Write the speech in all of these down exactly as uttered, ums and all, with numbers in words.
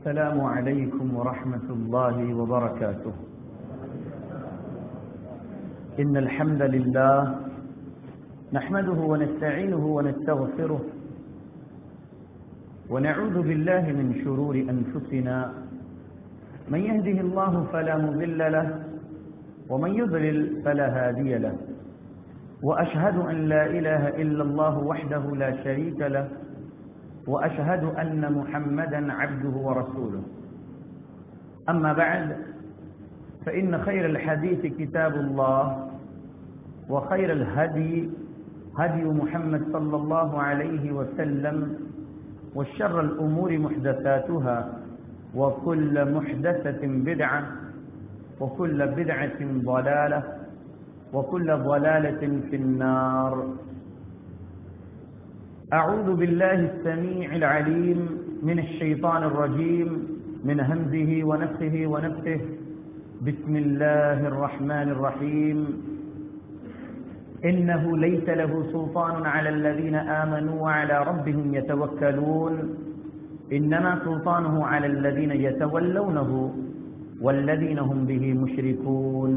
السلام عليكم ورحمة الله وبركاته. إن الحمد لله نحمده ونستعينه ونستغفره ونعوذ بالله من شرور أنفسنا، من يهده الله فلا مضل له ومن يضلل فلا هادي له، وأشهد أن لا إله إلا الله وحده لا شريك له، وأشهد أن محمدا عبده ورسوله. أما بعد، فإن خير الحديث كتاب الله، وخير الهدي هدي محمد صلى الله عليه وسلم، والشر الأمور محدثاتها، وكل محدثة بدعة، وكل بدعة ضلالة، وكل ضلالة في النار. أعوذ بالله السميع العليم من الشيطان الرجيم، من همزه ونفخه ونفثه. بسم الله الرحمن الرحيم. إنه ليس له سلطان على الذين آمنوا وعلى ربهم يتوكلون، إنما سلطانه على الذين يتولونه والذين هم به مشركون.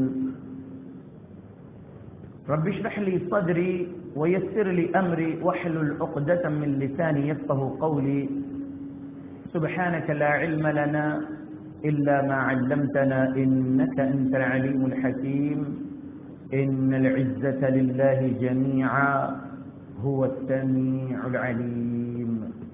رب اشرح لي صدري ويسر لي أمري واحلل عقدة من لساني يفقهوا قولي. سبحانك لا علم لنا إلا ما علمتنا إنك أنت العليم الحكيم. إن العزة لله جميعا هو السميع العليم.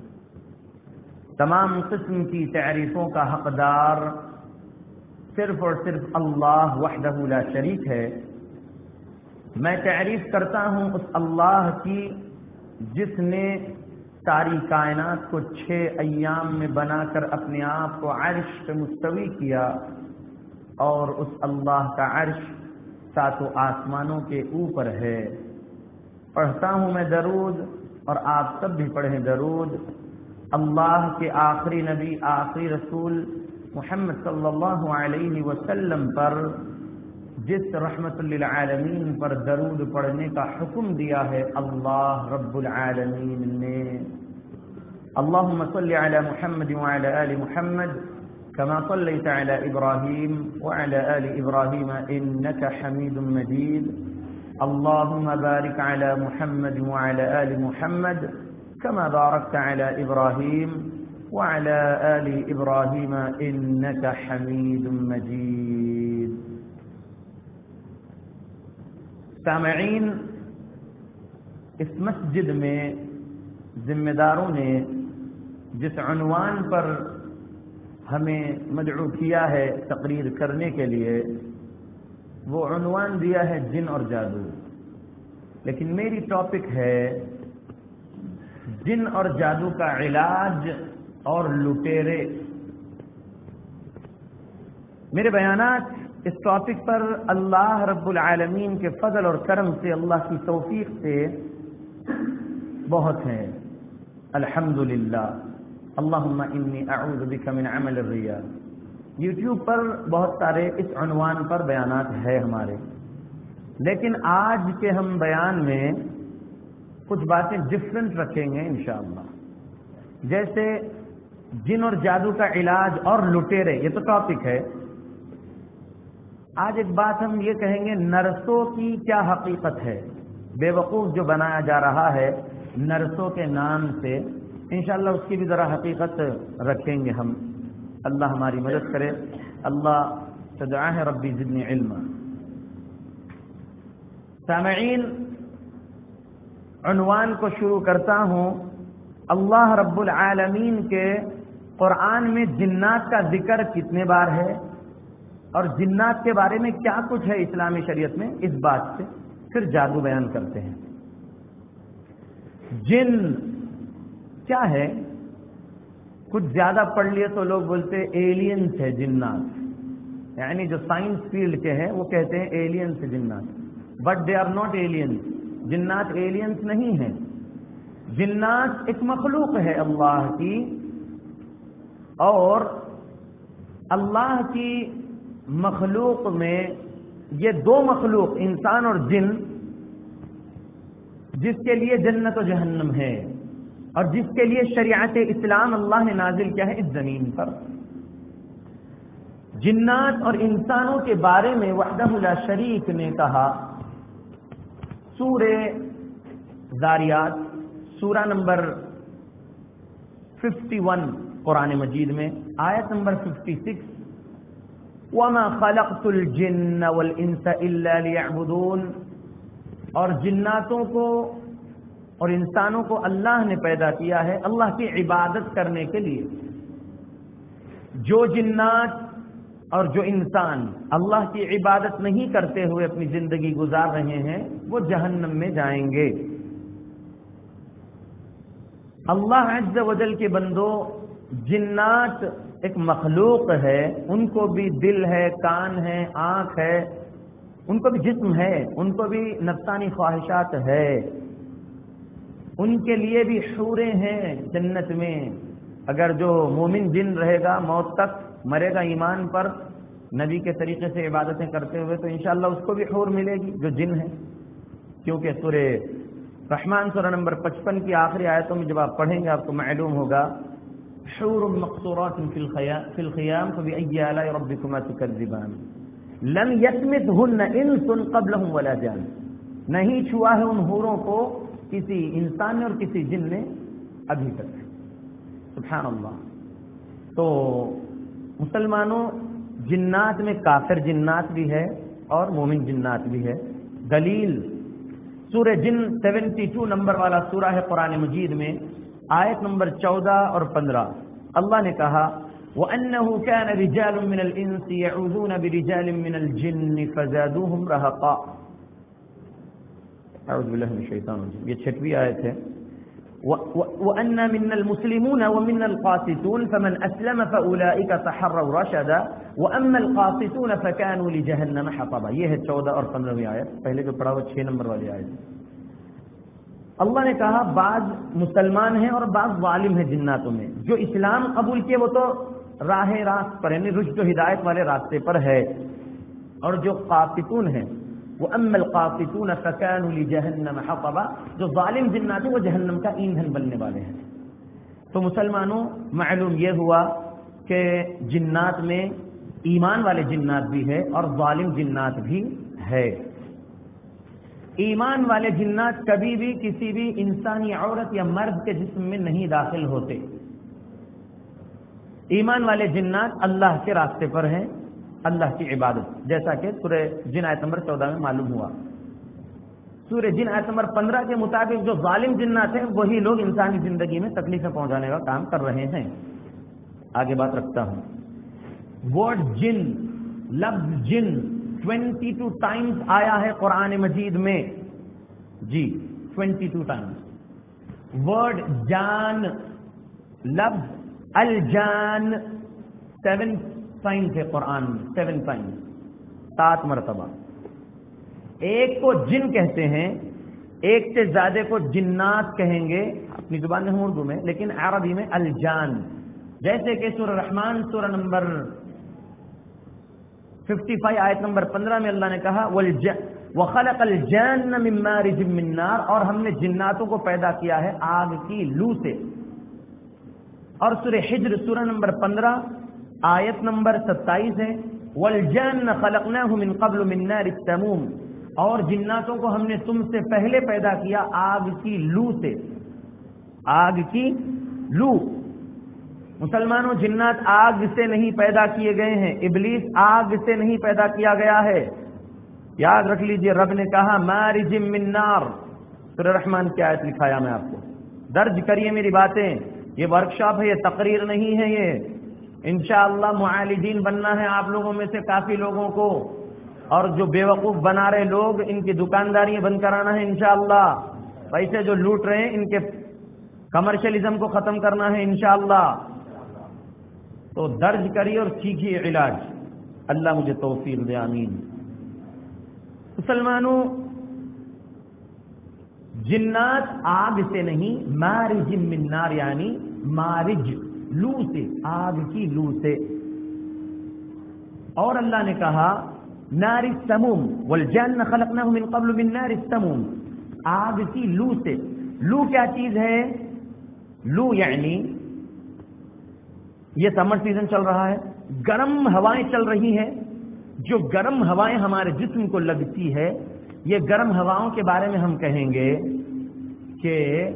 تمام قسم کی تعریفوں کا حقدار صرف اور صرف اللہ وحدہ لا شریک ہے. میں تعریف کرتا ہوں اس اللہ کی جس نے ساری کائنات کو چھ ایام میں بنا کر اپنے آپ کو عرش پہ مستوی کیا، اور اس اللہ کا عرش ساتوں آسمانوں کے اوپر ہے. پڑھتا ہوں میں درود، اور آپ سب بھی پڑھیں درود اللہ کے آخری نبی آخری رسول محمد صلی اللہ علیہ وسلم پر، جس رحمت للعالمین پر درود پڑھنے کا حکم دیا ہے اللہ رب العالمین نے. اللہم صل علی محمد وعلی آل محمد كما صليت على إبراهيم وعلى آل إبراهيم إنك حميد مجيد. اللهم بارك على محمد وعلى آل محمد كما باركت على إبراهيم وعلى آل إبراهيم إنك حميد مجيد. سامعین، اس مسجد میں ذمہ داروں نے جس عنوان پر ہمیں مدعو کیا ہے تقریر کرنے کے لیے، وہ عنوان دیا ہے جن اور جادو. لیکن میری ٹاپک ہے جن اور جادو کا علاج اور لٹیرے. میرے بیانات اس ٹاپک پر اللہ رب العالمین کے فضل اور کرم سے، اللہ کی توفیق سے بہت ہیں الحمدللہ. اللہم انی اعوذ بک من عمل الریا. یوٹیوب پر بہت سارے اس عنوان پر بیانات ہے ہمارے، لیکن آج کے ہم بیان میں کچھ باتیں ڈفرنٹ رکھیں گے انشاءاللہ. جیسے جن اور جادو کا علاج اور لٹیرے، یہ تو ٹاپک ہے. آج ایک بات ہم یہ کہیں گے، نرسوں کی کیا حقیقت ہے. بے وقوف جو بنایا جا رہا ہے نرسوں کے نام سے، انشاءاللہ اس کی بھی ذرا حقیقت رکھیں گے ہم. اللہ ہماری مدد کرے. اللہ سے دعا ہے ربی زدنی علما. سامعین، عنوان کو شروع کرتا ہوں. اللہ رب العالمین کے قرآن میں جنات کا ذکر کتنے بار ہے، اور جنات کے بارے میں کیا کچھ ہے اسلامی شریعت میں، اس بات سے پھر جادو بیان کرتے ہیں. جن کیا ہے؟ کچھ زیادہ پڑھ لیے تو لوگ بولتے ایلینز ہے جنات، یعنی جو سائنس فیلڈ کے ہیں وہ کہتے ہیں ایلینز ہے جنات. But they are not aliens. جنات ایلینز نہیں ہیں. جنات ایک مخلوق ہے اللہ کی، اور اللہ کی مخلوق میں یہ دو مخلوق انسان اور جن، جس کے لیے جنت و جہنم ہے، اور جس کے لیے شریعت اسلام اللہ نے نازل کیا ہے اس زمین پر. جنات اور انسانوں کے بارے میں وحدہ لا شریک نے کہا سورہ ذاریات سورہ نمبر اکیاون قرآن مجید میں آیت نمبر چھپن وَمَا خَلَقْتُ الْجِنَّ وَالْإِنسَ إِلَّا لِيَعْبُدُونَ، اور جناتوں کو اور انسانوں کو اللہ نے پیدا کیا ہے اللہ کی عبادت کرنے کے لیے۔ جو جنات اور جو انسان اللہ کی عبادت نہیں کرتے ہوئے اپنی زندگی گزار رہے ہیں وہ جہنم میں جائیں گے۔ اللہ عز و جل کے بندو، جنات ایک مخلوق ہے، ان کو بھی دل ہے، کان ہے، آنکھ ہے، ان کو بھی جسم ہے، ان کو بھی نفسانی خواہشات ہے، ان کے لیے بھی حوریں ہیں جنت میں۔ اگر جو مومن جن رہے گا موت تک مرے گا ایمان پر نبی کے طریقے سے عبادتیں کرتے ہوئے تو انشاءاللہ اس کو بھی حور ملے گی جو جن ہے، کیونکہ سورہ رحمان سورہ نمبر پچپن کی آخری آیتوں میں جب آپ پڑھیں گے آپ کو معلوم ہوگا حور مقصورات فی الخیام فبأی آلاء ربکما تکذبان لم یطمثہن انس قبلہم ولا جان، نہیں چھوا ہے ان حوروں کو کسی انسان نے اور کسی جن نے ابھی تک۔ سبحان اللہ۔ تو مسلمانوں، جنات میں کافر جنات بھی ہے اور مومن جنات بھی ہے۔ دلیل سورہ جن سیونٹی ٹو نمبر والا سورہ ہے قرآن مجید میں، آیت نمبر چودہ اور پندرہ، اللہ نے کہا وَأَنَّهُ كَانَ رِجَالٌ مِّنَ الْإِنسِ يَعُوذُونَ بِرِجَالٍ مِّنَ الْجِنِّ فَزَادُوهُمْ رَهَقًا۔ اعوذ باللہ من الشیطان الرجیم، یہ چھٹویں آیت ہے۔ وَأَنَّ مِنَّ الْمُسْلِمُونَ وَمِنَّ الْقَاسِطُونَ فَمَنْ أَسْلَمَ فَأُولَئِكَ تَحَرَّوْا رَشَدًا وَأَمَّا الْقَاسِطُونَ فَكَانُوا لِجَهَنَّمَ حَطَبًا۔ یہ ہے چودہ اور پندرہویں آیت، پہلے جو پڑھا وہ چھ نمبر والی آیت۔ اللہ نے کہا بعض مسلمان ہیں اور بعض ظالم ہیں جناتوں میں، جو اسلام قبول کیے وہ تو راہ راست پر یعنی رشد و ہدایت والے راستے پر ہے، اور جو قاسطون ہیں وَأَمَّا الْقَاسِطُونَ فَكَانُوا لِجَهَنَّمَ حَطَبًا، جو ظالم جنات ہیں وہ جہنم کا ایندھن بننے والے ہیں۔ تو مسلمانوں، معلوم یہ ہوا کہ جنات میں ایمان والے جنات بھی ہے اور ظالم جنات بھی ہے۔ ایمان والے جنات کبھی بھی کسی بھی انسانی عورت یا مرد کے جسم میں نہیں داخل ہوتے۔ ایمان والے جنات اللہ کے راستے پر ہیں، اللہ کی عبادت، جیسا کہ سورہ جن آیت نمبر چودہ میں معلوم ہوا۔ سورہ جن آیت نمبر پندرہ کے مطابق جو ظالم جنات ہیں وہی لوگ انسانی زندگی میں تکلیفیں پہنچانے کا کام کر رہے ہیں۔ آگے بات رکھتا ہوں۔ ورڈ جن، لفظ جن ٹوینٹی ٹو ٹائمز آیا ہے قرآن مجید میں، جی ٹوینٹی ٹو ٹائمز۔ ورڈ جان، لفظ الجان سیون ٹائمز ہے قرآن میں، سیون ٹائمز، سات مرتبہ۔ ایک کو جن کہتے ہیں، ایک سے زیادہ کو جنات کہیں گے اپنی زبان میں اردو میں، لیکن عربی میں الجان، جیسے کہ سورہ رحمان سورہ نمبر پچپن آیت نمبر پندرہ میں اللہ نے کہا وَخَلَقَ الْجَانَّ مِن مَّارِجٍ مِّن نَّارٍ، اور ہم نے جناتوں کو پیدا کیا ہے آگ کی لو سے۔ اور سورہ حجر سورہ نمبر پندرہ آیت نمبر ستائیس ہے وَالْجَانَّ خَلَقْنَاهُ مِن قَبْلُ مِن نَّارِ السَّمُومِ، اور جناتوں کو ہم نے تم سے پہلے پیدا کیا آگ کی لو سے، آگ کی لو۔ مسلمانوں، جنات آگ سے نہیں پیدا کیے گئے ہیں، ابلیس آگ سے نہیں پیدا کیا گیا ہے، یاد رکھ لیجئے۔ رب نے کہا مارج من نار، سورہ رحمان کی آیت لکھایا میں آپ کو، درج کریے میری باتیں، یہ ورکشاپ ہے، یہ تقریر نہیں ہے، یہ انشاءاللہ معالجین بننا ہے آپ لوگوں میں سے کافی لوگوں کو، اور جو بیوقوف بنا رہے لوگ ان کی دکانداریاں بند کرانا ہے انشاءاللہ، پیسے جو لوٹ رہے ہیں ان کے کمرشلزم کو ختم کرنا ہے انشاءاللہ۔ تو درج کریے اور سیکھیے علاج، اللہ مجھے توفیق دے، آمین۔ مسلمانوں، جنات آگ سے نہیں، مارج من نار، یعنی مارج لو سے، آگ کی لو سے۔ اور اللہ نے کہا نار السموم والجان خلقناه من قبل من نار السموم، آگ کی لو سے۔ لو کیا چیز ہے؟ لو یعنی یہ سمر سیزن چل رہا ہے، گرم ہوائیں چل رہی ہیں، جو گرم ہوائیں ہمارے جسم کو لگتی ہے، یہ گرم ہواؤں کے بارے میں ہم کہیں گے کہ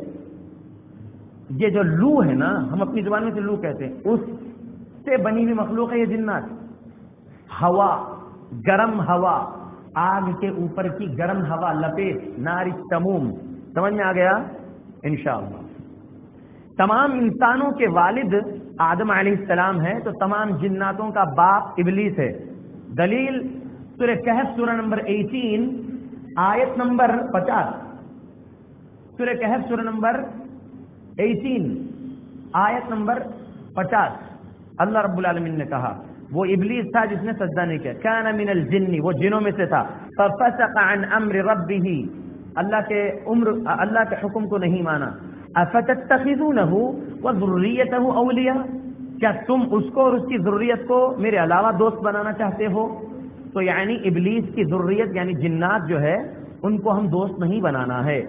یہ جو لو ہے نا، ہم اپنی زبان میں سے لو کہتے ہیں، اس سے بنی ہوئی مخلوق ہے یہ جنات. ہوا، گرم ہوا، آگ کے اوپر کی گرم ہوا، لپیٹ، نار السموم، سمجھ میں آ گیا انشاءاللہ. تمام انسانوں کے والد آدم علیہ السلام ہے، تو تمام جناتوں کا باپ ابلیس ہے. دلیل سورہ کہف سورہ نمبر اٹھارہ آیت نمبر پچاس. سورہ کہف سورہ نمبر اٹھارہ آیت نمبر پچاس. اللہ رب العالمین نے کہا وہ ابلیس تھا جس نے سجدہ نہیں کیا. کان من الجن، وہ جنوں میں سے تھا. ففسق عن امر ربہ، اللہ کے امر اللہ کے حکم کو نہیں مانا. افتتخذونہ وذریتہ اولیاء، کیا تم اس کو اور اس کی ذریت کو میرے علاوہ دوست بنانا چاہتے ہو؟ تو یعنی ابلیس کی ذریت یعنی جنات جو ہے ان کو ہم دوست نہیں بنانا ہے.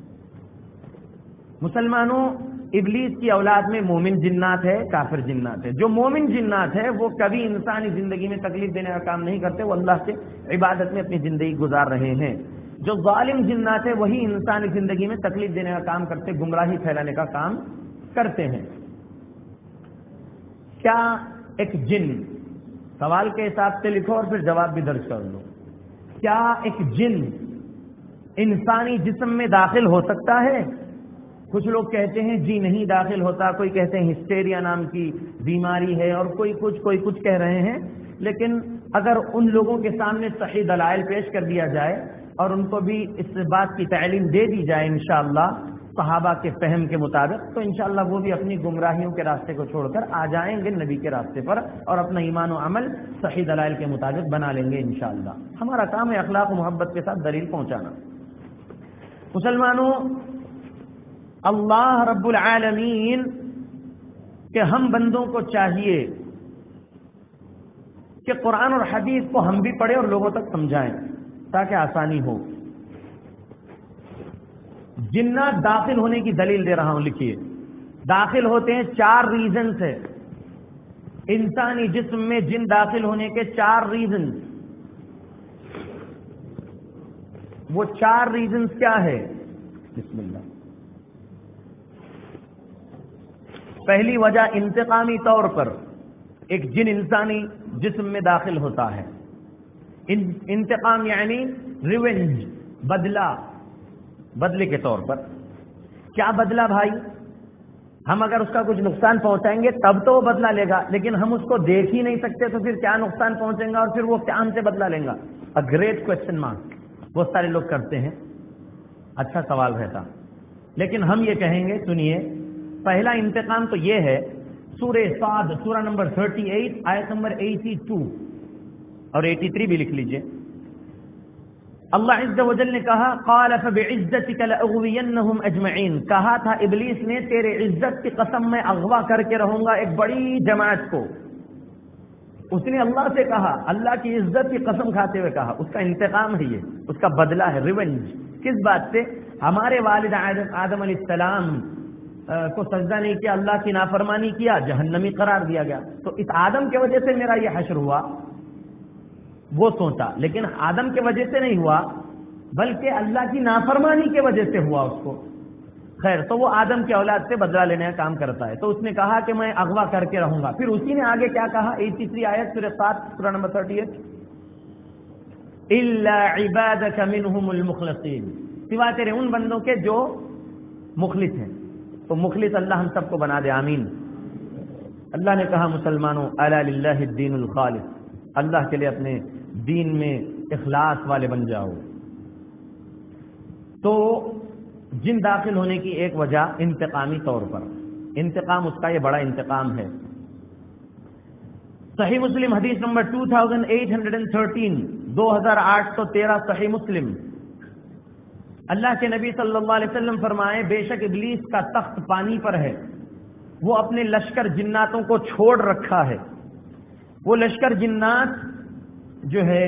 مسلمانوں، ابلیس کی اولاد میں مومن جنات ہے، کافر جنات ہے. جو مومن جنات ہے وہ کبھی انسانی زندگی میں تکلیف دینے کا کام نہیں کرتے، وہ اللہ سے عبادت میں اپنی زندگی گزار رہے ہیں. جو ظالم جنات ہے وہی انسانی زندگی میں تکلیف دینے کا کام کرتے، گمراہی پھیلانے کا کام کرتے ہیں. کیا ایک جن، سوال کے حساب سے لکھو اور پھر جواب بھی درج کر لو، کیا ایک جن انسانی جسم میں داخل ہو سکتا ہے؟ کچھ لوگ کہتے ہیں جی نہیں داخل ہوتا، کوئی کہتے ہیں ہسٹیریا نام کی بیماری ہے، اور کوئی کچھ کوئی کچھ کہہ رہے ہیں. لیکن اگر ان لوگوں کے سامنے صحیح دلائل پیش کر دیا جائے اور ان کو بھی اس بات کی تعلیم دے دی جائے انشاءاللہ صحابہ کے فہم کے مطابق، تو انشاءاللہ وہ بھی اپنی گمراہیوں کے راستے کو چھوڑ کر آ جائیں گے نبی کے راستے پر، اور اپنا ایمان و عمل صحیح دلائل کے مطابق بنا لیں گے انشاءاللہ. ہمارا کام ہے اخلاق و محبت کے ساتھ دلیل پہنچانا. مسلمانوں، اللہ رب العالمین کہ ہم بندوں کو چاہیے کہ قرآن اور حدیث کو ہم بھی پڑھیں اور لوگوں تک سمجھائیں تاکہ آسانی ہو. جنات داخل ہونے کی دلیل دے رہا ہوں، لکھیے. داخل ہوتے ہیں چار ریزن سے. انسانی جسم میں جن داخل ہونے کے چار ریزن. وہ چار ریزنز کیا ہے؟ بسم اللہ. پہلی وجہ انتقامی طور پر ایک جن انسانی جسم میں داخل ہوتا ہے. انتقام یعنی ریونج، بدلہ، بدلے کے طور پر. کیا بدلہ بھائی؟ ہم اگر اس کا کچھ نقصان پہنچائیں گے تب تو وہ بدلہ لے گا، لیکن ہم اس کو دیکھ ہی نہیں سکتے تو پھر کیا نقصان پہنچیں گا اور پھر وہ کیا ہم سے بدلہ لیں گا؟ اے گریٹ کوشچن مارک بہت سارے لوگ کرتے ہیں. اچھا سوال رہتا، لیکن ہم یہ کہیں گے، سنیے. پہلا انتقام تو یہ ہے، سورہ صاد سورہ نمبر اڑتیس آیت نمبر بائیسی اور ترائیس بھی لکھ لیجئے. اللہ عز و جل نے کہا قال فبعزتك لاغوینهم اجمعین، کہا تھا ابلیس نے تیرے عزت کی قسم میں اغوا کر کے رہوں گا ایک بڑی جماعت کو. اس نے اللہ سے کہا، اللہ کی عزت کی قسم کھاتے ہوئے کہا. اس کا انتقام ہے، یہ اس کا بدلہ ہے، ریونج. کس بات سے؟ ہمارے والد آدم علیہ السلام کو سجدہ نہیں کیا، اللہ کی نافرمانی کیا، جہنمی قرار دیا گیا. تو اس آدم کی وجہ سے میرا یہ حشر ہوا، وہ سوچا. لیکن آدم کی وجہ سے نہیں ہوا بلکہ اللہ کی نافرمانی کی وجہ سے ہوا اس کو. خیر، تو وہ آدم کی اولاد سے بدلہ لینے کا کام کرتا ہے. تو اس نے کہا کہ میں اغوا کر کے رہوں گا. پھر اسی نے آگے کیا کہا؟ تیسری آیت سورہ سات سورہ نمبر اڑتیس، الا عبادك منهم المخلصین، سوا تیرے ان بندوں کے جو مخلص ہیں. تو مخلص اللہ ہم سب کو بنا دے، آمین. اللہ نے کہا مسلمانوں الا للہ الدین الخالص، اللہ کے لیے اپنے دین میں اخلاص والے بن جاؤ. تو جن داخل ہونے کی ایک وجہ انتقامی طور پر، انتقام اس کا یہ بڑا انتقام ہے. صحیح مسلم حدیث نمبر دو ہزار آٹھ سو تیرہ، دو ہزار آٹھ سو تیرہ صحیح مسلم. اللہ کے نبی صلی اللہ علیہ وسلم فرمائے بے شک ابلیس کا تخت پانی پر ہے، وہ اپنے لشکر جناتوں کو چھوڑ رکھا ہے. وہ لشکر جنات جو ہے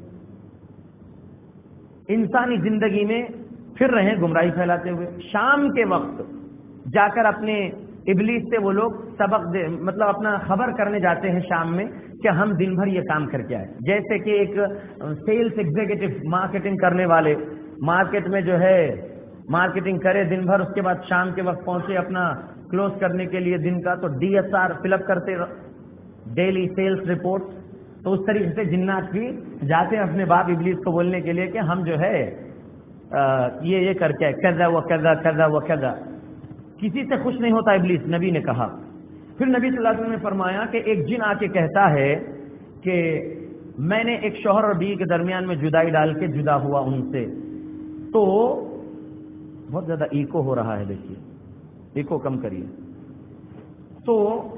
انسانی زندگی میں پھر رہے گمراہی پھیلاتے ہوئے. شام کے وقت جا کر اپنے ابلیس سے وہ لوگ سبق دے مطلب اپنا خبر کرنے جاتے ہیں شام میں کہ ہم دن بھر یہ کام کر کے آئے. جیسے کہ ایک سیلز ایگزیکٹو مارکیٹنگ کرنے والے مارکیٹ میں جو ہے مارکیٹنگ کرے دن بھر, اس کے بعد شام کے وقت پہنچے اپنا کلوز کرنے کے لیے دن کا, تو D S R fill up کرتے ڈیلی سیلز رپورٹ. تو اس طریقے سے جنات بھی جاتے ہیں اپنے باپ ابلیس کو بولنے کے لیے کہ ہم جو ہے یہ یہ کر کے کذا و کذا کذا و کذا. کسی سے خوش نہیں ہوتا ابلیس, نبی نے کہا. پھر نبی صلی اللہ علیہ وسلم نے فرمایا کہ ایک جن آ کے کہتا ہے کہ میں نے ایک شوہر اور بیوی کے درمیان میں جدائی ڈال کے جدا ہوا ان سے. تو بہت زیادہ ایکو ہو رہا ہے, دیکھیے ایکو کم کریے. تو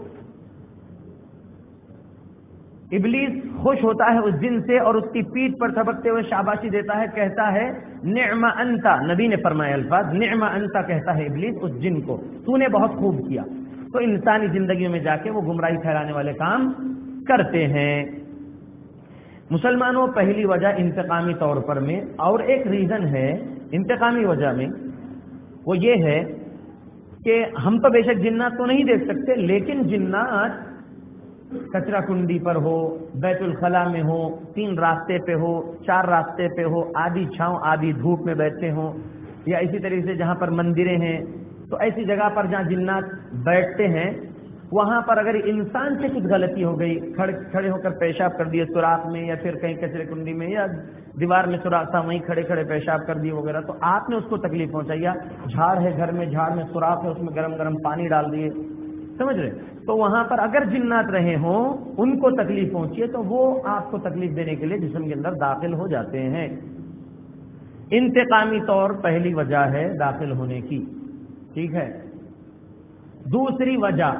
ابلیس خوش ہوتا ہے اس جن سے اور اس کی پیٹھ پر تھپکتے ہوئے شاباشی دیتا ہے, کہتا ہے نعم انتا, نبی نے فرمایا الفاظ نعم انتا کہتا ہے ابلیس اس جن کو, تو نے بہت خوب کیا. تو انسانی زندگیوں میں جا کے وہ گمراہی پھیلانے والے کام کرتے ہیں. مسلمانوں پہلی وجہ انتقامی طور پر میں, اور ایک ریزن ہے انتقامی وجہ میں, وہ یہ ہے کہ ہم تو بے شک جنات کو نہیں دیکھ سکتے, لیکن جنات کچرا کنڈی پر ہو, بیت الخلا میں ہو, تین راستے پہ ہو, چار راستے پہ ہو, آدھی چھاؤں آدھی دھوپ میں بیٹھے ہوں, یا اسی طریقے سے جہاں پر مندریں ہیں تو ایسی جگہ پر جہاں جنات بیٹھتے ہیں وہاں پر اگر انسان سے کچھ غلطی ہو گئی, کھڑے ہو کر پیشاب کر دیے سوراخ میں یا پھر کہیں کچرے کنڈی میں یا دیوار میں سوراخ تھا وہیں کھڑے کھڑے پیشاب کر دیے وغیرہ, تو آپ نے اس کو تکلیف پہنچائی. یا جھاڑ ہے گھر میں, جھاڑ میں سوراخ ہے اس میں گرم گرم پانی ڈال دیے, سمجھ رہے, تو وہاں پر اگر جنات رہے ہوں ان کو تکلیف پہنچی ہے تو وہ آپ کو تکلیف دینے کے لیے جسم کے اندر داخل ہو جاتے ہیں. انتقامی طور پہلی وجہ ہے داخل ہونے کی, ٹھیک ہے. دوسری وجہ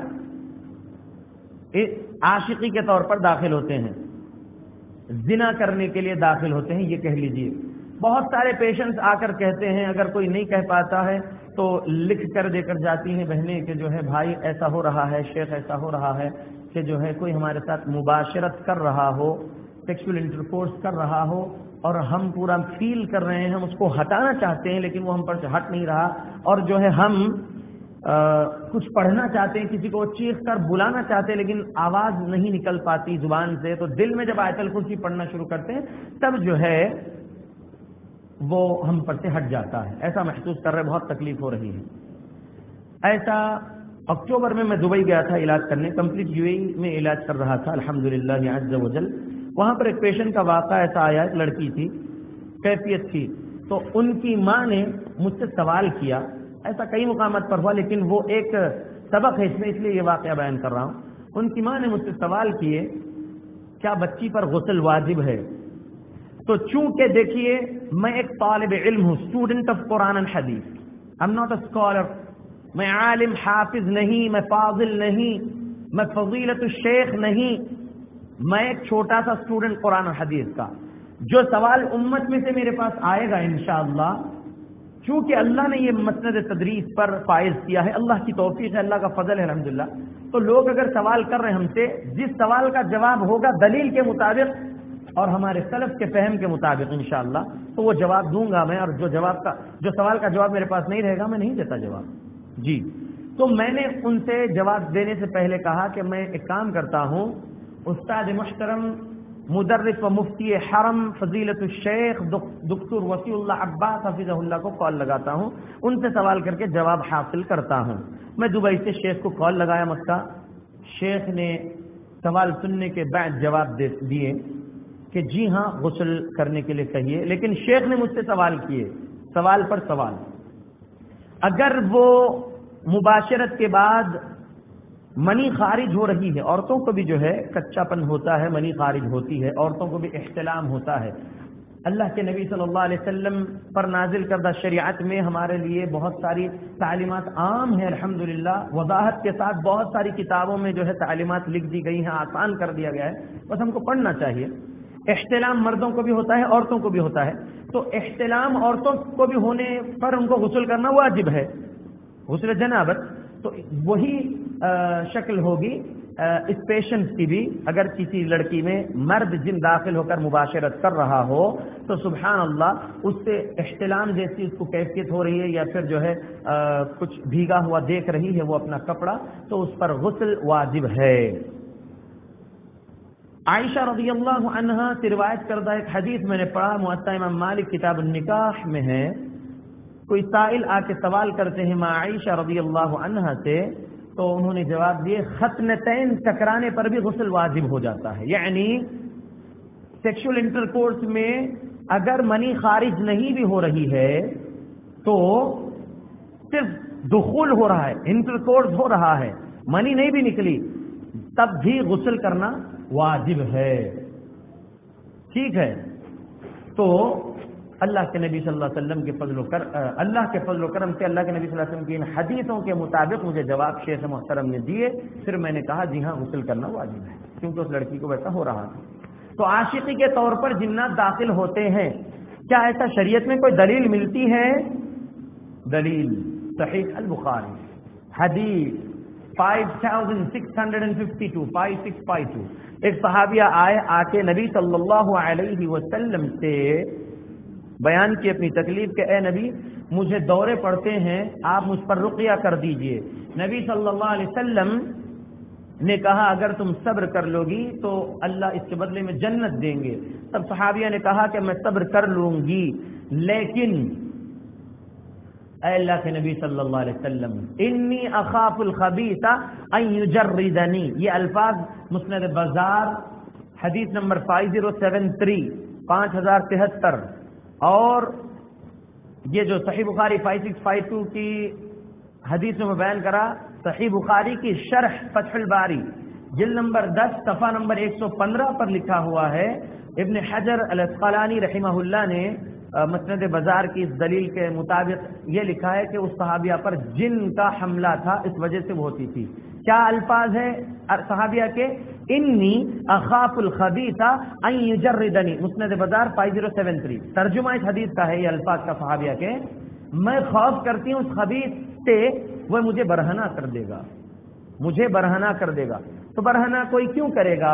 عاشقی کے طور پر داخل ہوتے ہیں, زنا کرنے کے لیے داخل ہوتے ہیں. یہ کہہ لیجئے بہت سارے پیشنٹس آ کر کہتے ہیں, اگر کوئی نہیں کہہ پاتا ہے تو لکھ کر دے کر جاتی ہیں بہنیں کہ جو ہے بھائی ایسا ہو رہا ہے, شیخ ایسا ہو رہا ہے کہ جو ہے کوئی ہمارے ساتھ مباشرت کر رہا ہو, سیکشول انٹرکورس کر رہا ہو, اور ہم پورا فیل کر رہے ہیں, ہم اس کو ہٹانا چاہتے ہیں لیکن وہ ہم پر سے ہٹ نہیں رہا, اور جو ہے ہم آ, کچھ پڑھنا چاہتے ہیں, کسی کو چیخ کر بلانا چاہتے ہیں لیکن آواز نہیں نکل پاتی زبان سے, تو دل میں جب آیت الکرسی پڑھنا شروع کرتے ہیں تب جو ہے وہ ہم پر سے ہٹ جاتا ہے. ایسا محسوس کر رہے, بہت تکلیف ہو رہی ہے. ایسا اکتوبر میں میں دبئی گیا تھا علاج کرنے, کمپلیٹ یو اے ای میں علاج کر رہا تھا الحمدللہ عز و جل. وہاں پر ایک پیشنٹ کا واقعہ ایسا آیا, ایک لڑکی تھی, کیفیت تھی, تو ان کی ماں نے مجھ سے سوال کیا, ایسا کئی مقامات پر ہوا لیکن وہ ایک سبق ہے اس میں, اس لیے یہ واقعہ بیان کر رہا ہوں. ان کی ماں نے مجھ سے سوال کیے کیا بچی پر غسل واجب ہے؟ تو چونکہ دیکھیے میں ایک طالب علم ہوں, اسٹوڈنٹ آف قرآن اینڈ حدیث, I am not a scholar, میں عالم حافظ نہیں, میں فاضل نہیں, میں فضیلت الشیخ نہیں, میں ایک چھوٹا سا اسٹوڈنٹ قرآن اور حدیث کا. جو سوال امت میں سے میرے پاس آئے گا انشاءاللہ, چونکہ اللہ نے یہ مسند تدریس پر فائز کیا ہے, اللہ کی توفیق ہے, اللہ کا فضل ہے الحمدللہ, تو لوگ اگر سوال کر رہے ہیں ہم سے, جس سوال کا جواب ہوگا دلیل کے مطابق اور ہمارے سلف کے فہم کے مطابق انشاءاللہ, تو وہ جواب دوں گا میں, اور جو جواب کا جو سوال کا جواب میرے پاس نہیں رہے گا میں نہیں دیتا جواب. جی, تو میں نے ان سے جواب دینے سے پہلے کہا کہ میں ایک کام کرتا ہوں, استاد محترم مدرس و مفتی حرم فضیلت الشیخ دکتور وسیع اللہ عباس حفظہ اللہ کو کال لگاتا ہوں, ان سے سوال کر کے جواب حاصل کرتا ہوں. میں دبئی سے شیخ کو کال لگایا مکہ, شیخ نے سوال سننے کے بعد جواب دیے کہ جی ہاں غسل کرنے کے لیے کہیے, لیکن شیخ نے مجھ سے سوال کیے, سوال پر سوال. اگر وہ مباشرت کے بعد منی خارج ہو رہی ہے, عورتوں کو بھی جو ہے کچا پن ہوتا ہے, منی خارج ہوتی ہے, عورتوں کو بھی احتلام ہوتا ہے. اللہ کے نبی صلی اللہ علیہ وسلم پر نازل کردہ شریعت میں ہمارے لیے بہت ساری تعلیمات عام ہیں الحمدللہ, وضاحت کے ساتھ بہت ساری کتابوں میں جو ہے تعلیمات لکھ دی گئی ہیں, آسان کر دیا گیا ہے, بس ہم کو پڑھنا چاہیے. احتلام مردوں کو بھی ہوتا ہے, عورتوں کو بھی ہوتا ہے, تو احتلام عورتوں کو بھی ہونے پر ان کو غسل کرنا واجب ہے, غسل جنابت. تو وہی شکل ہوگی اس پیشنٹ کی بھی اگر کسی لڑکی میں مرد جن داخل ہو کر مباشرت کر رہا ہو تو سبحان اللہ اس سے احتلام جیسی اس کو کیفیت ہو رہی ہے یا پھر جو ہے کچھ بھیگا ہوا دیکھ رہی ہے وہ اپنا کپڑا، تو اس پر غسل واجب ہے۔ عائشہ رضی اللہ عنہا سے روایت کردہ ایک حدیث میں نے پڑھا، موطا امام مالک کتاب النکاح میں ہے، کوئی سائل آ کے سوال کرتے ہیں ماں عائشہ رضی اللہ عنہا سے، تو انہوں نے جواب دیے ختنتین ٹکرانے پر بھی غسل واجب ہو جاتا ہے، یعنی سیکشل انٹرکورس میں اگر منی خارج نہیں بھی ہو رہی ہے تو صرف دخول ہو رہا ہے، انٹرکورس ہو رہا ہے، منی نہیں بھی نکلی، تب بھی غسل کرنا واجب ہے۔ ٹھیک ہے، تو اللہ کے نبی صلی اللہ علیہ وسلم کے فضل و کر اللہ کے فضل و کرم سے اللہ کے نبی صلی اللہ علیہ وسلم کی ان حدیثوں کے مطابق مجھے جواب شیخ محترم نے دیے، پھر میں نے کہا جی ہاں غسل کرنا واجب ہے، کیونکہ اس لڑکی کو ویسا ہو رہا تھا۔ تو عاشقی کے طور پر جنات داخل ہوتے ہیں، کیا ایسا شریعت میں کوئی دلیل ملتی ہے؟ دلیل صحیح البخاری حدیث پانچ ہزار چھ سو بائیس پانچ سکس فائیو ٹو، ایک صحابیہ آئے، آ کے نبی صلی اللہ علیہ وسلم سے بیان کی اپنی تکلیف کہ اے نبی مجھے دورے پڑتے ہیں، آپ مجھ پر رقیہ کر دیجئے۔ نبی صلی اللہ علیہ وسلم نے کہا اگر تم صبر کر لو گی تو اللہ اس کے بدلے میں جنت دیں گے۔ تب صحابیہ نے کہا کہ میں صبر کر لوں گی، لیکن اے اللہ کے نبی صلی اللہ علیہ وسلم انی اخاف الخبیث ان یجردنی، یہ الفاظ مسند بازار حدیث نمبر پانچ ہزار ستر پانچ ہزار تہتر، اور یہ جو صحیح بخاری پانچ سکس فائیو ٹو کی حدیث میں بیان کرا، صحیح بخاری کی شرح فتح الباری جلد نمبر دس صفحہ نمبر ایک سو پندرہ پر لکھا ہوا ہے، ابن حجر الاسقلانی رحمہ اللہ نے مسند بازار کی اس دلیل کے مطابق یہ لکھا ہے کہ اس صحابیہ پر جن کا حملہ تھا، اس وجہ سے وہ ہوتی تھی۔ کیا الفاظ ہے صحابیہ کے؟ انی اخاف الخبیث ان یجردنی، مسند بازار پانچ ہزار ستر، ترجمہ اس حدیث کا ہے یہ الفاظ کا صحابیہ کے، میں خوف کرتی ہوں اس خبیث سے وہ مجھے برہنہ کر دے گا، مجھے برہنہ کر دے گا۔ تو برہنہ کوئی کیوں کرے گا؟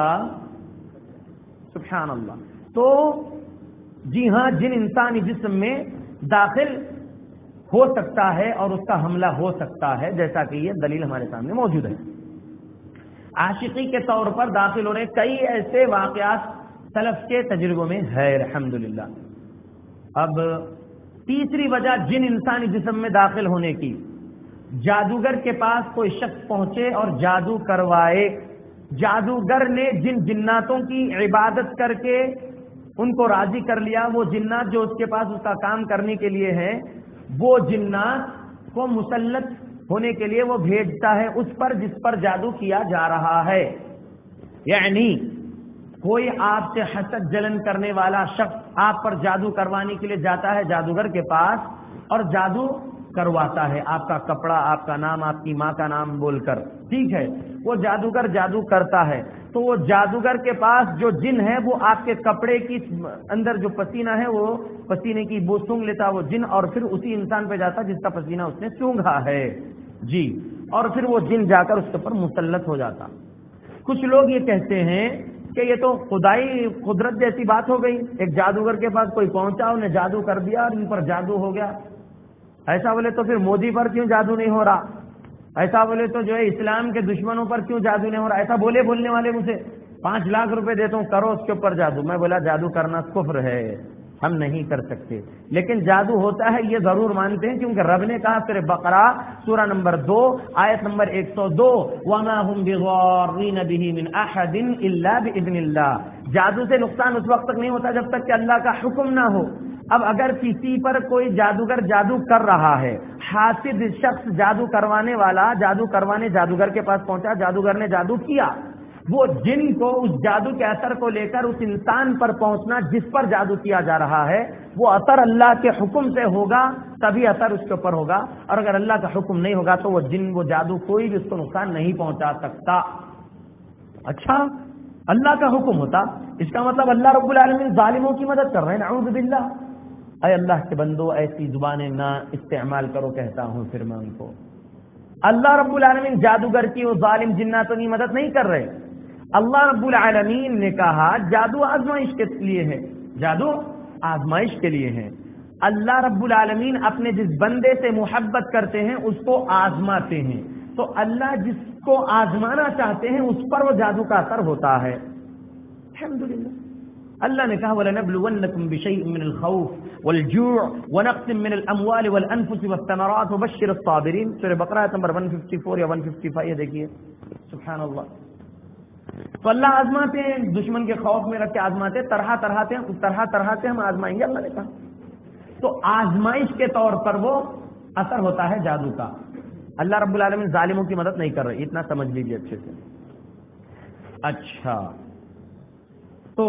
سبحان اللہ۔ تو جی ہاں، جن انسانی جسم میں داخل ہو سکتا ہے اور اس کا حملہ ہو سکتا ہے، جیسا کہ یہ دلیل ہمارے سامنے موجود ہے۔ عاشقی کے طور پر داخل ہو رہے کئی ایسے واقعات سلف کے تجربوں میں ہے الحمدللہ۔ اب تیسری وجہ جن انسانی جسم میں داخل ہونے کی، جادوگر کے پاس کوئی شخص پہنچے اور جادو کروائے، جادوگر نے جن جناتوں کی عبادت کر کے ان کو راضی کر لیا، وہ جنات جو اس کے پاس اس کا کام کرنے کے لیے ہیں، وہ جنات کو مسلط ہونے کے لیے وہ بھیجتا ہے اس پر جس پر جادو کیا جا رہا ہے۔ یعنی کوئی آپ سے حسد جلن کرنے والا شخص آپ پر جادو کروانے کے لیے جاتا ہے جادوگر کے پاس اور جادو کرواتا ہے، آپ کا کپڑا، آپ کا نام، آپ کی ماں کا نام بول کر، ٹھیک ہے، وہ جادوگر جادو کرتا ہے، تو وہ جادوگر کے پاس جو جن ہے وہ آپ کے کپڑے کی اندر جو پسینہ ہے وہ پسینے کی بو سونگ لیتا وہ جن، اور پھر اسی انسان پہ جاتا جس کا پسینہ اس نے سونگھا ہے جی، اور پھر وہ جن جا کر اس کے اوپر مسلط ہو جاتا۔ کچھ لوگ یہ کہتے ہیں کہ یہ تو خدائی قدرت جیسی بات ہو گئی، ایک جادوگر کے پاس کوئی پہنچا، انہیں جادو کر دیا اور ان پر جادو ہو گیا۔ ایسا بولے تو پھر مودی پر کیوں جادو نہیں ہو رہا؟ ایسا بولے تو جو ہے اسلام کے دشمنوں پر کیوں جادو نہیں ہو رہا؟ ایسا بولے بولنے والے مجھے پانچ لاکھ روپے دیتا ہوں کرو اس کے اوپر جادو۔ میں بولا جادو کرنا کفر ہے، ہم نہیں کر سکتے، لیکن جادو ہوتا ہے یہ ضرور مانتے ہیں، کیونکہ رب نے کہا سورہ بقرہ سورہ نمبر دو آیت نمبر ایک سو دو وَمَا هُمْ بِضَارِّينَ بِهِ مِنْ أَحَدٍ إِلَّا بِإِذْنِ اللَّهِ، جادو سے نقصان اس وقت تک نہیں ہوتا جب تک کہ اللہ کا حکم نہ ہو۔ اب اگر کسی پر کوئی جادوگر جادو کر رہا ہے، حاسد شخص جادو کروانے والا جادو کروانے جادوگر کے پاس پہنچا، جادوگر نے جادو کیا، وہ جن کو اس جادو کے اثر کو لے کر اس انسان پر پہنچنا جس پر جادو کیا جا رہا ہے، وہ اثر اللہ کے حکم سے ہوگا تبھی اثر اس کے اوپر ہوگا، اور اگر اللہ کا حکم نہیں ہوگا تو وہ جن وہ جادو کوئی بھی اس کو نقصان نہیں پہنچا سکتا۔ اچھا، اللہ کا حکم ہوتا اس کا مطلب اللہ رب العالمین ظالموں کی مدد کر رہے ہیں، نعوذ باللہ۔ اے اللہ کے بندو ایسی زبانیں نہ استعمال کرو، کہتا ہوں پھر میں ان کو۔ اللہ رب العالمین جادوگر کی اور ظالم جناتوں کی مدد نہیں کر رہے. اللہ رب العالمین نے کہا جادو آزمائش کے لیے ہے، جادو آزمائش کے لیے ہے. اللہ رب العالمین اپنے جس بندے سے محبت کرتے ہیں اس کو آزماتے ہیں، تو اللہ جس کو آزمانا چاہتے ہیں اس پر وہ جادو کا اثر ہوتا ہے. الحمدللہ اللہ نے کہا وَلَنَبْلُوَنَّكُمْ بِشَيْءٍ مِّنَ الْخَوْفِ وَالْجُوعِ وَنَقْصٍ مِّنَ الْأَمْوَالِ وَالْأَنفُسِ وَالثَّمَرَاتِ وَبَشِّرِ الصَّابِرِينَ. سورہ بقرہ آیت نمبر ایک سو چون یا ایک سو پچپن، یہ دیکھیے سبحان اللہ. تو اللہ آزماتے ہیں، دشمن کے خوف میں رکھ کے آزماتے ہیں، طرح طرح سے طرح طرح سے ہم آزمائیں گے اللہ نے کہا. تو آزمائش کے طور پر وہ اثر ہوتا ہے جادو کا. اللہ رب العالمین ظالموں کی مدد نہیں کر رہے، اتنا سمجھ لیجیے اچھے سے. اچھا تو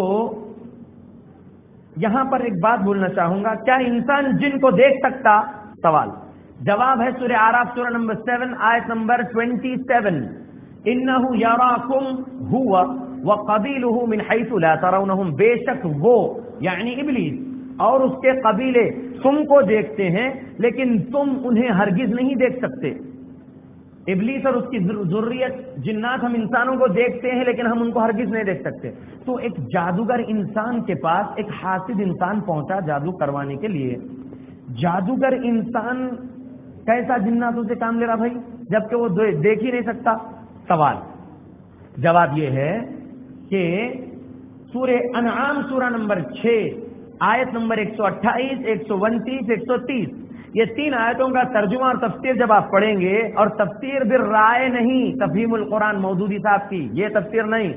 یہاں پر ایک بات بولنا چاہوں گا، کیا انسان جن کو دیکھ سکتا؟ سوال. جواب ہے سورہ اعراف سورہ نمبر سیون آیت نمبر سیون. انہو یراکم ہوا وقبیلہ من حیث لا ترونہم، بے شک وہ یعنی ابلیس اور اس کے قبیلے تم کو دیکھتے ہیں لیکن تم انہیں ہرگز نہیں دیکھ سکتے. ابلیس اور اس کی ذریت جنات ہم انسانوں کو دیکھتے ہیں لیکن ہم ان کو ہرگز نہیں دیکھ سکتے. تو ایک جادوگر انسان کے پاس ایک حاسد انسان پہنچا جادو کروانے کے لیے. جادوگر انسان کیسا جناتوں سے کام لے رہا بھائی جبکہ وہ دیکھ ہی نہیں سکتا؟ سوال. جواب یہ ہے کہ سورہ انعام سورہ نمبر چھ آیت نمبر ایک سو اٹھائیس ایک سو انتیس ایک سو تیس، یہ تین آیتوں کا ترجمہ اور تفسیر جب آپ پڑھیں گے، اور تفسیر بالرائے نہیں، تفہیم القرآن مودودی صاحب کی یہ تفسیر نہیں،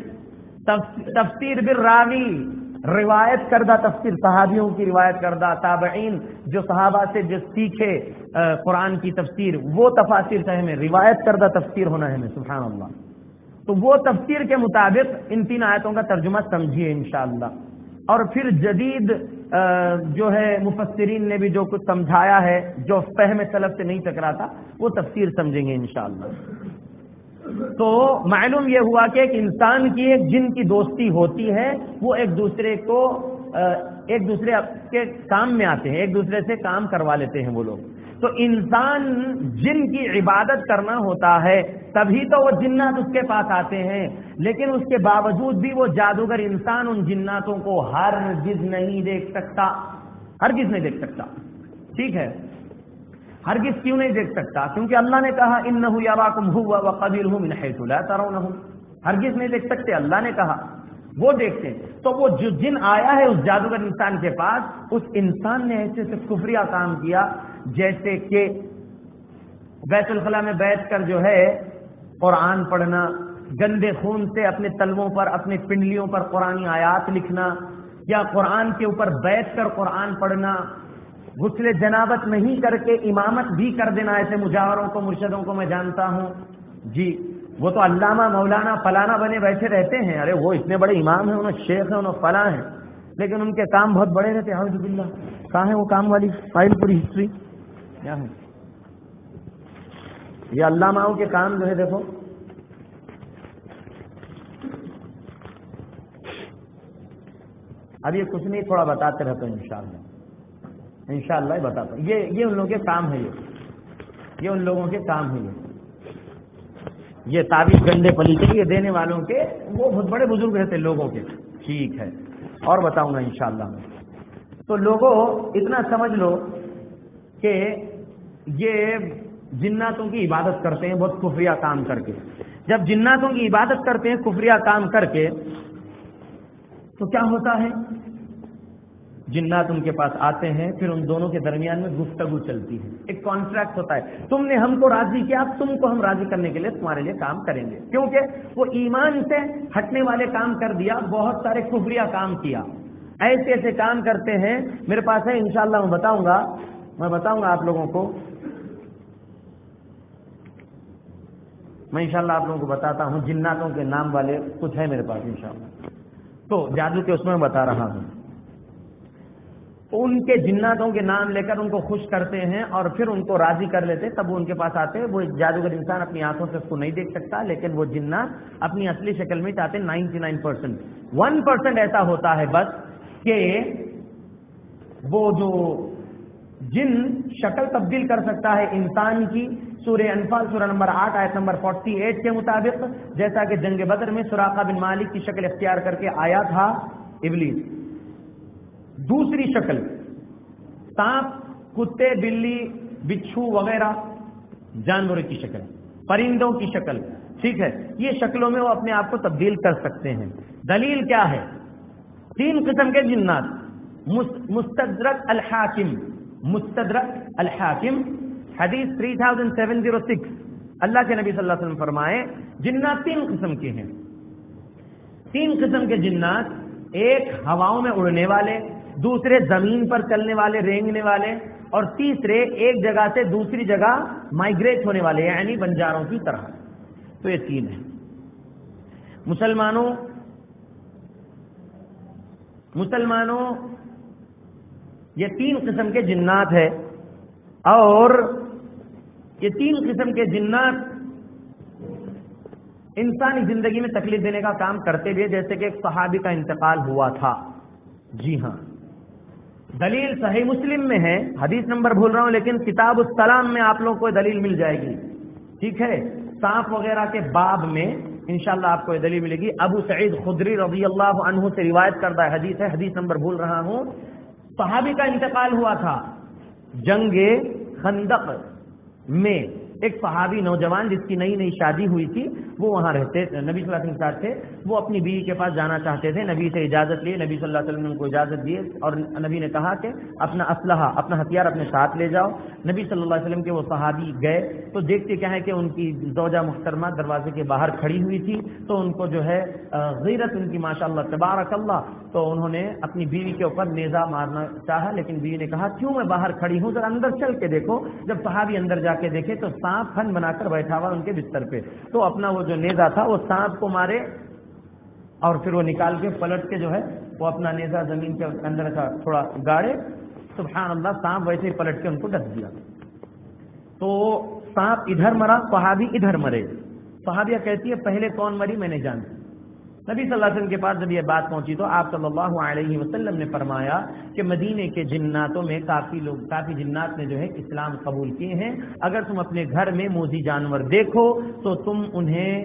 تفسیر بالراوی، روایت کردہ تفسیر، صحابیوں کی روایت کردہ، تابعین جو صحابہ سے جو سیکھے قرآن کی تفسیر، وہ تفاسیر سے ہمیں روایت کردہ تفسیر ہونا ہے ہمیں. سبحان اللہ. تو وہ تفسیر کے مطابق ان تین آیتوں کا ترجمہ سمجھیے انشاءاللہ. اور پھر جدید جو ہے مفسرین نے بھی جو کچھ سمجھایا ہے جو فہم سلف سے نہیں ٹکراتا وہ تفسیر سمجھیں گے انشاءاللہ. تو معلوم یہ ہوا کہ ایک انسان کی ایک جن کی دوستی ہوتی ہے، وہ ایک دوسرے کو ایک دوسرے کے کام میں آتے ہیں، ایک دوسرے سے کام کروا لیتے ہیں وہ لوگ. تو انسان جن کی عبادت کرنا ہوتا ہے تبھی تو وہ جنات اس کے پاس آتے ہیں، لیکن اس کے باوجود بھی وہ جادوگر انسان ان جناتوں کو ہرگز نہیں دیکھ سکتا، ہرگز نہیں دیکھ سکتا. ٹھیک ہے، ہرگز کیوں نہیں دیکھ سکتا؟ کیونکہ اللہ نے کہا انہ یراکم ہوا وقبیلہ من حیث لا ترونہم. ہرگز نہیں دیکھ سکتے، اللہ نے کہا، وہ دیکھتے ہیں. تو وہ جو جن آیا ہے اس جادوگر انسان کے پاس، اس انسان نے ایسے سے کفریہ کام کیا جیسے کہ بیت الخلاء میں بیٹھ کر جو ہے قرآن پڑھنا، گندے خون سے اپنے تلووں پر اپنے پنڈلیوں پر قرآنی آیات لکھنا، یا قرآن کے اوپر بیٹھ کر قرآن پڑھنا، غسل جنابت نہیں کر کے امامت بھی کر دینا. ایسے مجاوروں کو مرشدوں کو میں جانتا ہوں جی، وہ تو علامہ مولانا فلانا بنے بیٹھے رہتے ہیں. ارے وہ اتنے بڑے امام ہیں، انہوں شیخ ہیں، انہوں فلاں ہیں، لیکن ان کے کام بہت بڑے رہتے ہیں. اعوذ باللہ. کہاں ہے وہ کام والی فائل پوری ہسٹری؟ کیا ہے یہ علاماؤں کے کام جو ہے دیکھو. اب یہ کچھ نہیں، تھوڑا بتاتے رہتا ہوں انشاءاللہ انشاءاللہ ہی بتاتا ہوں. یہ یہ ان لوگوں کے کام ہے، یہ یہ ان لوگوں کے کام ہے. یہ یہ تعویذ گنڈے پلیتے یہ دینے والوں کے وہ بہت بڑے بزرگ رہتے لوگوں کے. ٹھیک ہے، اور بتاؤں گا انشاءاللہ. تو لوگوں اتنا سمجھ لو کہ یہ جناتوں کی عبادت کرتے ہیں بہت کفریہ کام کر کے. جب جناتوں کی عبادت کرتے ہیں کفریہ کام کر کے تو کیا ہوتا ہے؟ جنات ان کے پاس آتے ہیں، پھر ان دونوں کے درمیان میں گفتگو چلتی ہے، ایک کانٹریکٹ ہوتا ہے. تم نے ہم کو راضی کیا، اب تم کو ہم راضی کرنے کے لیے تمہارے لیے کام کریں گے. کیونکہ وہ ایمان سے ہٹنے والے کام کر دیا، بہت سارے کفریہ کام کیا، ایسے ایسے کام کرتے ہیں. میرے پاس ہے انشاءاللہ، میں بتاؤں گا میں بتاؤں گا آپ لوگوں کو میں انشاءاللہ آپ لوگوں کو بتاتا ہوں. جناتوں کے نام والے کچھ ہے میرے پاس انشاءاللہ. تو جادو کے اس میں بتا رہا ہوں. ان کے جناتوں کے نام لے کر ان کو خوش کرتے ہیں اور پھر ان کو راضی کر لیتے، تب وہ ان کے پاس آتے ہیں. وہ جادوگر انسان اپنی آنکھوں سے اس کو نہیں دیکھ سکتا، لیکن وہ جنات اپنی اصلی شکل میں چاہتے ہیں. Ninety nine percent one percent ایسا ہوتا ہے بس کہ وہ جو جن شکل تبدیل کر سکتا ہے انسان کی، سورہ انفال سورہ نمبر آٹھ آیت نمبر اڑتالیس کے مطابق، جیسا کہ جنگ بدر میں سراقہ بن مالک کی شکل اختیار کر کے آیا تھا ابلیس۔ دوسری شکل سانپ، کتے، بلی، بچھو وغیرہ جانوروں کی شکل، پرندوں کی شکل، ٹھیک ہے، یہ شکلوں میں وہ اپنے آپ کو تبدیل کر سکتے ہیں۔ دلیل کیا ہے؟ تین قسم کے جنات، مستدرک الحاکم، مستدرک الحاکم حدیث تین ہزار سات سو چھ، اللہ کے نبی صلی اللہ علیہ وسلم فرمائے جنات تین قسم کے ہیں۔ تین قسم کے جنات، ایک ہواؤں میں اڑنے والے، دوسرے زمین پر چلنے والے، رینگنے والے، اور تیسرے ایک جگہ سے دوسری جگہ مائگریٹ ہونے والے، یعنی بنجاروں کی طرح۔ تو یہ تین ہیں۔ مسلمانوں مسلمانوں یہ تین قسم کے جنات ہے، اور یہ تین قسم کے جنات انسانی زندگی میں تکلیف دینے کا کام کرتے بھی، جیسے کہ ایک صحابی کا انتقال ہوا تھا۔ جی ہاں، دلیل صحیح مسلم میں ہے، حدیث نمبر بھول رہا ہوں لیکن کتاب السلام میں آپ لوگوں کو دلیل مل جائے گی، ٹھیک ہے، سانپ وغیرہ کے باب میں انشاءاللہ آپ کو یہ دلیل ملے گی۔ ابو سعید خدری رضی اللہ عنہ سے روایت کردہ حدیث ہے، حدیث نمبر بھول رہا ہوں۔ صحابی کا انتقال ہوا تھا جنگ خندق میں، ایک صحابی نوجوان جس کی نئی نئی شادی ہوئی تھی، وہ وہاں رہتے، نبی صلی اللہ علیہ وسلم کے ساتھ تھے، وہ اپنی بیوی کے پاس جانا چاہتے تھے، نبی سے اجازت لیے، نبی صلی اللہ علیہ وسلم نے ان کو اجازت دی، اور نبی نے کہا کہ اپنا اسلحہ، اپنا ہتھیار اپنے ساتھ لے جاؤ۔ نبی صلی اللہ علیہ وسلم کے وہ صحابی گئے تو دیکھتے کیا ہے کہ ان کی زوجہ محترمہ دروازے کے باہر کھڑی ہوئی تھی، تو ان کو جو ہے غیرت ان کی ماشاءاللہ تبارک اللہ، تو انہوں نے اپنی بیوی کے اوپر نیزہ مارنا چاہا، لیکن بیوی نے کہا کیوں میں باہر کھڑی ہوں، ذرا اندر چل کے دیکھو۔ جب صحابی اندر جا کے دیکھے تو سانپ پھن بنا کر بیٹھا ہوا ان کے بستر پہ، تو اپنا وہ جو نیزہ تھا وہ سانپ کو مارے، اور پھر وہ نکال کے پلٹ کے جو ہے وہ اپنا نیزہ زمین کے اندر کا تھوڑا گاڑے، سبحان اللہ، سانپ ویسے ہی پلٹ کے ان کو ڈس دیا۔ تو سانپ ادھر مرا، صحابی ادھر مرے۔ صحابیہ کہتی ہے پہلے کون مری میں نہیں جانتی۔ نبی صلی اللہ علیہ وسلم کے پاس جب یہ بات پہنچی تو آپ صلی اللہ علیہ وسلم نے فرمایا کہ مدینے کے جناتوں میں کافی لوگ کافی جنات نے جو ہے اسلام قبول کیے ہیں، اگر تم اپنے گھر میں موذی جانور دیکھو تو تم انہیں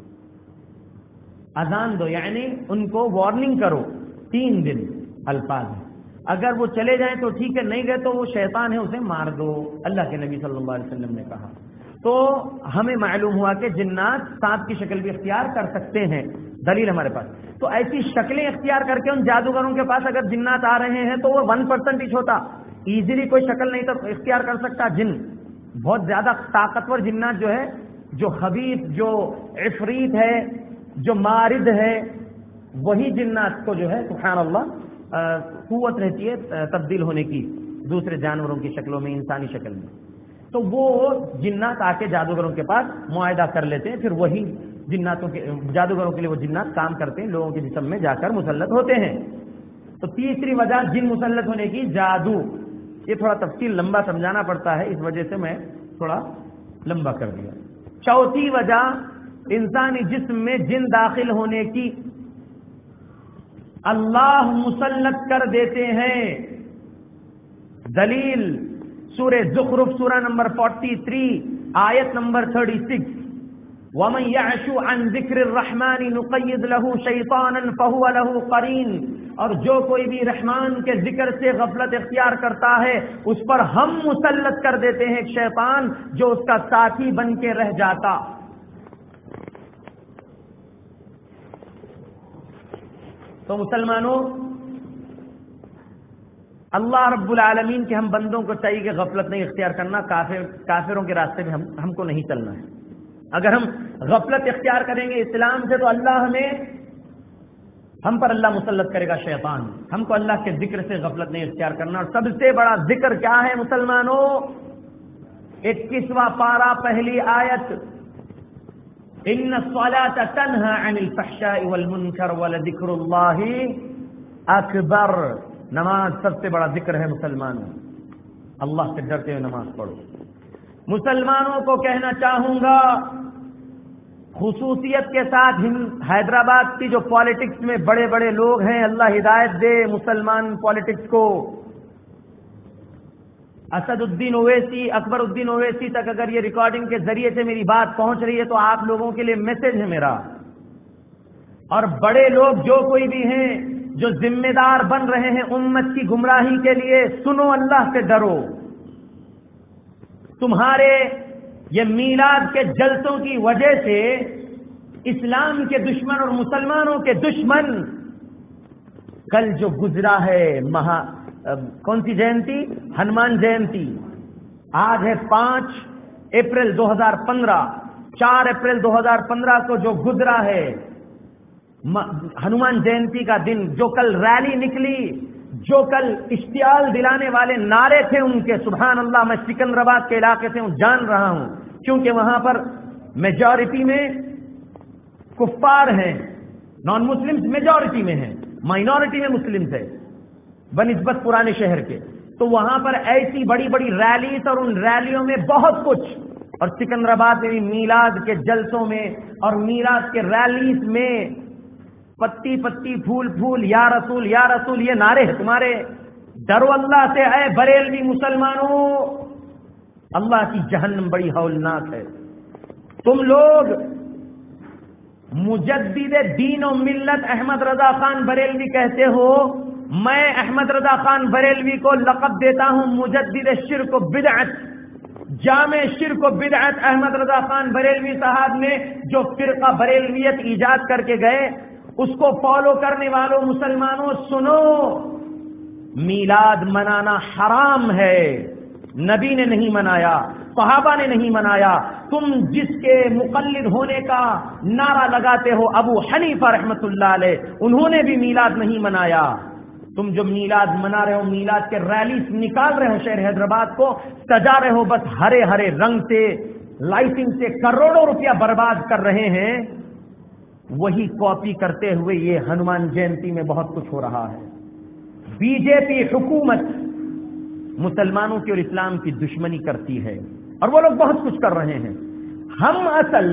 اذان دو، یعنی ان کو وارننگ کرو، تین دن الفاظ ہیں، اگر وہ چلے جائیں تو ٹھیک ہے، نہیں گئے تو وہ شیطان ہے، اسے مار دو، اللہ کے نبی صلی اللہ علیہ وسلم نے کہا۔ تو ہمیں معلوم ہوا کہ جنات سانپ کی شکل بھی اختیار کر سکتے ہیں، دلیل ہمارے پاس۔ تو ایسی شکلیں اختیار کر کے ان جادوگروں کے پاس اگر جنات آ رہے ہیں تو وہ ون پرسنٹ ہوتا، ایزیلی کوئی شکل نہیں تو اختیار کر سکتا جن۔ بہت زیادہ طاقتور جنات جو ہے، جو خبیث، جو عفریت ہے، جو مارد ہے، وہی جنات کو جو ہے سبحان اللہ قوت رہتی ہے تبدیل ہونے کی دوسرے جانوروں کی شکلوں میں، انسانی شکل میں۔ تو وہ جنات آ کے جادوگروں کے پاس معاہدہ کر لیتے ہیں، پھر وہی جناتوں کے جادوگروں کے لیے وہ جنات کام کرتے ہیں، لوگوں کے جسم میں جا کر مسلط ہوتے ہیں۔ تو تیسری وجہ جن مسلط ہونے کی جادو، یہ تھوڑا تفصیل لمبا سمجھانا پڑتا ہے، اس وجہ سے میں تھوڑا لمبا کر دیا۔ چوتھی وجہ انسانی جسم میں جن داخل ہونے کی، اللہ مسلط کر دیتے ہیں۔ دلیل سورہ زخرف سورہ نمبر تینتالیس آیت نمبر چھتیس، وَمَنْ يَعْشُ عَنْ ذِكْرِ الرَّحْمَنِ نُقَيِّضْ لَهُ شَيْطَانًا فَهُوَ لَهُ قَرِينٌ، اور جو کوئی بھی رحمان کے ذکر سے غفلت اختیار کرتا ہے اس پر ہم مسلط کر دیتے ہیں ایک شیطان جو اس کا ساتھی بن کے رہ جاتا۔ تو مسلمانوں، اللہ رب العالمین کے ہم بندوں کو چاہیے کہ غفلت نہیں اختیار کرنا، کافر کافروں کے راستے میں ہم ہم کو نہیں چلنا ہے۔ اگر ہم غفلت اختیار کریں گے اسلام سے تو اللہ ہمیں ہم پر اللہ مسلط کرے گا شیطان۔ ہم کو اللہ کے ذکر سے غفلت نہیں اختیار کرنا، اور سب سے بڑا ذکر کیا ہے مسلمانوں؟ اکیسواں پارہ پہلی آیت، ان الصلاۃ تنہی عن الفحشاء والمنکر ولذکر اللہ اکبر۔ نماز سب سے بڑا ذکر ہے مسلمانوں، اللہ سے ڈرتے ہوئے نماز پڑھو۔ مسلمانوں کو کہنا چاہوں گا خصوصیت کے ساتھ، حیدرآباد کی جو پالیٹکس میں بڑے بڑے لوگ ہیں، اللہ ہدایت دے مسلمان پالیٹکس کو، اسد الدین اویسی، اکبر الدین اویسی تک اگر یہ ریکارڈنگ کے ذریعے سے میری بات پہنچ رہی ہے تو آپ لوگوں کے لیے میسج ہے میرا، اور بڑے لوگ جو کوئی بھی ہیں جو ذمہ دار بن رہے ہیں امت کی گمراہی کے لیے، سنو، اللہ سے ڈرو۔ تمہارے یہ میلاد کے جلسوں کی وجہ سے اسلام کے دشمن اور مسلمانوں کے دشمن، کل جو گزرا ہے مہا کون سی جینتی؟ ہنومان جینتی، آج ہے پانچ اپریل دو ہزار پندرہ، چار اپریل دو ہزار پندرہ کو جو گزرا ہے ہنومان جینتی کا دن، جو کل ریلی نکلی، جو کل اشتعال دلانے والے نعرے تھے ان کے، سبحان اللہ، میں سکندرآباد کے علاقے سے ہوں، جان رہا ہوں، کیونکہ وہاں پر میجورٹی میں کفار ہیں، نان مسلمز میجورٹی میں ہیں، مائنورٹی میں مسلمز ہے بنسبت پرانے شہر کے، تو وہاں پر ایسی بڑی بڑی ریلیز، اور ان ریلیوں میں بہت کچھ، اور سکندرآباد میں بھی میلاد کے جلسوں میں اور میلاد کے ریلیز میں پتی پتی پھول پھول یا رسول یا رسول یہ نعرے ہیں تمہارے۔ ڈرو اللہ سے اے بریلوی مسلمانوں، اللہ کی جہنم بڑی ہولناک ہے۔ تم لوگ مجدد دین و ملت احمد رضا خان بریلوی کہتے ہو، میں احمد رضا خان بریلوی کو لقب دیتا ہوں مجدد شرک و بدعت، جامع شرک و بدعت۔ احمد رضا خان بریلوی صاحب نے جو فرقہ بریلویت ایجاد کر کے گئے، اس کو فالو کرنے والوں مسلمانوں سنو، میلاد منانا حرام ہے، نبی نے نہیں منایا، صحابہ نے نہیں منایا۔ تم جس کے مقلد ہونے کا نعرہ لگاتے ہو، ابو حنیفہ رحمۃ اللہ علیہ، انہوں نے بھی میلاد نہیں منایا۔ تم جو میلاد منا رہے ہو، میلاد کے ریلیز نکال رہے ہو، شہر حیدرآباد کو سجا رہے ہو بس ہرے ہرے رنگ سے، لائٹنگ سے کروڑوں روپیہ برباد کر رہے ہیں، وہی کاپی کرتے ہوئے یہ ہنومان جینتی میں بہت کچھ ہو رہا ہے۔ بی جے پی حکومت مسلمانوں کی اور اسلام کی دشمنی کرتی ہے، اور وہ لوگ بہت کچھ کر رہے ہیں۔ ہم اصل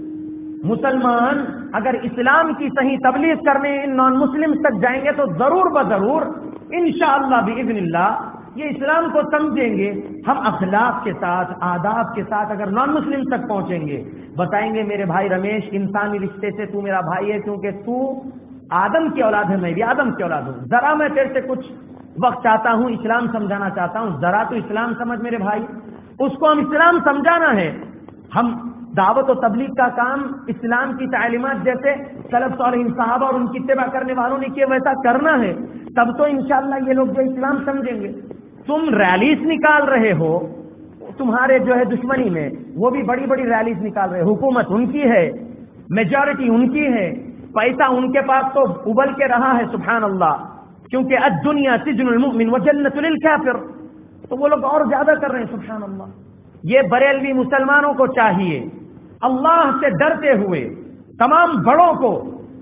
مسلمان اگر اسلام کی صحیح تبلیغ کرنے ان نان مسلم تک جائیں گے تو ضرور بضرور انشاءاللہ باذن اللہ یہ اسلام کو سمجھیں گے۔ ہم اخلاق کے ساتھ، آداب کے ساتھ اگر نان مسلم تک پہنچیں گے، بتائیں گے میرے بھائی رمیش، انسانی رشتے سے تو میرا بھائی ہے، کیونکہ تو آدم کی اولاد ہے، میں بھی آدم کی اولاد ہوں، ذرا میں تیرے سے کچھ وقت چاہتا ہوں، اسلام سمجھانا چاہتا ہوں، ذرا تو اسلام سمجھ میرے بھائی۔ اس کو ہم اسلام سمجھانا ہے۔ ہم دعوت و تبلیغ کا کام اسلام کی تعلیمات جیسے سلف صالحین صحابہ اور ان کی اتباع کرنے والوں نے کیا ویسا کرنا ہے، تب تو انشاءاللہ یہ لوگ جو اسلام سمجھیں گے۔ تم ریلیز نکال رہے ہو تمہارے جو ہے دشمنی میں، وہ بھی بڑی بڑی ریلیز نکال رہے، حکومت ان کی ہے، میجورٹی ان کی ہے، پیسہ ان کے پاس تو ابل کے رہا ہے، سبحان اللہ، کیونکہ الدنیا سجن المؤمن وجنت للکافر، تو وہ لوگ اور زیادہ کر رہے ہیں، سبحان اللہ۔ یہ بریلوی مسلمانوں کو چاہیے اللہ سے ڈرتے ہوئے تمام بڑوں کو،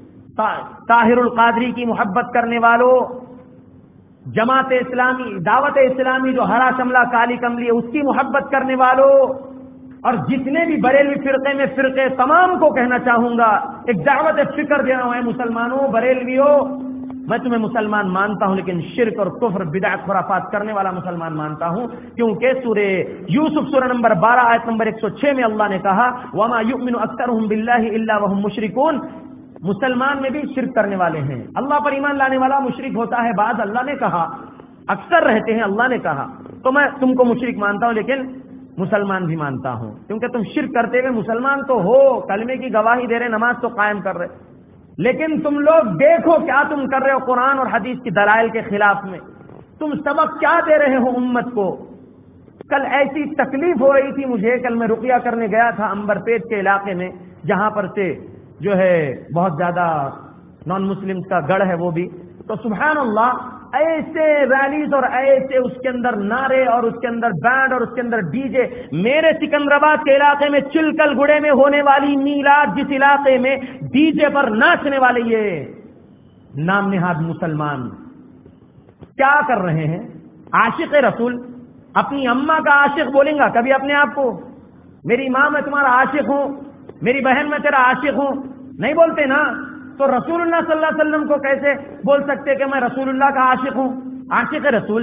طاہر القادری کی محبت کرنے والوں، جماعت اسلامی، دعوت اسلامی جو ہرا شملہ کالی کملی ہے اس کی محبت کرنے والوں، اور جتنے بھی بریلوی فرقے میں فرقے تمام کو کہنا چاہوں گا، ایک دعوت فکر دے رہا ہوں، اے مسلمانوں، بریلویوں، میں تمہیں مسلمان مانتا ہوں لیکن شرک اور کفر بدعت خرافات کرنے والا مسلمان مانتا ہوں، کیونکہ سورہ یوسف سورہ نمبر بارہ آیت نمبر ایک سو چھ میں اللہ نے کہا وَمَا يُؤْمِنُ أَكْثَرُهُمْ بِاللَّهِ إِلَّا وَهُمْ مُشْرِكُونَ، مسلمان میں بھی شرک کرنے والے ہیں، اللہ پر ایمان لانے والا مشرک ہوتا ہے، بعد اللہ نے کہا اکثر رہتے ہیں، اللہ نے کہا تو میں تم کو مشرک مانتا ہوں لیکن مسلمان بھی مانتا ہوں، کیونکہ تم شرک کرتے ہوئے مسلمان تو ہو، کلمے کی گواہی دے رہے، نماز تو قائم کر رہے، لیکن تم لوگ دیکھو کیا تم کر رہے ہو قرآن اور حدیث کی دلائل کے خلاف میں، تم سبق کیا دے رہے ہو امت کو۔ کل ایسی تکلیف ہو رہی تھی مجھے، کل میں رقیہ کرنے گیا تھا انبر پیٹ کے علاقے میں، جہاں پر سے جو ہے بہت زیادہ نان مسلم کا گڑھ ہے وہ بھی، تو سبحان اللہ ایسے ریلیز اور ایسے اس کے اندر نعرے اور اس کے اندر بینڈ اور اس کے اندر ڈی جے۔ میرے سکندرآباد کے علاقے میں چلکل گڑے میں ہونے والی میلاد، جس علاقے میں ڈی جے پر ناچنے والے یہ نام نہاد مسلمان کیا کر رہے ہیں؟ عاشق رسول، اپنی اماں کا عاشق بولیں گا کبھی اپنے آپ کو؟ میری ماں میں تمہارا عاشق ہوں، میری بہن میں تیرا عاشق ہوں، نہیں بولتے نا؟ تو رسول اللہ صلی اللہ علیہ وسلم کو کیسے بول سکتے کہ میں رسول اللہ کا عاشق ہوں؟ عاشق رسول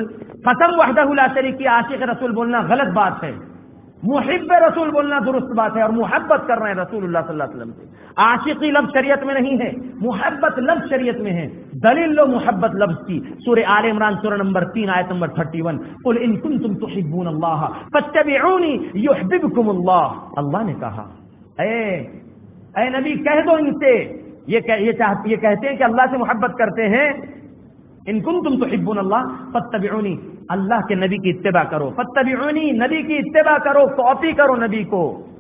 قسم وحدہ لا شریک کی عاشق رسول بولنا غلط بات ہے، محب رسول بولنا درست بات ہے، اور محبت کر رہے ہیں رسول اللہ صلی اللہ علیہ وسلم سے۔ عاشقی لفظ شریعت میں نہیں ہے، محبت لفظ شریعت میں ہے۔ دلیل لو محبت لفظ کی، سورہ آل عمران سورہ نمبر تین آیت نمبر اکتیس، قل ان کنتم تحبون اللہ فاتبعونی یحببکم اللہ۔ اللہ نے کہا اے اے نبی کہہ دو ان سے، یہ یہ چاہتے یہ کہتے ہیں کہ اللہ سے محبت کرتے ہیں، ان کنتم تحبون اللہ فاتبعونی، اللہ کے نبی کی اتباع کرو، فاتبعونی نبی کی اتباع کرو، کاپی کرو نبی کو،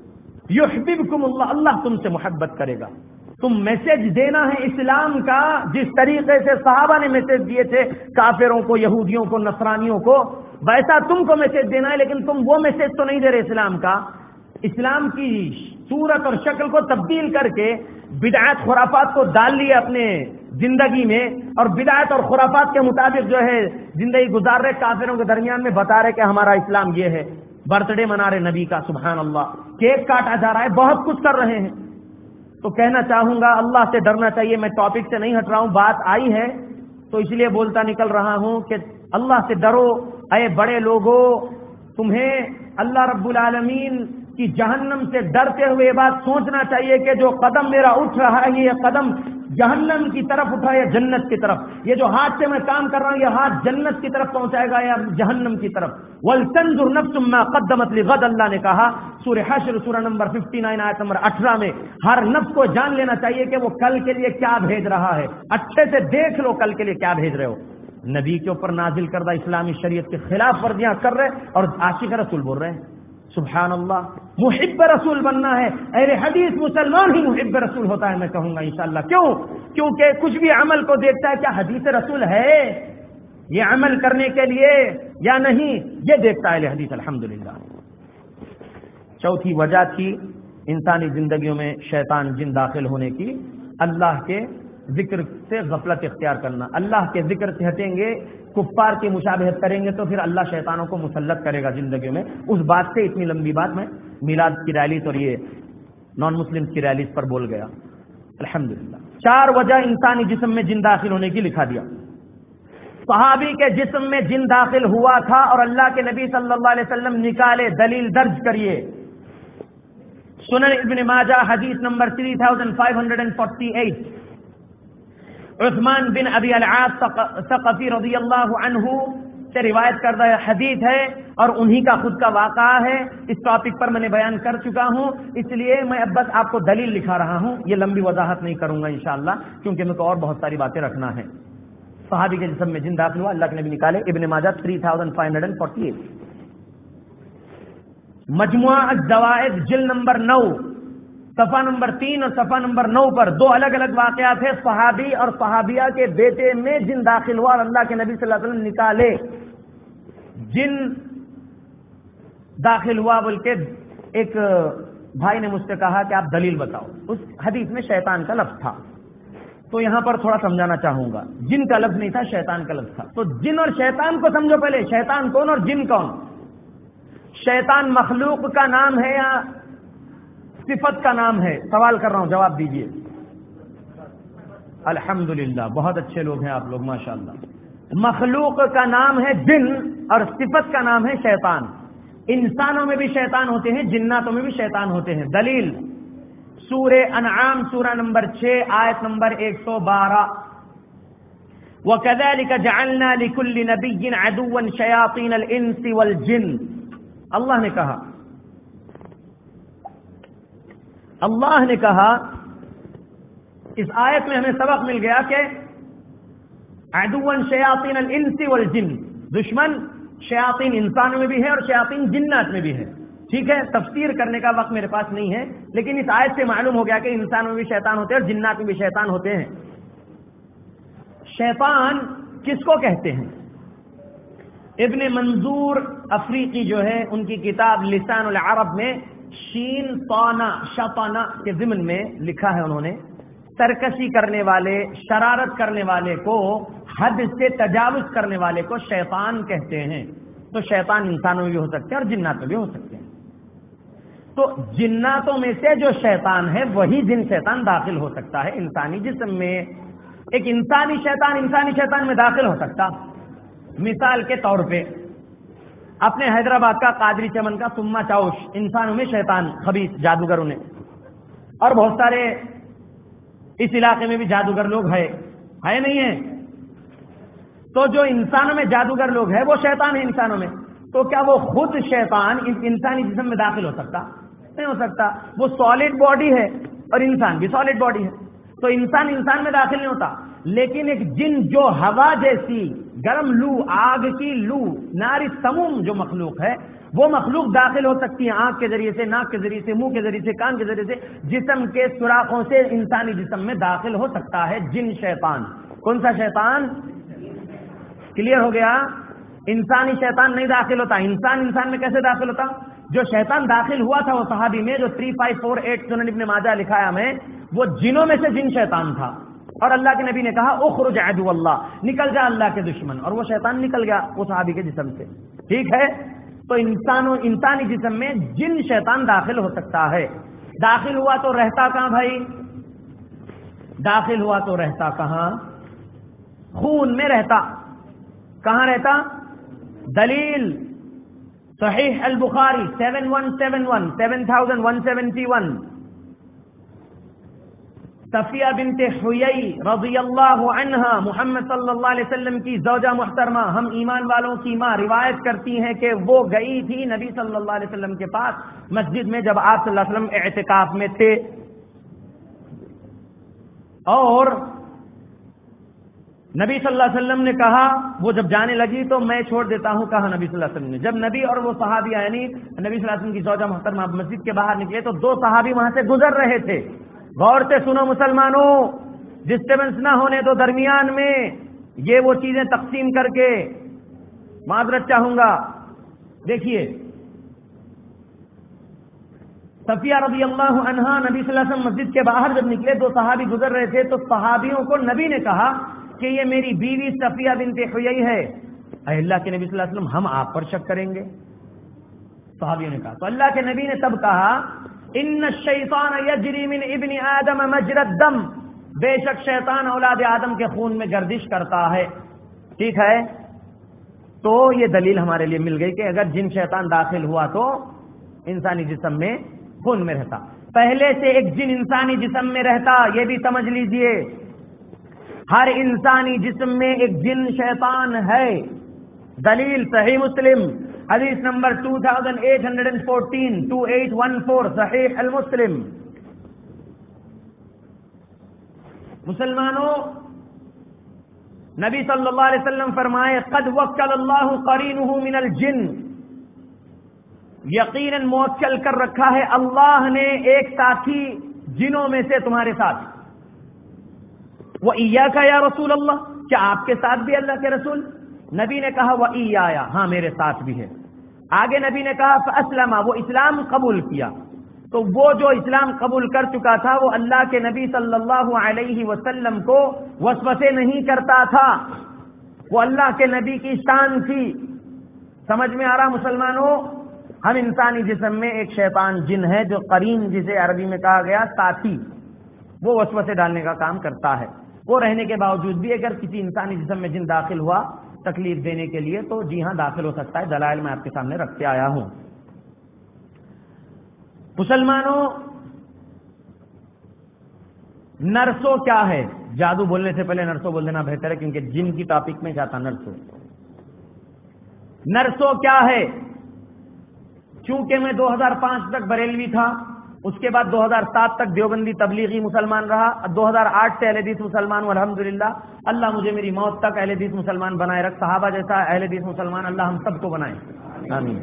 یحببکم اللہ، اللہ تم سے محبت کرے گا۔ تم میسج دینا ہے اسلام کا، جس طریقے سے صحابہ نے میسج دیے تھے کافروں کو، یہودیوں کو، نصرانیوں کو، ویسا تم کو میسج دینا ہے، لیکن تم وہ میسج تو نہیں دے رہے اسلام کا۔ اسلام کی صورت اور شکل کو تبدیل کر کے بدعات خرافات کو ڈال لیے اپنے زندگی میں، اور بدعات اور خرافات کے مطابق جو ہے زندگی گزار رہے، کافروں کے درمیان میں بتا رہے کہ ہمارا اسلام یہ ہے، برتھ ڈے منا رہے نبی کا، سبحان اللہ، کیک کاٹا جا رہا ہے، بہت کچھ کر رہے ہیں۔ تو کہنا چاہوں گا اللہ سے ڈرنا چاہیے۔ میں ٹاپک سے نہیں ہٹ رہا ہوں، بات آئی ہے تو اس لیے بولتا نکل رہا ہوں کہ اللہ سے ڈرو اے بڑے لوگوں، تمہیں اللہ رب العالمین کی جہنم سے ڈرتے ہوئے یہ بات سوچنا چاہیے کہ جو قدم میرا اٹھ رہا ہے یہ قدم جہنم کی طرف اٹھا یا جنت کی طرف، یہ جو ہاتھ سے میں کام کر رہا ہوں یہ ہاتھ جنت کی طرف پہنچائے گا یا جہنم کی طرف۔ وَلْتَنْظُرْ نَفْسٌ مَا قَدَّمَتْ لِغَدٍ، اللہ نے کہا سورہ حشر سورہ نمبر उनسٹھ آیت نمبر اٹھارہ میں، ہر نفس کو جان لینا چاہیے کہ وہ کل کے لیے کیا بھیج رہا ہے، اچھے سے دیکھ لو کل کے لیے کیا بھیج رہے ہو۔ نبی کے اوپر نازل کردہ اسلامی شریعت کے خلاف ورزیاں کر رہے اور عاشق رسول بول رہے ہیں، سبحان اللہ۔ محب رسول بننا ہے، اہل حدیث مسلمان ہی محب رسول ہوتا ہے، میں کہوں گا انشاءاللہ۔ کیوں؟ کیونکہ کچھ بھی عمل کو دیکھتا ہے، کیا حدیث رسول ہے یہ عمل کرنے کے لیے یا نہیں، یہ دیکھتا ہے اہل حدیث، الحمدللہ۔ چوتھی وجہ تھی انسانی زندگیوں میں شیطان جن داخل ہونے کی، اللہ کے ذکر سے غفلت اختیار کرنا۔ اللہ کے ذکر سے ہٹیں گے، کفار کی مشابہت کریں گے تو پھر اللہ شیطانوں کو مسلط کرے گا زندگیوں میں۔ اس بات سے اتنی لمبی بات میں میلاد کی ریلیز اور یہ نان مسلم کی ریلیز پر بول گیا، الحمدللہ۔ چار وجہ انسانی جسم میں جن داخل ہونے کی لکھا دیا۔ صحابی کے جسم میں جن داخل ہوا تھا اور اللہ کے نبی صلی اللہ علیہ وسلم نکالے، دلیل درج کریے۔ سنن ابن ماجہ حدیث نمبر تین ہزار پانچ سو اڑتالیس، عثمان بن ابی العاص ثقفی رضی اللہ عنہ سے روایت کردہ حدیث ہے اور انہی کا خود کا واقعہ ہے۔ اس ٹاپک پر میں نے بیان کر چکا ہوں، اس لیے میں اب بس آپ کو دلیل لکھا رہا ہوں، یہ لمبی وضاحت نہیں کروں گا انشاءاللہ، کیونکہ میں کو اور بہت ساری باتیں رکھنا ہے۔ صحابی کے جسم میں جن داخل ہوا، اللہ کے نبی نکالے، ابن ماجہ تین ہزار پانچ سو اڑتالیس۔ مجموعہ الزوائد جلد نمبر نو صفحہ نمبر تین اور صفحہ نمبر نو پر دو الگ الگ واقعات ہیں، صحابی اور صحابیہ کے بیٹے میں جن داخل ہوا اور اللہ کے نبی صلی اللہ علیہ وسلم نکالے۔ جن داخل ہوا بول کے ایک بھائی نے مجھ سے کہا کہ آپ دلیل بتاؤ، اس حدیث میں شیطان کا لفظ تھا، تو یہاں پر تھوڑا سمجھانا چاہوں گا۔ جن کا لفظ نہیں تھا، شیطان کا لفظ تھا۔ تو جن اور شیطان کو سمجھو پہلے، شیطان کون اور جن کون؟ شیطان مخلوق کا نام ہے یا صفت کا نام ہے؟ سوال کر رہا ہوں، جواب دیجئے۔ الحمدللہ، بہت اچھے لوگ ہیں آپ لوگ، ماشاءاللہ۔ مخلوق کا نام ہے جن اور صفت کا نام ہے شیطان۔ انسانوں میں بھی شیطان ہوتے ہیں، جناتوں میں بھی شیطان ہوتے ہیں۔ دلیل سورہ انعام سورہ نمبر چھ آیت نمبر ایک سو بارہ، وَكَذَلِكَ جَعَلْنَا لِكُلِّ نَبِيٍّ عَدُوًّا شَيَاطِينَ الْإِنسِ وَالْجِنِّ۔ اللہ نے کہا اللہ نے کہا اس آیت میں ہمیں سبق مل گیا کہ عدوًا شیاطین الانس والجن، دشمن شیاطین انسانوں میں بھی ہے اور شیاطین جنات میں بھی ہے۔ ٹھیک ہے، تفسیر کرنے کا وقت میرے پاس نہیں ہے، لیکن اس آیت سے معلوم ہو گیا کہ انسانوں میں بھی شیطان ہوتے ہیں اور جنات میں بھی شیطان ہوتے ہیں۔ شیطان کس کو کہتے ہیں؟ ابن منظور افریقی جو ہے، ان کی کتاب لسان العرب میں شین طانا شطنا کے ضمن میں لکھا ہے انہوں نے، سرکشی کرنے والے، شرارت کرنے والے کو، حد سے تجاوز کرنے والے کو شیطان کہتے ہیں۔ تو شیطان انسانوں میں بھی ہو سکتے ہیں اور جنات میں بھی ہو سکتے ہیں۔ تو جناتوں میں سے جو شیطان ہے وہی جن شیطان داخل ہو سکتا ہے انسانی جسم میں۔ ایک انسانی شیطان انسانی شیطان میں داخل ہو سکتا، مثال کے طور پہ اپنے حیدرآباد کا قادری چمن کا سما چاؤش انسانوں میں شیطان خبیث جادوگروں نے، اور بہت سارے اس علاقے میں بھی جادوگر لوگ ہے ہے نہیں ہے؟ تو جو انسانوں میں جادوگر لوگ ہیں وہ شیطان ہیں انسانوں میں، تو کیا وہ خود شیطان اس انسانی جسم میں داخل ہو سکتا؟ نہیں ہو سکتا. وہ سالڈ باڈی ہے اور انسان بھی سالڈ باڈی ہے، تو انسان انسان میں داخل نہیں ہوتا. لیکن ایک جن جو ہوا جیسی گرم لو، آگ کی لو، ناری سموم جو مخلوق ہے، وہ مخلوق داخل ہو سکتی ہے آنکھ کے ذریعے سے، ناک کے ذریعے سے، منہ کے ذریعے سے، کان کے ذریعے سے، جسم کے سوراخوں سے انسانی جسم میں داخل ہو سکتا ہے جن شیطان. کون سا شیطان؟ کلیئر ہو گیا؟ انسانی شیطان نہیں داخل ہوتا. انسان انسان میں کیسے داخل ہوتا؟ جو شیطان داخل ہوا تھا وہ صحابی میں، جو تھری فائیو فور ایٹ سنن ابن ماجہ لکھا ہے ہمیں، وہ جنوں میں سے جن شیطان تھا، اور اللہ کے نبی نے کہا اخرج عدو اللہ، نکل جا اللہ کے دشمن، اور وہ شیطان نکل گیا وہ صحابی کے جسم سے. ٹھیک ہے؟ تو انسانوں انسانی جسم میں جن شیطان داخل ہو سکتا ہے. داخل ہوا تو رہتا کہاں بھائی؟ داخل ہوا تو رہتا کہاں؟ خون میں رہتا. کہاں رہتا؟ دلیل صحیح البخاری seven one seven one seven thousand one seventy one صفیہ بنت حیی رضی اللہ عنہا محمد صلی اللہ علیہ وسلم کی زوجہ محترمہ، ہم ایمان والوں کی ماں، روایت کرتی ہیں کہ وہ گئی تھی نبی صلی اللہ علیہ وسلم کے پاس مسجد میں جب آپ صلی اللہ علیہ وسلم اعتکاف میں تھے، اور نبی صلی اللہ علیہ وسلم نے کہا، وہ جب جانے لگی تو میں چھوڑ دیتا ہوں، کہا نبی صلی اللہ علیہ وسلم نے. جب نبی اور وہ صحابی یعنی نبی صلی اللہ علیہ وسلم کی زوجہ محترمہ مسجد کے باہر نکلے تو دو صحابی وہاں سے گزر رہے تھے. غور سے سنو مسلمانوں، ڈسٹربنس نہ ہونے تو درمیان میں یہ وہ چیزیں تقسیم کر کے معذرت چاہوں گا. دیکھیے، صفیہ رضی اللہ عنہا نبی صلی اللہ علیہ وسلم مسجد کے باہر جب نکلے، دو صحابی گزر رہے تھے، تو صحابیوں کو نبی نے کہا کہ یہ میری بیوی صفیہ بنت حیی ہے. اے اللہ کے نبی صلی اللہ علیہ وسلم، ہم آپ پر شک کریں گے؟ صحابیوں نے کہا. تو اللہ کے نبی نے تب کہا ان الشیطان یجری من ابن آدم مجری الدم، بے شک شیطان اولاد آدم کے خون میں گردش کرتا ہے. ٹھیک ہے؟ تو یہ دلیل ہمارے لیے مل گئی کہ اگر جن شیطان داخل ہوا تو انسانی جسم میں خون میں رہتا. پہلے سے ایک جن انسانی جسم میں رہتا، یہ بھی سمجھ لیجئے. ہر انسانی جسم میں ایک جن شیطان ہے. دلیل صحیح مسلم حدیث نمبر two thousand eight hundred fourteen two eight one four صحیح المسلم. مسلمانوں، نبی صلی اللہ علیہ وسلم فرمائے قد وکل اللہ قرینہ من الجن، یقیناً موکل کر رکھا ہے اللہ نے ایک ساتھی جنوں میں سے تمہارے ساتھ. وَإِيَّاكَ يَا رسول اللہ، کیا آپ کے ساتھ بھی اللہ کے رسول؟ نبی نے کہا وَإِيَّايَ، ہاں میرے ساتھ بھی ہے. آگے نبی نے کہا فَأَسْلَمَ، وہ اسلام قبول کیا. تو وہ جو اسلام قبول کر چکا تھا وہ اللہ کے نبی صلی اللہ علیہ وسلم کو وسوسے نہیں کرتا تھا، وہ اللہ کے نبی کی شان تھی. سمجھ میں آ رہا مسلمانوں؟ ہم انسانی جسم میں ایک شیطان جن ہے جو قرین جسے عربی میں کہا گیا ساتھی، وہ وسوسے ڈالنے کا کام کرتا ہے. وہ رہنے کے باوجود بھی اگر کسی انسانی جسم میں جن داخل ہوا تکلیف دینے کے لیے تو جی ہاں داخل ہو سکتا ہے. دلائل میں آپ کے سامنے رکھ کے آیا ہوں. مسلمانوں، نرسو کیا ہے؟ جادو بولنے سے پہلے نرسو بول دینا بہتر ہے کیونکہ جن کی ٹاپک میں کیا تھا. نرسو نرسو کیا ہے؟ چونکہ میں دو ہزار پانچ تک بریلوی تھا، اس کے بعد دو ہزار سات تک دیوبندی تبلیغی مسلمان رہا، دو ہزار آٹھ سے اہل حدیث مسلمان ہوں الحمدللہ. اللہ مجھے میری موت تک اہل حدیث مسلمان بنائے رکھ، صحابہ جیسا اہل حدیث مسلمان اللہ ہم سب کو بنائے، آمین.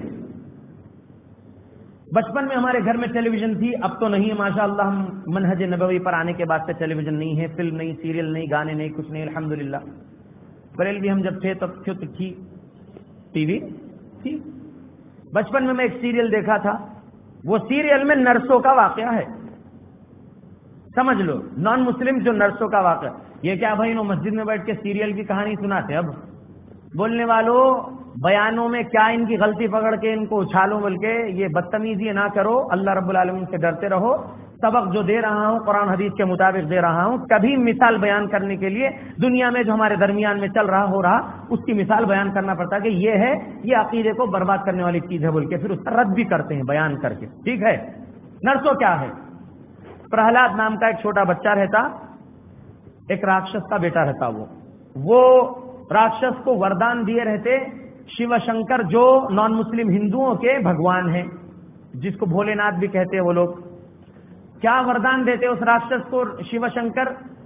بچپن میں ہمارے گھر میں ٹیلی ویژن تھی، اب تو نہیں ہے ماشاء اللہ. ہم منہج نبوی پر آنے کے بعد سے ٹیلی ویژن نہیں ہے، فلم نہیں، سیریل نہیں، گانے نہیں، کچھ نہیں الحمدللہ. بریلوی ہم جب تھے تب تھی ٹی وی تھی. بچپن میں میں ایک سیریل دیکھا تھا، وہ سیریل میں نرسوں کا واقعہ ہے. سمجھ لو، نان مسلم جو نرسوں کا واقعہ. یہ کیا بھائی انہوں مسجد میں بیٹھ کے سیریل کی کہانی سناتے؟ اب بولنے والوں بیانوں میں کیا ان کی غلطی پکڑ کے ان کو اچھالو، بول کے یہ بدتمیزی نہ کرو، اللہ رب العالمین سے ڈرتے رہو. سبق جو دے رہا ہوں قرآن حدیث کے مطابق دے رہا ہوں، کبھی مثال بیان کرنے کے لیے دنیا میں جو ہمارے درمیان میں چل رہا ہو رہا اس کی مثال بیان کرنا پڑتا ہے کہ یہ ہے، یہ عقیدے کو برباد کرنے والی چیز ہے بول کے پھر اس کا رد بھی کرتے ہیں بیان کر کے. ٹھیک ہے. نرسو کیا ہے؟ پرہلاد نام کا ایک چھوٹا بچہ رہتا، ایک راکشس کا بیٹا رہتا. وہ وہ راکشس کو وردان دیے رہتے شیو شنکر جو نان مسلم ہندوؤں کے بھگوان ہیں، جس کو بھولے ناتھ بھی کہتے ہیں وہ لوگ. کیا وردان دیتے اس راکشس کو شیو شنکر؟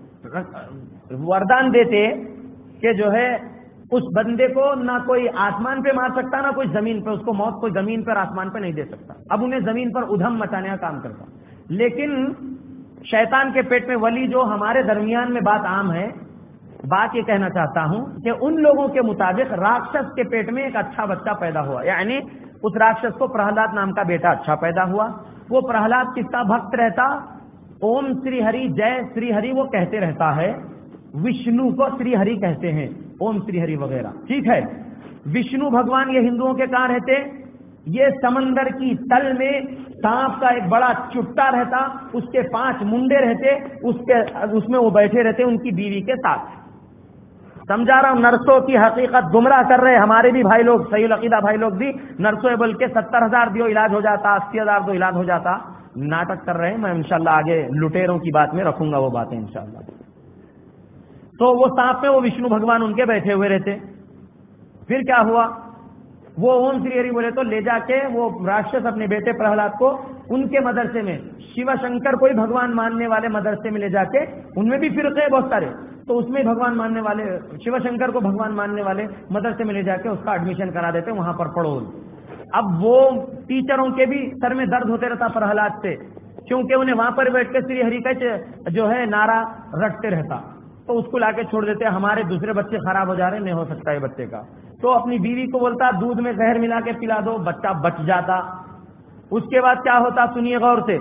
وردان دیتے کہ جو ہے اس بندے کو نہ کوئی آسمان پہ مار سکتا نہ کوئی زمین پہ، اس کو موت کوئی زمین پر آسمان پہ نہیں دے سکتا. اب انہیں زمین پر ادھم مچانے کا کام کرتا. لیکن شیطان کے پیٹ میں ولی جو ہمارے درمیان میں بات عام ہے. بات یہ کہنا چاہتا ہوں کہ ان لوگوں کے مطابق راکشس کے پیٹ میں ایک اچھا بچہ پیدا ہوا، یعنی اس راکشس کو پرہلاد نام کا بیٹا اچھا پیدا ہوا. وہ پرہلاد کس کا بھکت رہتا؟ اوم سری ہری جے سری ہری وہ کہتے رہتا ہے. وشنو کو سری ہری کہتے ہیں، اوم سری ہری وغیرہ. ٹھیک ہے. وشنو بھگوان یہ ہندوؤں کے کہاں رہتے؟ یہ سمندر کی تل میں سانپ کا ایک بڑا چٹا رہتا، اس کے پانچ منڈے رہتے، اس کے اس میں وہ بیٹھے رہتے ان کی بیوی کے ساتھ. سمجھا رہا ہوں. نرسوں کی حقیقت گمراہ کر رہے ہمارے بھی بھائی لوگ، صحیح العقیدہ بھائی لوگ بھی. نرسوں بول کے ستر ہزار دیو علاج ہو جاتا، اسی ہزار دو علاج ہو جاتا. ناٹک کر رہے ہیں. میں انشاءاللہ آگے لٹیروں کی بات میں رکھوں گا وہ باتیں انشاءاللہ. تو وہ سانپ میں وہ وشنو بھگوان ان کے بیٹھے ہوئے رہتے. پھر کیا ہوا؟ وہ اوم سری ہری بولے تو لے جا کے وہ راکشس اپنے بیٹے پرہلاد کو ان کے مدرسے میں شیو شنکر کوئی بھگوان ماننے والے مدرسے میں لے جا کے، ان میں بھی فرقے بہت سارے، تو اس میں بھگوان ماننے والے شیو شنکر کو بھگوان ماننے والے مدرسے میں لے جا کے اس کا ایڈمیشن کرا دیتے، وہاں پر پڑھو. اب وہ ٹیچروں کے بھی سر میں درد ہوتے رہتا پرہلاد سے، کیونکہ انہیں وہاں پر بیٹھ کے سری ہری کا جو ہے نعرہ رٹتے رہتا. تو اس کو لا کے چھوڑ دیتے. ہمارے دوسرے بچے خراب ہو جا رہے، نہیں ہو سکتا ہے بچے کا. تو اپنی بیوی کو بولتا دودھ میں زہر ملا کے پلا دو، بچہ بچ جاتا. اس کے بعد کیا ہوتا سنیے غور سے.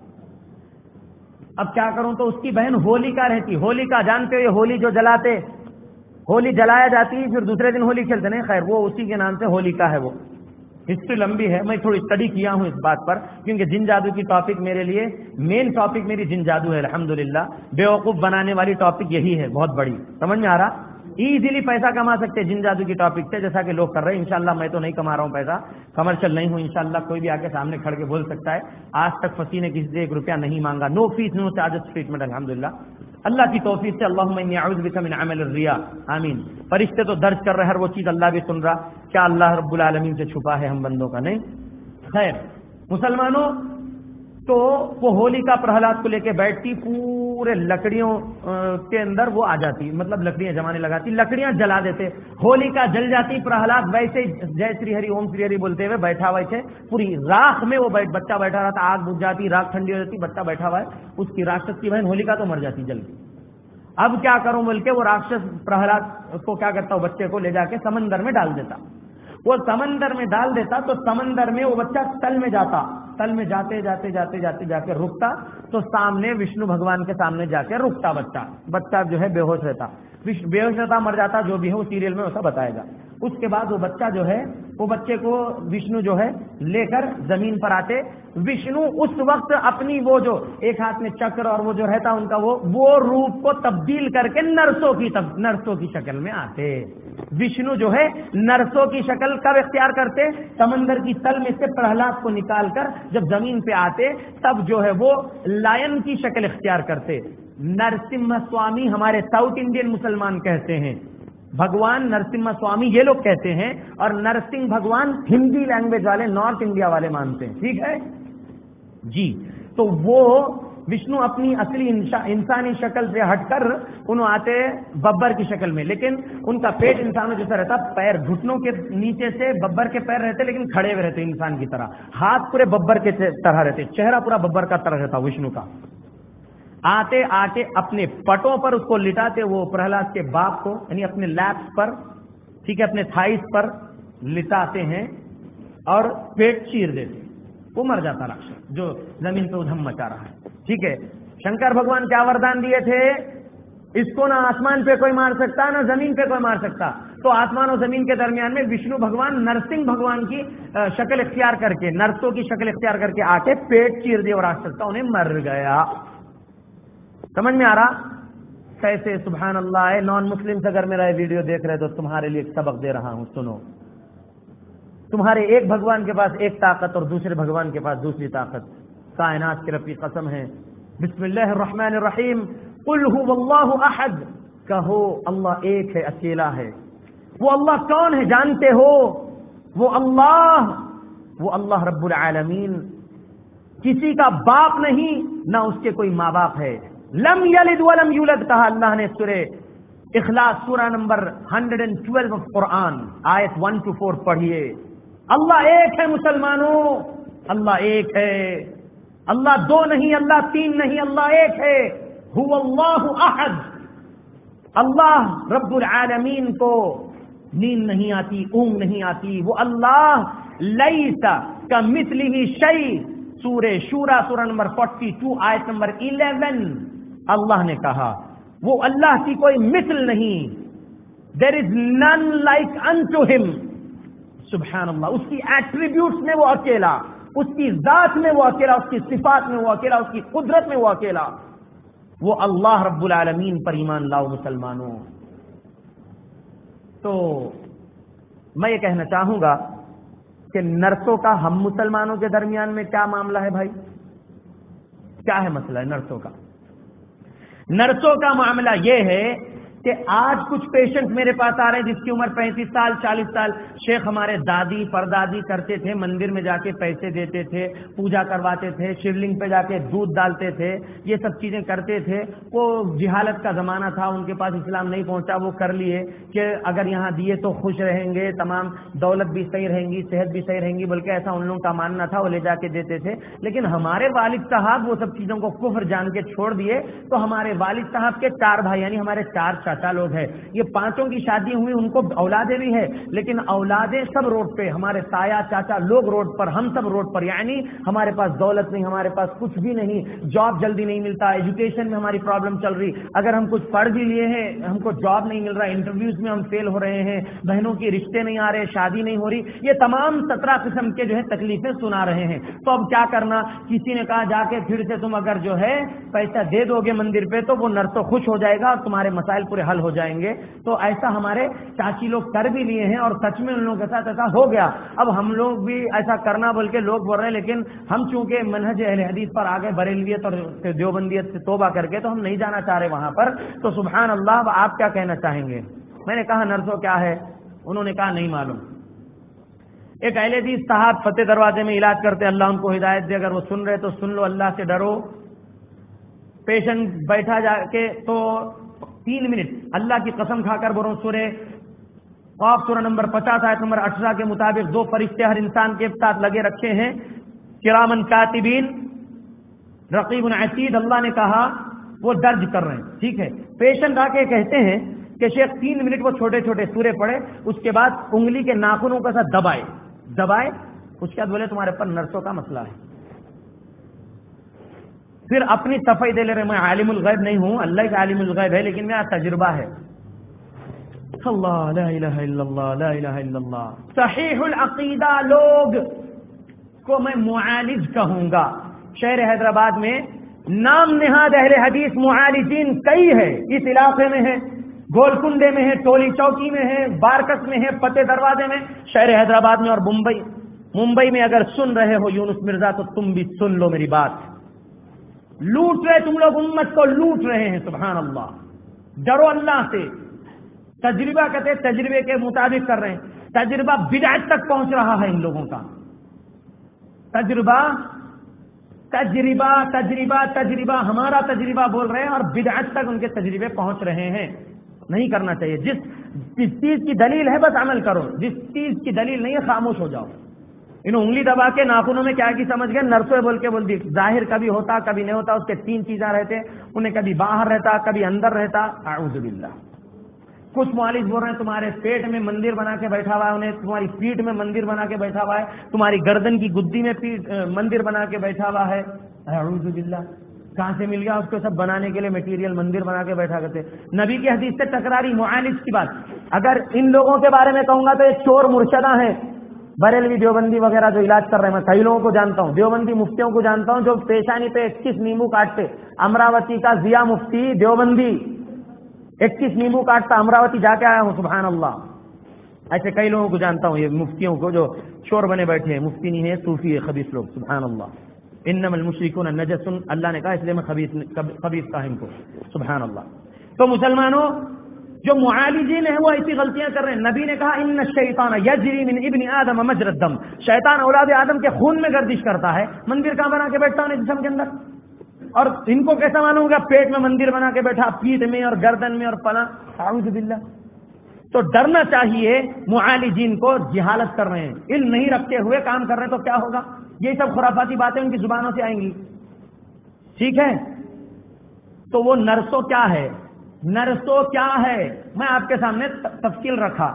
اب کیا کروں تو اس کی بہن ہولیکا رہتی. ہولیکا جانتے ہو یہ ہولی جو جلاتے، ہولی جلایا جاتی پھر دوسرے دن ہولی کھیلتے نہیں، خیر وہ اسی کے نام سے ہولیکا ہے. وہ ہسٹری لمبی ہے، میں تھوڑی اسٹڈی کیا ہوں اس بات پر، کیونکہ جن جادو کی ٹاپک میرے لیے مین ٹاپک میری جن جادو ہے. الحمدللہ بیوقوف بنانے والی ٹاپک یہی ہے، بہت بڑی. سمجھ میں آ رہا؟ ایزیلی پیسہ کما سکتے جن جادو کی ٹاپک سے، جیسا کہ لوگ کر رہے ہیں. انشاءاللہ میں تو نہیں کما رہا ہوں پیسہ، کمرشل نہیں ہوں. انشاءاللہ کوئی بھی آ کے سامنے کھڑ کے بول سکتا ہے. آج تک فصیح نے کسی سے ایک روپیہ نہیں مانگا. No fees no charges treatment الحمدللہ اللہ کی توفیق سے. اللہم انی اعوذ بک من عمل الریا. آمین. فرشتے تو درج کر رہے، ہر وہ چیز اللہ بھی سن رہا. کیا اللہ رب العالمین سے چھپا ہے ہم بندوں کا؟ نہیں. خیر مسلمانوں، تو وہ ہولی کا پرہلاد کو لے کے بیٹھتی، پورے لکڑیوں کے اندر وہ آ جاتی، مطلب لکڑیاں جمانے لگاتی، لکڑیاں جلا دیتے. ہولی کا جل جاتی، پرہلاد ویسے جے سری ہری اوم سری ہری بولتے ہوئے بیٹھا ہوا ہے، پوری راکھ میں وہ بچہ بیٹھا رہا تھا. آگ بجھ جاتی، راکھ ٹھنڈی ہو جاتی، بچہ بیٹھا ہوا ہے. اس کی راکشس کی بہن ہولیکا تو مر جاتی جل کے. اب کیا کروں بول کے وہ راکشس پرہلاد کو کیا کرتا، وہ بچے کو لے جا کے سمندر میں ڈال دیتا. وہ سمندر میں ڈال دیتا تو سمندر میں وہ بچہ تل میں جاتا. تل میں جاتے جاتے جاتے جاتے جا کے رکتا تو سامنے وشنو بھگوان کے سامنے جا کے رکتا. بچہ بچہ جو ہے بے ہوش رہتا، بے ہوش رہتا، مر جاتا. جو بھی ہے وہ سیریل میں ایسا بتائے گا. اس کے بعد وہ بچہ جو ہے وہ بچے کو وشنو جو ہے لے کر زمین پر آتے. وشنو اس وقت اپنی وہ جو ایک ہاتھ میں چکر اور وہ جو رہتا ان کا وہ وہ روپ کو تبدیل کر کے نرسوں کی تب نرسوں کی شکل میں آتے. وشنو جو ہے نرسوں کی شکل کب اختیار کرتے؟ سمندر کی تل میں سے پرہلاد کو نکال کر جب زمین پہ آتے تب جو ہے وہ لائن کی شکل اختیار کرتے. نرسمہ سوامی ہمارے ساؤتھ انڈین مسلمان کہتے ہیں، بھگوان نرسمہ سوامی یہ لوگ کہتے ہیں، اور نرسنگ بھگوان ہندی لینگویج والے نارتھ انڈیا والے مانتے ہیں. ٹھیک ہے جی. تو وہ وشنو اپنی اصلی انسانی شکل سے ہٹ کر انہوں آتے ببر کی شکل میں، لیکن ان کا پیٹ انسانوں جیسا رہتا، پیر گھٹنوں کے نیچے سے ببر کے پیر رہتے لیکن کھڑے ہوئے رہتے انسان کی طرح، ہاتھ پورے ببر کے طرح رہتے، چہرہ پورا ببر کا طرح رہتا وشنو کا. آتے آ کے اپنے پٹوں پر اس کو لٹاتے، وہ پرہلاد کے باپ کو، یعنی اپنے لیپس پر، ٹھیک ہے، اپنے تھائس پر لٹاتے ہیں اور پیٹ چیر دیتے. وہ مر جاتا راکشس جو زمین پہ ادھم مچا رہا ہے. ٹھیک ہے. شنکر بھگوان کیا وردان دیے تھے؟ اس کو نہ آسمان پہ کوئی مار سکتا نہ زمین پہ کوئی مار سکتا. تو آسمان و زمین کے درمیان میں وشنو بھگوان نرسنگ بھگوان کی شکل اختیار کر کے، نرسوں کی شکل اختیار کر کے آ کے پیٹ چیر دیا اور آشکتا انہیں مر گیا. سمجھ میں آ رہا کیسے؟ سبحان اللہ ہے. نان مسلم سے اگر میرا یہ ویڈیو دیکھ رہے تو تمہارے لیے ایک سبق دے رہا ہوں، سنو. تمہارے ایک بھگوان کے پاس ایک طاقت اور دوسرے بھگوان کے پاس دوسری طاقت. کائنات کے رب کی قسم ہے. بسم اللہ الرحمن الرحیم. قل هو اللہ احد، کہو اللہ ایک ہے، اکیلا ہے. وہ اللہ کون ہے جانتے ہو؟ وہ اللہ وہ اللہ رب العالمین کسی کا باپ نہیں، نہ اس کے کوئی ماں باپ ہے. لم یلد ولم یولد کہا اللہ نے سورہ اخلاص سورہ نمبر ایک سو بارہ آف قرآن آیت ون ٹو فور پڑھیے. اللہ ایک ہے مسلمانوں، اللہ ایک ہے. اللہ دو نہیں، اللہ تین نہیں، اللہ ایک ہے. هو اللہ احد. اللہ رب العالمین کو نیند نہیں آتی، اونگ نہیں آتی. وہ اللہ لیس کمثلہ شیء، سورہ شورى سورہ نمبر بائیس آیت نمبر الیون. اللہ نے کہا وہ اللہ کی کوئی مثل نہیں. there is none like unto him. سبحان اللہ. اس کی ایٹریبیوٹس میں وہ اکیلا، اس کی ذات میں وہ اکیلا، اس کی صفات میں وہ اکیلا، اس کی قدرت میں وہ اکیلا. وہ اللہ رب العالمین پر ایمان لاؤ مسلمانوں. تو میں یہ کہنا چاہوں گا کہ نرسوں کا ہم مسلمانوں کے درمیان میں کیا معاملہ ہے بھائی؟ کیا ہے مسئلہ ہے نرسوں کا؟ نرسوں کا معاملہ یہ ہے کہ آج کچھ پیشنٹ میرے پاس آ رہے ہیں جس کی عمر پینتیس سال چالیس سال. شیخ ہمارے دادی پردادی کرتے تھے، مندر میں جا کے پیسے دیتے تھے، پوجا کرواتے تھے، شیولنگ پہ جا کے دودھ ڈالتے تھے، یہ سب چیزیں کرتے تھے. وہ جہالت کا زمانہ تھا، ان کے پاس اسلام نہیں پہنچا. وہ کر لیے کہ اگر یہاں دیے تو خوش رہیں گے، تمام دولت بھی صحیح رہیں گی، صحت بھی صحیح رہیں گی، بلکہ ایسا ان لوگوں کا ماننا تھا. وہ لے جا کے دیتے تھے. لیکن ہمارے والد صاحب وہ سب چیزوں کو کفر جان کے چھوڑ دیے. تو ہمارے والد صاحب کے چار بھائی یعنی ہمارے چار چاچا لوگ ہیں. یہ پانچوں کی شادی ہوئی، ان کو اولادیں بھی ہے، لیکن اولادیں سب روڈ پہ. ہمارے تایا چاچا لوگ روڈ پر، ہم سب روڈ پر. یعنی ہمارے پاس دولت نہیں، ہمارے پاس کچھ بھی نہیں، جاب جلدی نہیں ملتا، ایجوکیشن میں ہماری پرابلم چل رہی. اگر ہم کچھ پڑھ بھی لیے ہیں ہم کو جاب نہیں مل رہا، انٹرویوز میں ہم فیل ہو رہے ہیں، بہنوں کی رشتے نہیں آ رہے، شادی نہیں ہو رہی. یہ تمام سترہ قسم کے جو ہے تکلیفیں سنا رہے ہیں. تو اب کیا کرنا؟ کسی نے کہا جا کے پھر سے تم اگر جو ہے پیسہ دے دو گے مندر پہ تو وہ نرس تو خوش ہو جائے گا اور تمہارے مسائل پورے حل ہو جائیں گے. تو ایسا ہمارے چاچی لوگ کر بھی لیے ہیں اور سچ میں ان لوگوں کے ساتھ ایسا ہو گیا. اب ہم لوگ بھی ایسا کرنا بول کے لوگ بول رہے ہیں، لیکن ہم چونکہ منہج اہل حدیث پر آگے بریلویت اور دیوبندیت سے توبہ کر کے تو ہم نہیں جانا چاہ رہے وہاں پر. تو سبحان اللہ. آپ کیا کہنا چاہیں گے؟ میں نے کہا نرسوں کیا ہے؟ انہوں نے کہا نہیں معلوم. ایک اہل حدیث صاحب فتح دروازے میں علاج کرتے، اللہ ان کو ہدایت دے. اگر وہ سن رہے تو سن لو، اللہ سے ڈرو. پیشنٹ بیٹھا جا کے تو تین منٹ اللہ کی قسم کھا کر بولو، سورہ قاف سورہ نمبر پچاس آیت نمبر اٹھارہ کے مطابق دو فرشتے ہر انسان کے ساتھ لگے رکھے ہیں، کرامن کاتبین رقیب عتید. اللہ نے کہا وہ درج کر رہے ہیں. ٹھیک ہے. پیشنٹ آ کے کہتے ہیں کہ شیخ تین منٹ وہ چھوٹے چھوٹے سورے پڑھے، اس کے بعد انگلی کے ناخنوں کے ساتھ دبائے دبائے اس کے بعد بولے تمہارے پر نرسوں کا مسئلہ ہے. پھر اپنی صفائی دے لے رہے، میں عالم الغیب نہیں ہوں، اللہ کا عالم الغیب ہے، لیکن میرا تجربہ ہے. اللہ لا الہ الا اللہ لا الہ الا اللہ. صحیح العقیدہ لوگ کو میں معالج کہوں گا. شہر حیدرآباد میں نام نہاد اہل حدیث معالجین کئی ہے. اس علاقے میں ہے، گولکنڈے میں ہے، ٹولی چوکی میں ہے، بارکس میں ہے، فتح دروازے میں، شہر حیدرآباد میں اور ممبئی. ممبئی میں اگر سن رہے ہو یونس مرزا تو تم بھی سن لو میری بات. لوٹ رہے تم لوگ، امت کو لوٹ رہے ہیں. سبحان اللہ. ڈرو اللہ سے. تجربہ کہتے ہیں تجربے کے مطابق کر رہے ہیں. تجربہ بدعت تک پہنچ رہا ہے ان لوگوں کا. تجربہ تجربہ تجربہ تجربہ ہمارا تجربہ بول رہے ہیں اور بدعت تک ان کے تجربے پہنچ رہے ہیں. نہیں کرنا چاہیے. جس جس چیز کی دلیل ہے بس عمل کرو، جس چیز کی دلیل نہیں ہے خاموش ہو جاؤ. انہوں انگلی دبا کے ناخنوں میں کیا کی سمجھ گئے؟ نرسوں بول کے بول دی. ظاہر کبھی ہوتا کبھی نہیں ہوتا، اس کے تین چیزیں رہتے، انہیں کبھی باہر رہتا کبھی اندر رہتا. اعوذ باللہ. کچھ معالج بول رہے ہیں تمہارے پیٹ میں مندر بنا کے بیٹھا ہوا ہے، انہیں تمہاری پیٹھ میں مندر بنا کے بیٹھا ہوا ہے، تمہاری گردن کی گدی میں مندر بنا کے بیٹھا ہوا ہے. اعوذ باللہ. کہاں سے مل گیا اس کو سب بنانے کے لیے میٹیریل، مندر بنا کے بیٹھا کرتے. نبی کی حدیث سے ٹکراری معالج کی بات. اگر ان لوگوں کے بارے میں کہوں گا تو یہ چور مرشدہ ہیں، بریلوی دیوبندی وغیرہ جو علاج کر رہے ہیں. میں کئی لوگوں کو جانتا ہوں، دیوبندی مفتیوں کو جانتا ہوں جو پیشانی پہ اکیس نیمبو کاٹتے. امراوتی کا ضیاء مفتی دیوبندی اکیس نیمبو کاٹتا، امراوتی جا کے آیا ہوں، سبحان اللہ. ایسے کئی لوگوں کو جانتا ہوں، یہ مفتیوں کو جو چور بنے بیٹھے ہیں. مفتی نہیں ہے، صوفی ہے، خبیث لوگ، سبحان اللہ. انما المشرکون نجس، اللہ نے کہا، اس لیے میں خبیث خبیث کہا ان کو، سبحان اللہ. تو مسلمانوں، جو معالجین ہیں وہ ایسی غلطیاں کر رہے ہیں. نبی نے کہا ان الشیطان یجری من ابن آدم مجرى الدم، شیطان اولاد آدم کے خون میں گردش کرتا ہے. مندر کہاں بنا کے بیٹھتا ہوں جسم کے اندر؟ اور ان کو کیسا معلوم گا پیٹ میں مندر بنا کے بیٹھا، پیٹھ میں اور گردن میں اور فلاں، اعوذ باللہ. تو ڈرنا چاہیے. معالجین کو جہالت کر رہے ہیں، علم نہیں رکھتے ہوئے کام کر رہے ہیں، تو کیا ہوگا؟ یہ سب خرافاتی باتیں ان کی زبانوں سے آئیں گی. ٹھیک ہے. تو وہ نرسو کیا ہے؟ نرسو کیا ہے؟ میں آپ کے سامنے تفصیل رکھا.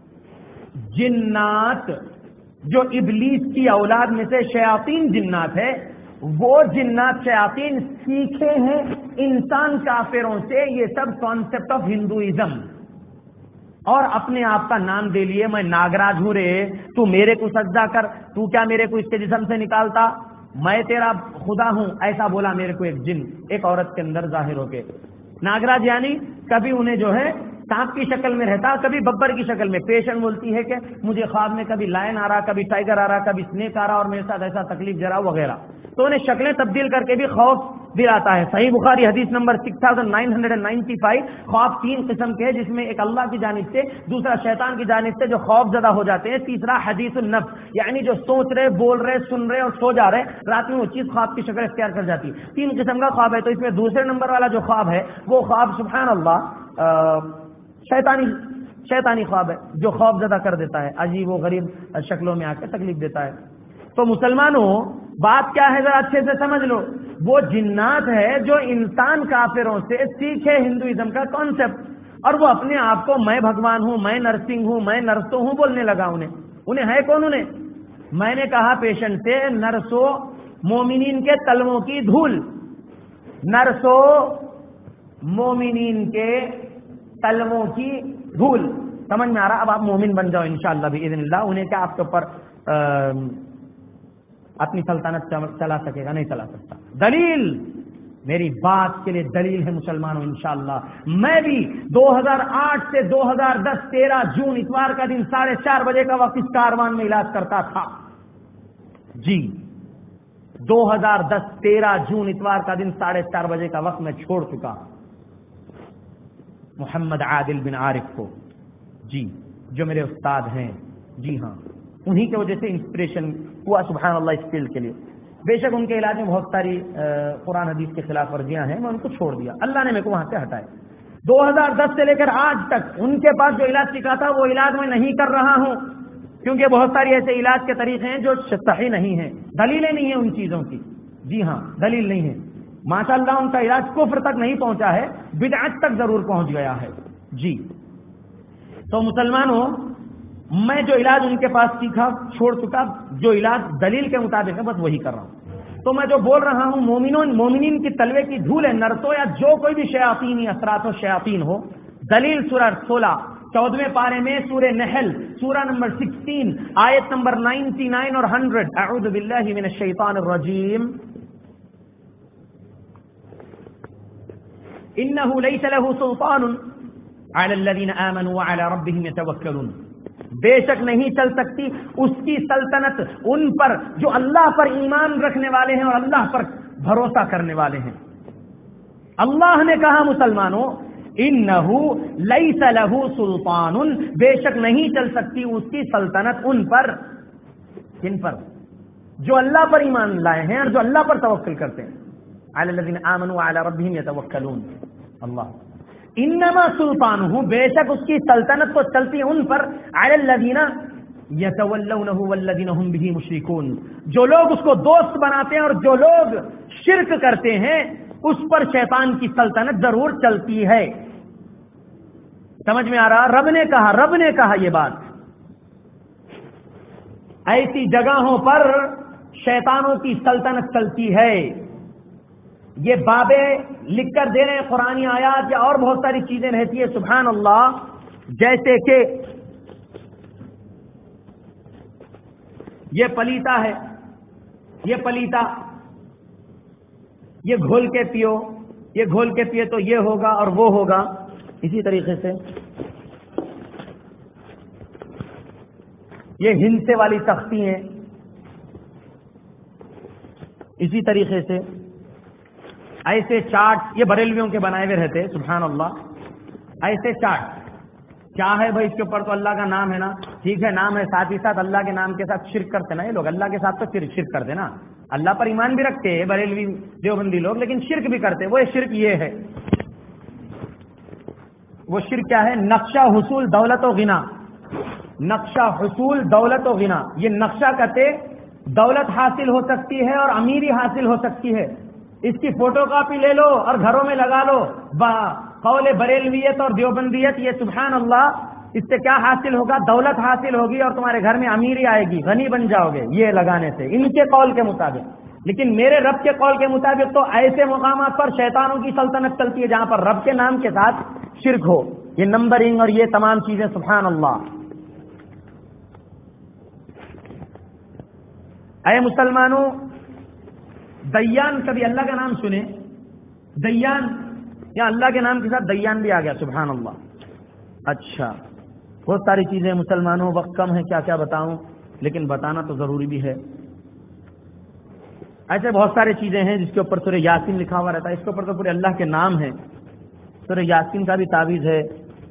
جنات جو ابلیس کی اولاد میں سے شیاطین جنات ہے، وہ جنات شیاطین سیکھے ہیں انسان کافروں سے یہ سب کانسیپٹ آف ہندوازم، اور اپنے آپ کا نام دے لیے میں ناگراج ہوں رے، تو میرے کو سجدہ کر، تو کیا میرے کو اس کے جسم سے نکالتا، میں تیرا خدا ہوں، ایسا بولا میرے کو ایک جن ایک عورت کے اندر ظاہر ہو کے. ناگراج یعنی کبھی انہیں جو ہے سانپ کی شکل میں رہتا، کبھی ببر کی شکل میں. پیشنٹ بولتی ہے کہ مجھے خواب میں کبھی لائن آ رہا، کبھی ٹائیگر آ رہا، کبھی اسنیک آ رہا اور میرے ساتھ ایسا تکلیف جرا وغیرہ. تو انہیں شکلیں تبدیل کر کے بھی خوف دلاتا ہے. صحیح بخاری حدیث نمبر six thousand nine hundred ninety five. خواب تین قسم کے ہیں، جس میں ایک اللہ کی جانب سے، دوسرا شیطان کی جانب سے جو خوف زدہ ہو جاتے ہیں، تیسرا حدیث النفس یعنی جو سوچ رہے، بول رہے، سن رہے اور سو جا رہے، رات میں وہ چیز خواب کی شکل اختیار کر جاتی. تین قسم کا خواب ہے. تو اس میں دوسرے نمبر والا جو خواب ہے وہ خواب سبحان اللہ شیطانی شیطانی خواب ہے، جو خوف زدہ کر دیتا ہے، عجیب و غریب شکلوں میں آ کے تکلیف دیتا ہے. تو مسلمانوں، بات کیا ہے ذرا اچھے سے سمجھ لو. وہ جنات ہے جو انسان کافروں سے سیکھے ہندوازم کا کانسیپٹ، اور وہ اپنے آپ کو میں بھگوان ہوں، میں نرسنگ ہوں، میں نرسو ہوں بولنے لگا. انہیں انہیں ہے کون؟ انہیں میں نے کہا پیشنٹ سے، نرسو مومنین کے تلووں کی دھول، نرسو مومنین کے تلووں کی دھول. سمجھ میں آ رہا؟ اب آپ مومن بن جاؤ انشاءاللہ باذن اللہ. انہیں کیا آپ کے اوپر اپنی سلطنت چلا سکے گا؟ نہیں چلا سکتا. دلیل، میری بات کے لیے دلیل ہے مسلمانوں انشاءاللہ. میں بھی دو ہزار آٹھ سے دو ہزار دس تیرہ جون اتوار کا دن ساڑھے چار بجے کا وقت اس کاروان میں علاج کرتا تھا. جی دو ہزار دس تیرہ جون اتوار کا دن ساڑھے چار بجے کا وقت میں چھوڑ چکا محمد عادل بن عارف کو، جی جو میرے استاد ہیں. جی ہاں، انہی کی وجہ سے انسپریشن ہوا سبحان اللہ اس فیلڈ کے لیے. بے شک ان کے علاج میں بہت ساری قرآن حدیث کے خلاف ورزیاں ہیں، میں ان کو چھوڑ دیا، اللہ نے میرے کو وہاں سے ہٹائے. دو ہزار دس سے لے کر آج تک ان کے پاس جو علاج سیکھا تھا وہ علاج میں نہیں کر رہا ہوں، کیونکہ بہت ساری ایسے علاج کے طریقے ہیں جو صحیح نہیں ہیں، دلیلیں نہیں ہیں ان چیزوں کی. جی ہاں، دلیل نہیں ہے. ماشاء اللہ ان کا علاج کفر تک نہیں پہنچا ہے، بدعت تک ضرور پہنچ گیا ہے. جی تو مسلمانوں، میں جو علاج ان کے پاس سیکھا چھوڑ چکا، جو علاج دلیل کے مطابق ہے بس وہی کر رہا ہوں. تو میں جو بول رہا ہوں مومنون مومنین کی تلوے کی دھول ہے، نرسو یا جو کوئی بھی شیاطینی اثرات و شیاطین ہو. دلیل سورہ سولہ چودہویں پارے میں سورہ نحل سورہ نمبر سکسٹین آیت نمبر نائنٹی نائن اور ہنڈریڈ. اعوذ باللہ من الشیطان الرجیم. انه ليس له سلطان على الذين آمنوا وعلى ربهم يتوكلون. بے شک نہیں چل سکتی اس کی سلطنت ان پر جو اللہ پر ایمان رکھنے والے ہیں اور اللہ پر بھروسہ کرنے والے ہیں. اللہ نے کہا مسلمانوں، انه ليس له سلطان، بے شک نہیں چل سکتی اس کی سلطنت ان پر. کن پر؟ جو اللہ پر ایمان لائے ہیں اور جو اللہ پر توکل کرتے ہیں. علی الذین آمنوا وعلی ربہم یتوکلون. اللہ انما سلطانہ، بے شک اس کی سلطنت تو چلتی ان پر، علی الذین یتولونہ والذین هم بہ مشرکون، جو لوگ اس کو دوست بناتے ہیں اور جو لوگ شرک کرتے ہیں اس پر شیطان کی سلطنت ضرور چلتی ہے. سمجھ میں آ رہا؟ رب نے کہا رب نے کہا یہ بات. ایسی جگہوں پر شیطانوں کی سلطنت چلتی ہے. یہ بابے لکھ کر دے رہے ہیں قرآنی آیات یا اور بہت ساری چیزیں رہتی ہیں سبحان اللہ، جیسے کہ یہ پلیتا ہے، یہ پلیتا، یہ گھول کے پیو، یہ گھول کے پیے تو یہ ہوگا اور وہ ہوگا. اسی طریقے سے یہ ہندسے والی تختی ہیں، اسی طریقے سے ایسے چارٹ یہ بریلویوں کے بنائے ہوئے رہتے سبحان اللہ. ایسے چارٹ کیا ہے بھائی؟ اس کے اوپر تو اللہ کا نام ہے نا، ٹھیک ہے نام ہے، ساتھ ہی ساتھ اللہ کے نام کے ساتھ شرک کرتے نا یہ لوگ، اللہ کے ساتھ تو شرک کرتے نا، اللہ پر ایمان بھی رکھتے ہیں بریلوی دیوبندی لوگ لیکن شرک بھی کرتے. وہ شرک یہ ہے، وہ شرک کیا ہے؟ نقشہ حصول دولت و غنا. نقشہ حصول دولت و غنا، یہ نقشہ کہتے دولت حاصل ہو سکتی ہے اور امیری حاصل ہو سکتی ہے. اس کی فوٹو کاپی لے لو اور گھروں میں لگا لو. قول بریلویت اور دیوبندیت یہ سبحان اللہ، اس سے کیا حاصل ہوگا؟ دولت حاصل ہوگی اور تمہارے گھر میں امیری آئے گی، غنی بن جاؤ گے یہ لگانے سے، ان کے قول کے مطابق. لیکن میرے رب کے قول کے مطابق تو ایسے مقامات پر شیطانوں کی سلطنت چلتی ہے جہاں پر رب کے نام کے ساتھ شرک ہو، یہ نمبرنگ اور یہ تمام چیزیں سبحان اللہ. اے مسلمانوں، دیان، کبھی اللہ کا نام سنے؟ دیان، یا اللہ کے نام کے ساتھ دیان بھی آ گیا سبحان اللہ. اچھا بہت ساری چیزیں مسلمانوں، وقت کم ہے کیا کیا بتاؤں، لیکن بتانا تو ضروری بھی ہے. ایسے بہت ساری چیزیں ہیں جس کے اوپر سورہ یاسین لکھا ہوا رہتا ہے، اس کے اوپر تو پورے اللہ کے نام ہے. سورہ یاسین کا بھی تعویذ ہے.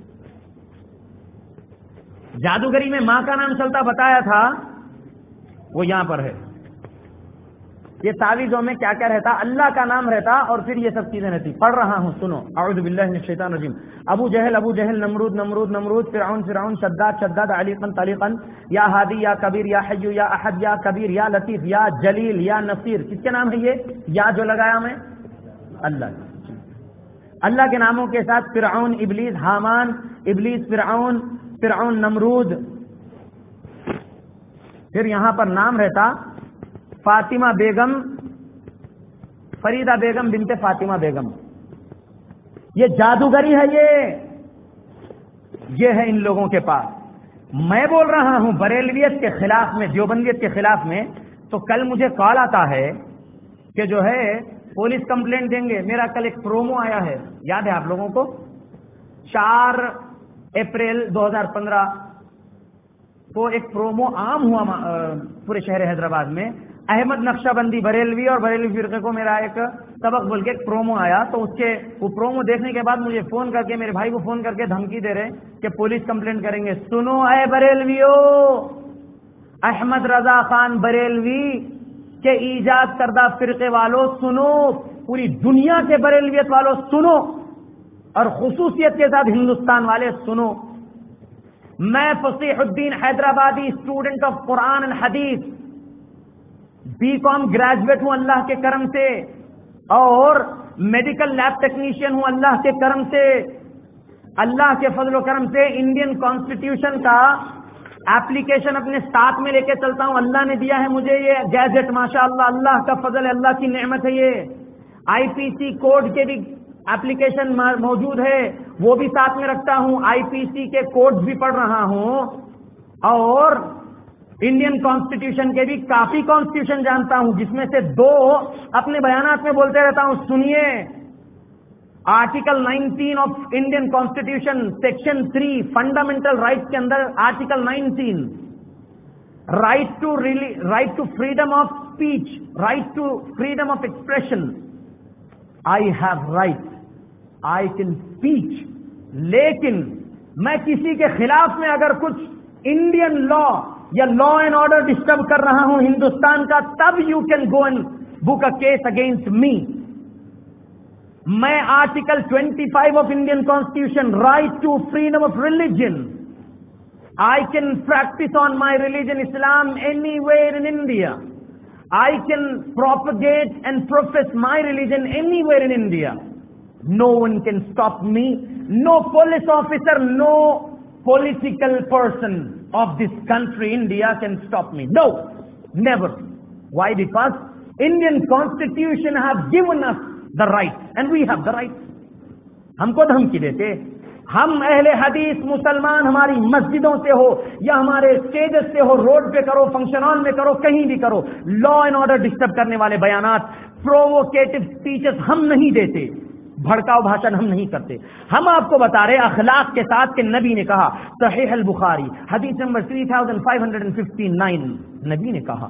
جادوگری میں ماں کا نام چلتا بتایا تھا، وہ یہاں پر ہے. یہ تعویذوں میں کیا کیا رہتا؟ اللہ کا نام رہتا اور پھر یہ سب چیزیں رہتی. پڑھ رہا ہوں سنو، اعوذ باللہ من الشیطان الرجیم. ابو جہل ابو جہل، نمرود نمرود نمرود، فرعون فرعون، شداد شداد، علیقن طلیقن، یا ہادی یا کبیر، یا حی یا احد، یا کبیر یا لطیف، یا جلیل یا نصیر. کس کے نام ہے یہ؟ یا جو لگایا میں اللہ. اللہ کے ناموں کے ساتھ فرعون ابلیس، حامان ابلیس، فرعون فرعون نمرود. پھر یہاں پر نام رہتا فاطمہ بیگم، فریدہ بیگم بنت فاطمہ بیگم. یہ جادوگری ہے، یہ یہ ہے ان لوگوں کے پاس. میں بول رہا ہوں بریلویت کے خلاف میں، دیوبندیت کے خلاف میں، تو کل مجھے کال آتا ہے کہ جو ہے پولیس کمپلینٹ دیں گے. میرا کل ایک پرومو آیا ہے، یاد ہے آپ لوگوں کو؟ چار اپریل دو ہزار پندرہ کو ایک پرومو عام ہوا پورے شہر حیدرآباد میں. احمد نقشہ بندی بریلوی اور بریلوی فرقے کو میرا ایک سبق بول کے ایک پرومو آیا. تو اس کے وہ پرومو دیکھنے کے بعد مجھے فون کر کے، میرے بھائی کو فون کر کے دھمکی دے رہے کہ پولیس کمپلینٹ کریں گے. سنو اے بریلویو، احمد رضا خان بریلوی کے ایجاد کردہ فرقے والوں سنو، پوری دنیا کے بریلویت والوں سنو، اور خصوصیت کے ساتھ ہندوستان والے سنو. میں Fasih uddin Hyderabadi, student of Quran and Hadith, B com graduate ہوں اللہ کے کرم سے، اور میڈیکل لیب ٹیکنیشین ہوں اللہ کے کرم سے. اللہ کے فضل و کرم سے انڈین کانسٹیٹیوشن کا ایپلیکیشن اپنے ساتھ میں لے کے چلتا ہوں. اللہ نے دیا ہے مجھے یہ گیجٹ، ماشاء اللہ، اللہ کا فضل ہے، اللہ کی نعمت ہے. یہ آئی پی سی کوڈ کے بھی ایپلیکیشن موجود ہے، وہ بھی ساتھ میں رکھتا ہوں. آئی پی سی کے کوڈ بھی پڑھ رہا ہوں، اور انڈین کانسٹیٹیوشن کے بھی کافی کانسٹیٹیوشن جانتا ہوں، جس میں سے دو اپنے بیانات میں بولتے رہتا ہوں. سنیے، article nineteen of Indian constitution section three fundamental right کے اندر article nineteen, right to right to freedom of speech, right to freedom of expression. I have right, I can speech. لیکن میں کسی کے خلاف میں اگر کچھ انڈین لا یا لا اینڈ آرڈر ڈسٹرب کر رہا ہوں ہندوستان کا، تب you can go and book a case against me. میں article twenty five of Indian constitution, right to freedom of religion, I can practise on my religion Islam anywhere in India. I can propagate and profess my religion anywhere in India. No one can stop me. No police officer, no political person of this country, India, can stop me. No, never. Why? Because Indian Constitution have given us the right and we have the right. ہم کو دھمکی دیتے. ہم اہل حدیث مسلمان ہماری مسجدوں سے ہو یا ہمارے اسٹیجز سے ہو, روڈ پہ کرو, فنکشن ہال میں کرو, کہیں بھی کرو, لا اینڈ آرڈر ڈسٹرب کرنے والے بیانات, پرووکیٹو اسپیچز ہم نہیں دیتے, بھڑکاؤ بھاشن ہم نہیں کرتے. ہم آپ کو بتا رہے اخلاق کے ساتھ کہ نبی نے کہا, صحیح البخاری حدیث نمبر تین ہزار پانچ سو اناسی, نبی نے کہا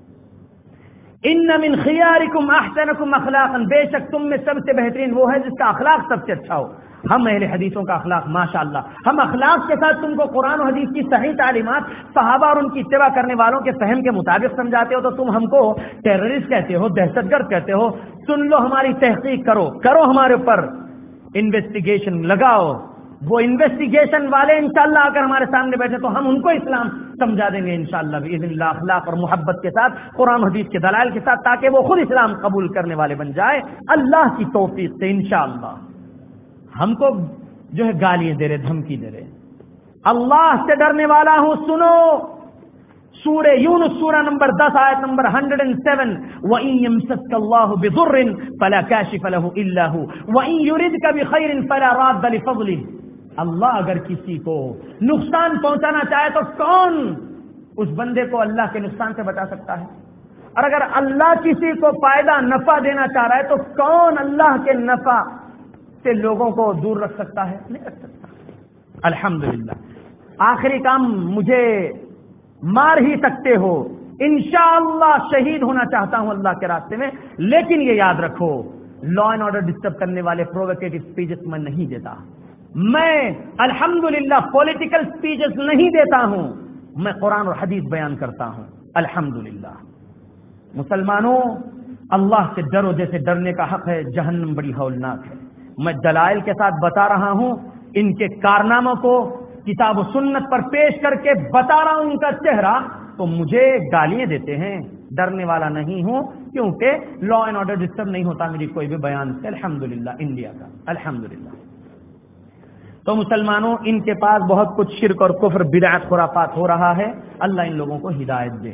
ان من خیارکم احسنکم اخلاقا, بے شک تم میں سب سے بہترین وہ ہے جس کا اخلاق سب سے اچھا ہو. ہم اہل حدیثوں کا اخلاق ماشاءاللہ, ہم اخلاق کے ساتھ تم کو قرآن و حدیث کی صحیح تعلیمات صحابہ اور ان کی اتباع کرنے والوں کے فہم کے مطابق سمجھاتے ہو تو تم ہم کو ٹیررسٹ کہتے ہو, دہشت گرد کہتے ہو. سن لو, ہماری تحقیق کرو, کرو ہمارے اوپر انویسٹیگیشن لگاؤ. وہ انویسٹیگیشن والے انشاءاللہ اگر ہمارے سامنے بیٹھے تو ہم ان کو اسلام سمجھا دیں گے انشاءاللہ باذن اللہ, اخلاق اور محبت کے ساتھ, قرآن و حدیث کے دلائل کے ساتھ, تاکہ وہ خود اسلام قبول کرنے والے بن جائے اللہ کی توفیق سے انشاءاللہ. ہم کو جو ہے گالیاں دے رہے, دھمکی دے رہے. اللہ سے ڈرنے والا ہوں, سنو سورہ یونس سورہ نمبر دس آیت نمبر ایک سو سات, وَإِن يَمْسَسْكَ اللَّهُ بِضُرٍّ فَلَا كَاشِفَ لَهُ إِلَّا هُوَ وَإِن يُرِدْكَ بِخَيْرٍ فَلَا رَادَّ لِفَضْلِهِ. اللہ اگر کسی کو نقصان پہنچانا چاہے تو کون اس بندے کو اللہ کے نقصان سے بچا سکتا ہے؟ اور اگر اللہ کسی کو فائدہ نفع دینا چاہ رہا ہے تو کون اللہ کے نفع سے لوگوں کو دور رکھ سکتا ہے؟ نہیں رکھ سکتا. الحمدللہ. آخری کام, مجھے مار ہی سکتے ہو, انشاءاللہ شہید ہونا چاہتا ہوں اللہ کے راستے میں, لیکن یہ یاد رکھو لا اینڈ آرڈر ڈسٹرب کرنے والے پرووکیٹو اسپیچز میں نہیں دیتا. میں الحمدللہ پولیٹیکل اسپیچز نہیں دیتا ہوں, میں قرآن اور حدیث بیان کرتا ہوں الحمدللہ. مسلمانوں, اللہ سے ڈرو جیسے ڈرنے کا حق ہے, جہنم بڑی ہولناک ہے. میں دلائل کے ساتھ بتا رہا ہوں, ان کے کارناموں کو کتاب و سنت پر پیش کر کے بتا رہا ہوں ان کا چہرہ, تو مجھے گالیاں دیتے ہیں. ڈرنے والا نہیں ہوں, کیونکہ لا اینڈ آرڈر ڈسٹرب نہیں ہوتا میری کوئی بھی بیان سے الحمدللہ انڈیا کا الحمدللہ. تو مسلمانوں, ان کے پاس بہت کچھ شرک اور کفر بدعت خرافات ہو رہا ہے, اللہ ان لوگوں کو ہدایت دے.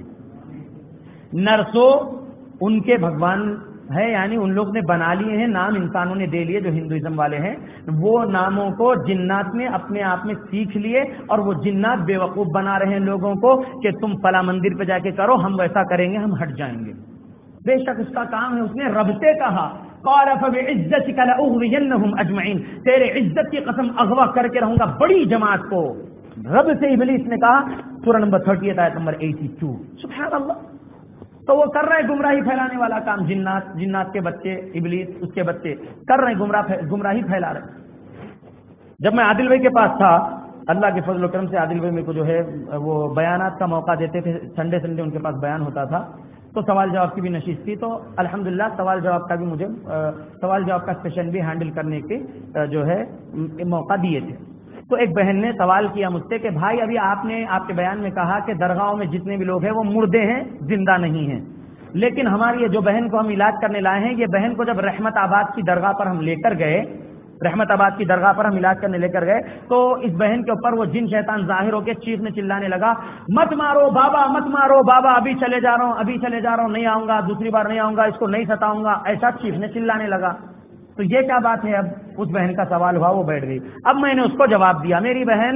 نرسو ان کے بھگوان ہے, یعنی ان لوگ نے بنا لیے ہیں نام, انسانوں نے دے لیے جو ہندوازم والے ہیں, وہ ناموں کو جنات نے اپنے آپ میں سیکھ لیے, اور وہ جنات بے وقوف بنا رہے ہیں لوگوں کو کہ تم فلاں مندر پہ جا کے کرو, ہم ویسا کریں گے, ہم ہٹ جائیں گے. بے شک اس کا کام ہے. اس نے رب سے کہا قال فبعزتك لأغوينهم اجمعين, تیرے عزت کی قسم اغوا کر کے رہوں گا بڑی جماعت کو. رب سے ابلیس نے کہا, سورہ نمبر تینتیس آیت نمبر باسی. سبحان اللہ. تو وہ کر رہے گمراہی پھیلانے والا کام, جنات جنات کے بچے, ابلیس اس کے بچے کر رہے گمراہ گمراہی پھیلا رہے. جب میں عادل بھائی کے پاس تھا, اللہ کے فضل و کرم سے عادل بھائی میرے کو جو ہے وہ بیانات کا موقع دیتے تھے, سنڈے سنڈے ان کے پاس بیان ہوتا تھا, تو سوال جواب کی بھی نشست تھی. تو الحمدللہ سوال جواب کا بھی مجھے سوال جواب کا سیشن بھی ہینڈل کرنے کے جو ہے موقع دیے تھے. تو ایک بہن نے سوال کیا مجھ سے کہ بھائی ابھی آپ نے آپ کے بیان میں کہا کہ درگاہوں میں جتنے بھی لوگ ہیں وہ مردے ہیں, زندہ نہیں ہیں, لیکن ہماری یہ جو بہن کو ہم علاج کرنے لائے ہیں, یہ بہن کو جب رحمت آباد کی درگاہ پر ہم لے کر گئے, رحمت آباد کی درگاہ پر ہم علاج کرنے لے کر گئے, تو اس بہن کے اوپر وہ جن شیطان ظاہر ہو کے چیخنے چلانے لگا, مت مارو بابا, مت مارو بابا, ابھی چلے جا رہا ہوں, ابھی چلے جا رہا ہوں, نہیں آؤں گا, دوسری بار نہیں آؤں گا, اس کو نہیں ستاؤں گا, ایسا چیخنے چلانے لگا. تو یہ کیا بات ہے؟ اب اس بہن کا سوال ہوا, وہ بیٹھ گئی. اب میں نے اس کو جواب دیا, میری بہن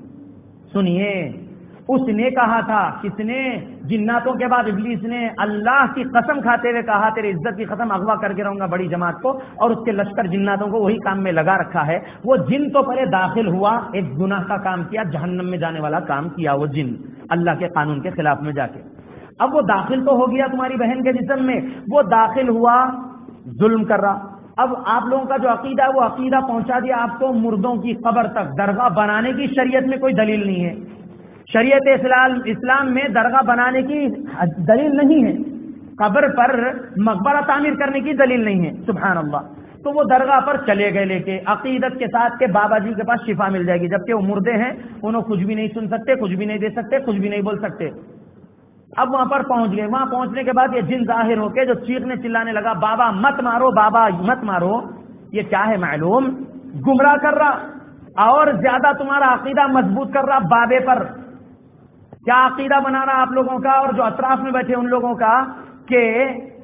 سنیے, اس نے کہا تھا, کس نے؟ جناتوں کے بعد ابلیس نے اللہ کی قسم کھاتے ہوئے کہا, تیرے عزت کی قسم اغوا کر کے رہوں گا بڑی جماعت کو, اور اس کے لشکر جناتوں کو وہی کام میں لگا رکھا ہے. وہ جن تو پہلے داخل ہوا, ایک گناہ کا کام کیا, جہنم میں جانے والا کام کیا وہ جن, اللہ کے قانون کے خلاف میں جا کے. اب وہ داخل تو ہو گیا تمہاری بہن کے جسم میں, وہ داخل ہوا, ظلم کر رہا. اب آپ لوگوں کا جو عقیدہ ہے وہ عقیدہ پہنچا دیا آپ کو مردوں کی قبر تک. درگاہ بنانے کی شریعت میں کوئی دلیل نہیں ہے, شریعت اسلام اسلام میں درگاہ بنانے کی دلیل نہیں ہے, قبر پر مقبرہ تعمیر کرنے کی دلیل نہیں ہے. سبحان اللہ. تو وہ درگاہ پر چلے گئے لے کے عقیدت کے ساتھ کہ بابا جی کے پاس شفا مل جائے گی, جبکہ وہ مردے ہیں, انہوں کچھ بھی نہیں سن سکتے, کچھ بھی نہیں دے سکتے, کچھ بھی نہیں بول سکتے. اب وہاں پر پہنچ گئے. وہاں پہنچنے کے بعد یہ جن ظاہر ہو کے جو چیخنے چلانے لگا, بابا مت مارو, بابا مت مارو, یہ کیا ہے معلوم؟ گمراہ کر رہا اور زیادہ تمہارا عقیدہ مضبوط کر رہا بابے پر. کیا عقیدہ بنا رہا آپ لوگوں کا اور جو اطراف میں بیٹھے ان لوگوں کا, کہ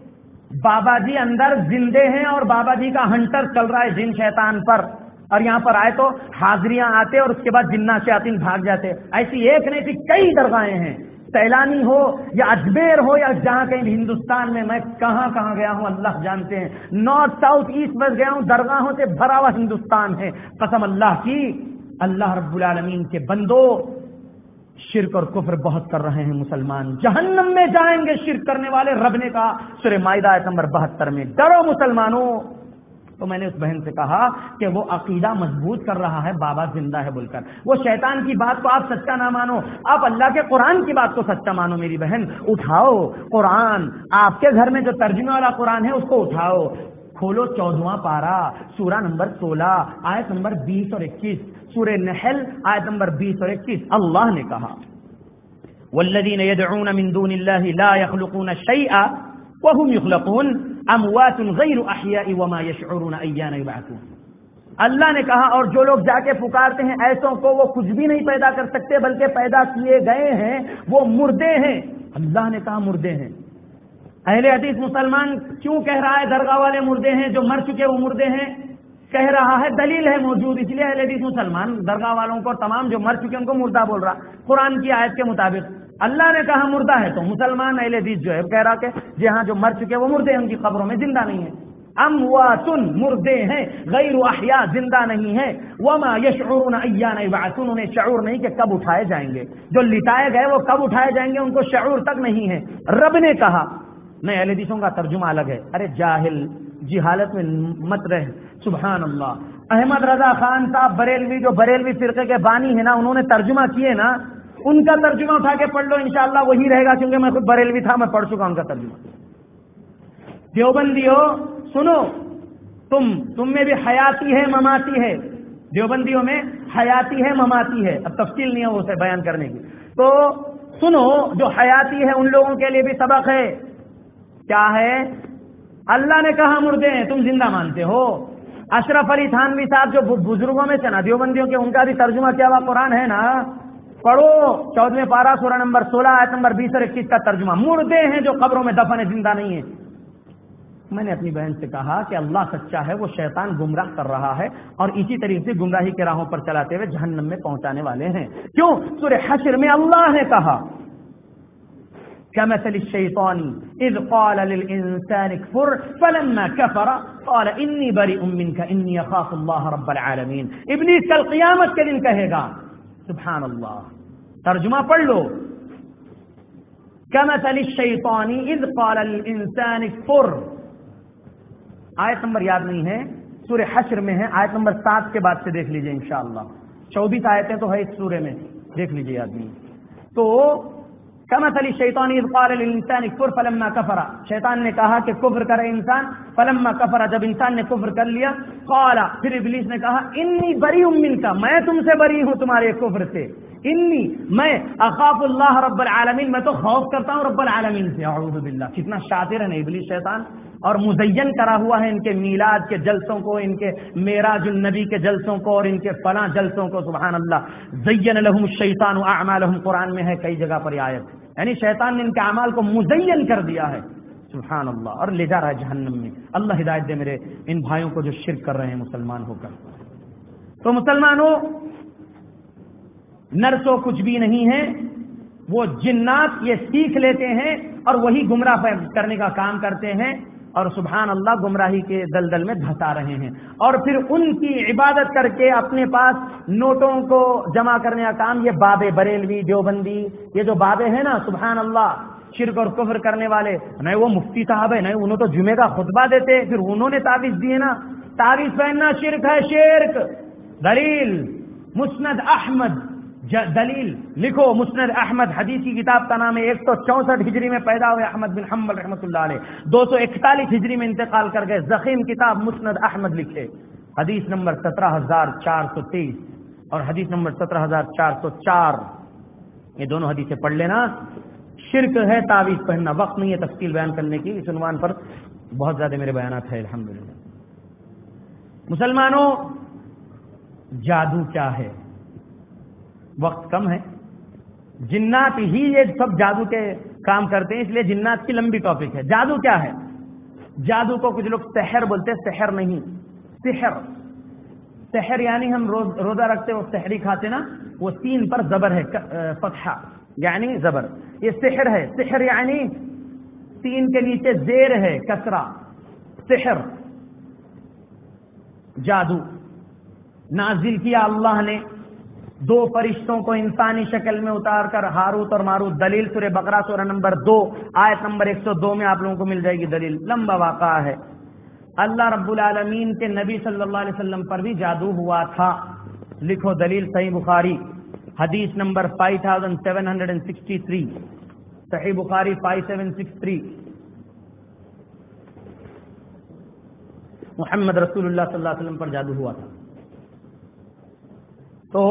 بابا جی اندر زندے ہیں اور بابا جی کا ہنٹر چل رہا ہے جن شیطان پر، اور یہاں پر آئے تو حاضریاں آتے اور اس کے بعد جنات شیاطین بھاگ جاتے. ایسی ایک نہیں تھی، کئی درگاہیں ہیں. سیلانی ہو یا اجمیر ہو یا جہاں کہیں بھی ہندوستان میں، میں کہاں کہاں گیا ہوں اللہ جانتے ہیں، نارتھ ساؤتھ ایسٹ ویسٹ گیا ہوں، درگاہوں سے بھرا ہوا ہندوستان ہے. قسم اللہ کی، اللہ رب العالمین کے بندو، شرک اور کفر بہت کر رہے ہیں مسلمان، جہنم میں جائیں گے شرک کرنے والے. رب نے کہا سورہ مائدہ آیت نمبر بہتر میں، ڈرو مسلمانوں. تو میں نے اس بہن سے کہا کہ وہ عقیدہ مضبوط کر رہا ہے بابا زندہ ہے بول کر، وہ شیطان کی بات کو آپ سچا نہ مانو، آپ اللہ کے قرآن کی بات کو سچا مانو. میری بہن اٹھاؤ قرآن، آپ کے گھر میں جو ترجمے والا قرآن ہے اس کو اٹھاؤ، کھولو چودواں پارا، سورہ نمبر سولہ آیت نمبر بیس اور اکیس، سورہ نحل آیت نمبر بیس اور اکیس. اللہ نے کہا والذین یدعون من دون اللہ لا یخلقون شیئا وهم یخلقون اموات غیر احیاء وما یشعرون ایان یبعثون. اللہ نے کہا اور جو لوگ جا کے پکارتے ہیں ایسوں کو، وہ کچھ بھی نہیں پیدا کر سکتے بلکہ پیدا کیے گئے ہیں، وہ مردے ہیں. اللہ نے کہا مردے ہیں. اہل حدیث مسلمان کیوں کہہ رہا ہے درگاہ والے مردے ہیں، جو مر چکے وہ مردے ہیں؟ کہہ رہا ہے دلیل ہے موجود، اس لیے اہل حدیث مسلمان درگاہ والوں کو، تمام جو مر چکے ان کو مردہ بول رہا. قرآن کی آیت کے مطابق اللہ نے کہا مردہ ہے، تو مسلمان اہل حدیث جو ہے کہہ رہا کہ جی ہاں جو مر چکے وہ مردے ہیں، ان کی قبروں میں زندہ نہیں ہے. امواتن مردے ہیں، غیر احیاء زندہ نہیں ہے، وما یشعرون ایان یبعثون انہیں شعور نہیں کہ کب اٹھائے جائیں گے. جو لٹائے گئے وہ کب اٹھائے جائیں گے ان کو شعور تک نہیں ہے. رب نے کہا. نہیں، اہل حدیثوں کا ترجمہ الگ ہے. ارے جاہل، جہالت میں مت رہ. سبحان اللہ. احمد رضا خان صاحب بریلوی، جو بریلوی فرقے کے بانی ہے نا، انہوں نے ترجمہ کیے نا، ان کا ترجمہ اٹھا کے پڑھ لو، انشاءاللہ وہی رہے گا، کیونکہ میں خود بریلوی تھا، میں پڑھ چکا ان کا ترجمہ. دیوبندی ہو سنو، تم تم میں بھی حیاتی ہے مماتی ہے. دیوبندیوں میں حیاتی ہے مماتی ہے، اب تفصیل نہیں ہے اسے بیان کرنے کی. تو سنو، جو حیاتی ہے ان لوگوں کے لیے بھی سبق ہے. کیا ہے؟ اللہ نے کہا مردے ہیں، تم زندہ مانتے ہو. اشرف علی تھانوی صاحب جو بزرگوں میں سے نا دیوبندیوں کے، ان کا بھی ترجمہ کیا ہوا قرآن ہے نا، پڑھو چودہویں پارہ سورہ نمبر سولہ آیت نمبر بیس اور اکیس کا ترجمہ. مردے ہیں جو قبروں میں دفن ہے، زندہ نہیں ہے. میں نے اپنی بہن سے کہا کہ اللہ سچا ہے، وہ شیطان گمراہ کر رہا ہے اور اسی طریقے سے گمراہی کے راہوں پر چلاتے ہوئے جہنم میں پہنچانے والے ہیں. کیوں؟ سورہ حشر میں اللہ نے کہا كمثل الشيطان إذ قال للإنسان اكفر فلما كفر قال إني بريء منك إني أخاف الله رب العالمين. ابلیس کل قیامت کے دن کہے گا. سبحان اللہ. ترجمہ پڑھ لو. كمثل الشيطان إذ قال للإنسان اكفر. آیت نمبر یاد نہیں ہے، سورہ حشر میں ہے، آیت نمبر سات کے بعد سے دیکھ لیجئے انشاءاللہ. چوبیس آیتیں تو ہے اس سورے میں، دیکھ لیجئے آدمی. تو كمثل الشيطان إذ قال للإنسان اكفر فلما كفر. شیطان نے کہا کہ کفر کرے انسان. فلما كفر، جب انسان نے کفر کر لیا. قال، پھر ابلیس نے کہا انی بری منک، میں تم سے بری ہوں تمہارے کفر سے. انی، میں اخاف اللہ رب العالمین، میں تو خوف کرتا ہوں رب العالمین سے. اعوذ باللہ. کتنا شاطر ہے نا ابلیس شیطان. اور مزین کرا ہوا ہے ان کے میلاد کے جلسوں کو، ان کے معراج النبی کے جلسوں کو، اور ان کے فلاں جلسوں کو. سبحان اللہ. زین لهم الشیطان اعمالهم، قرآن میں ہے کئی جگہ پر آیت، یعنی شیطان نے ان کے اعمال کو مزین کر دیا ہے. سبحان اللہ. اور لے جا رہا ہے جہنم میں. اللہ ہدایت دے میرے ان بھائیوں کو جو شرک کر رہے ہیں مسلمان ہو کر. تو مسلمانوں، نرسو کچھ بھی نہیں ہے، وہ جنات یہ سیکھ لیتے ہیں اور وہی گمراہ کرنے کا کام کرتے ہیں، اور سبحان اللہ گمراہی کے دلدل میں دھسا رہے ہیں. اور پھر ان کی عبادت کر کے اپنے پاس نوٹوں کو جمع کرنے کا کام یہ بابے بریلوی دیوبندی، یہ جو بابے ہیں نا، سبحان اللہ، شرک اور کفر کرنے والے. نہیں وہ مفتی صاحب ہے، نہیں انہوں تو جمعے کا خطبہ دیتے، پھر انہوں نے تعویذ دیے نا. تعویذ پہننا شرک ہے، شرک. دلیل مسند احمد، دلیل لکھو مسند احمد، حدیث کی کتاب کا نام ہے. ایک سو چونسٹھ ہجری میں پیدا ہوئے احمد بن حنبل رحمۃ اللہ علیہ، دو سو اکتالیس ہجری میں انتقال کر گئے. ضخیم کتاب مسند احمد لکھے. حدیث نمبر سترہ ہزار چار سو تیئیس اور حدیث نمبر سترہ ہزار چار سو چار، یہ دونوں حدیثیں پڑھ لینا. شرک ہے تعویذ پہننا. وقت نہیں ہے تفصیل بیان کرنے کی، اس عنوان پر بہت زیادہ میرے بیانات ہیں الحمدللہ. مسلمانوں، جادو کیا ہے؟ وقت کم ہے. جنات ہی یہ سب جادو کے کام کرتے ہیں، اس لیے جنات کی لمبی ٹاپک ہے. جادو کیا ہے؟ جادو کو کچھ لوگ سحر بولتے، سحر نہیں، سحر سحر یعنی ہم روز روزہ رکھتے وہ سحری کھاتے نا، وہ سین پر زبر ہے، فتحہ یعنی زبر، یہ سحر ہے. سحر یعنی سین کے نیچے زیر ہے کسرہ، سحر جادو. نازل کیا اللہ نے دو فرشتوں کو انسانی شکل میں اتار کر، ہاروت اور ماروت. دلیل سورہ بقرہ سورہ نمبر دو آیت نمبر ایک سو دو میں آپ لوگوں کو مل جائے گی دلیل. لمبا واقعہ ہے. اللہ رب العالمین کے نبی صلی اللہ علیہ وسلم پر بھی جادو ہوا تھا. لکھو دلیل صحیح بخاری حدیث number five thousand seven hundred and sixty three, Sahih Bukhari five seven six three. Muhammad رسول اللہ صلی اللہ علیہ وسلم پر جادو ہوا تھا. تو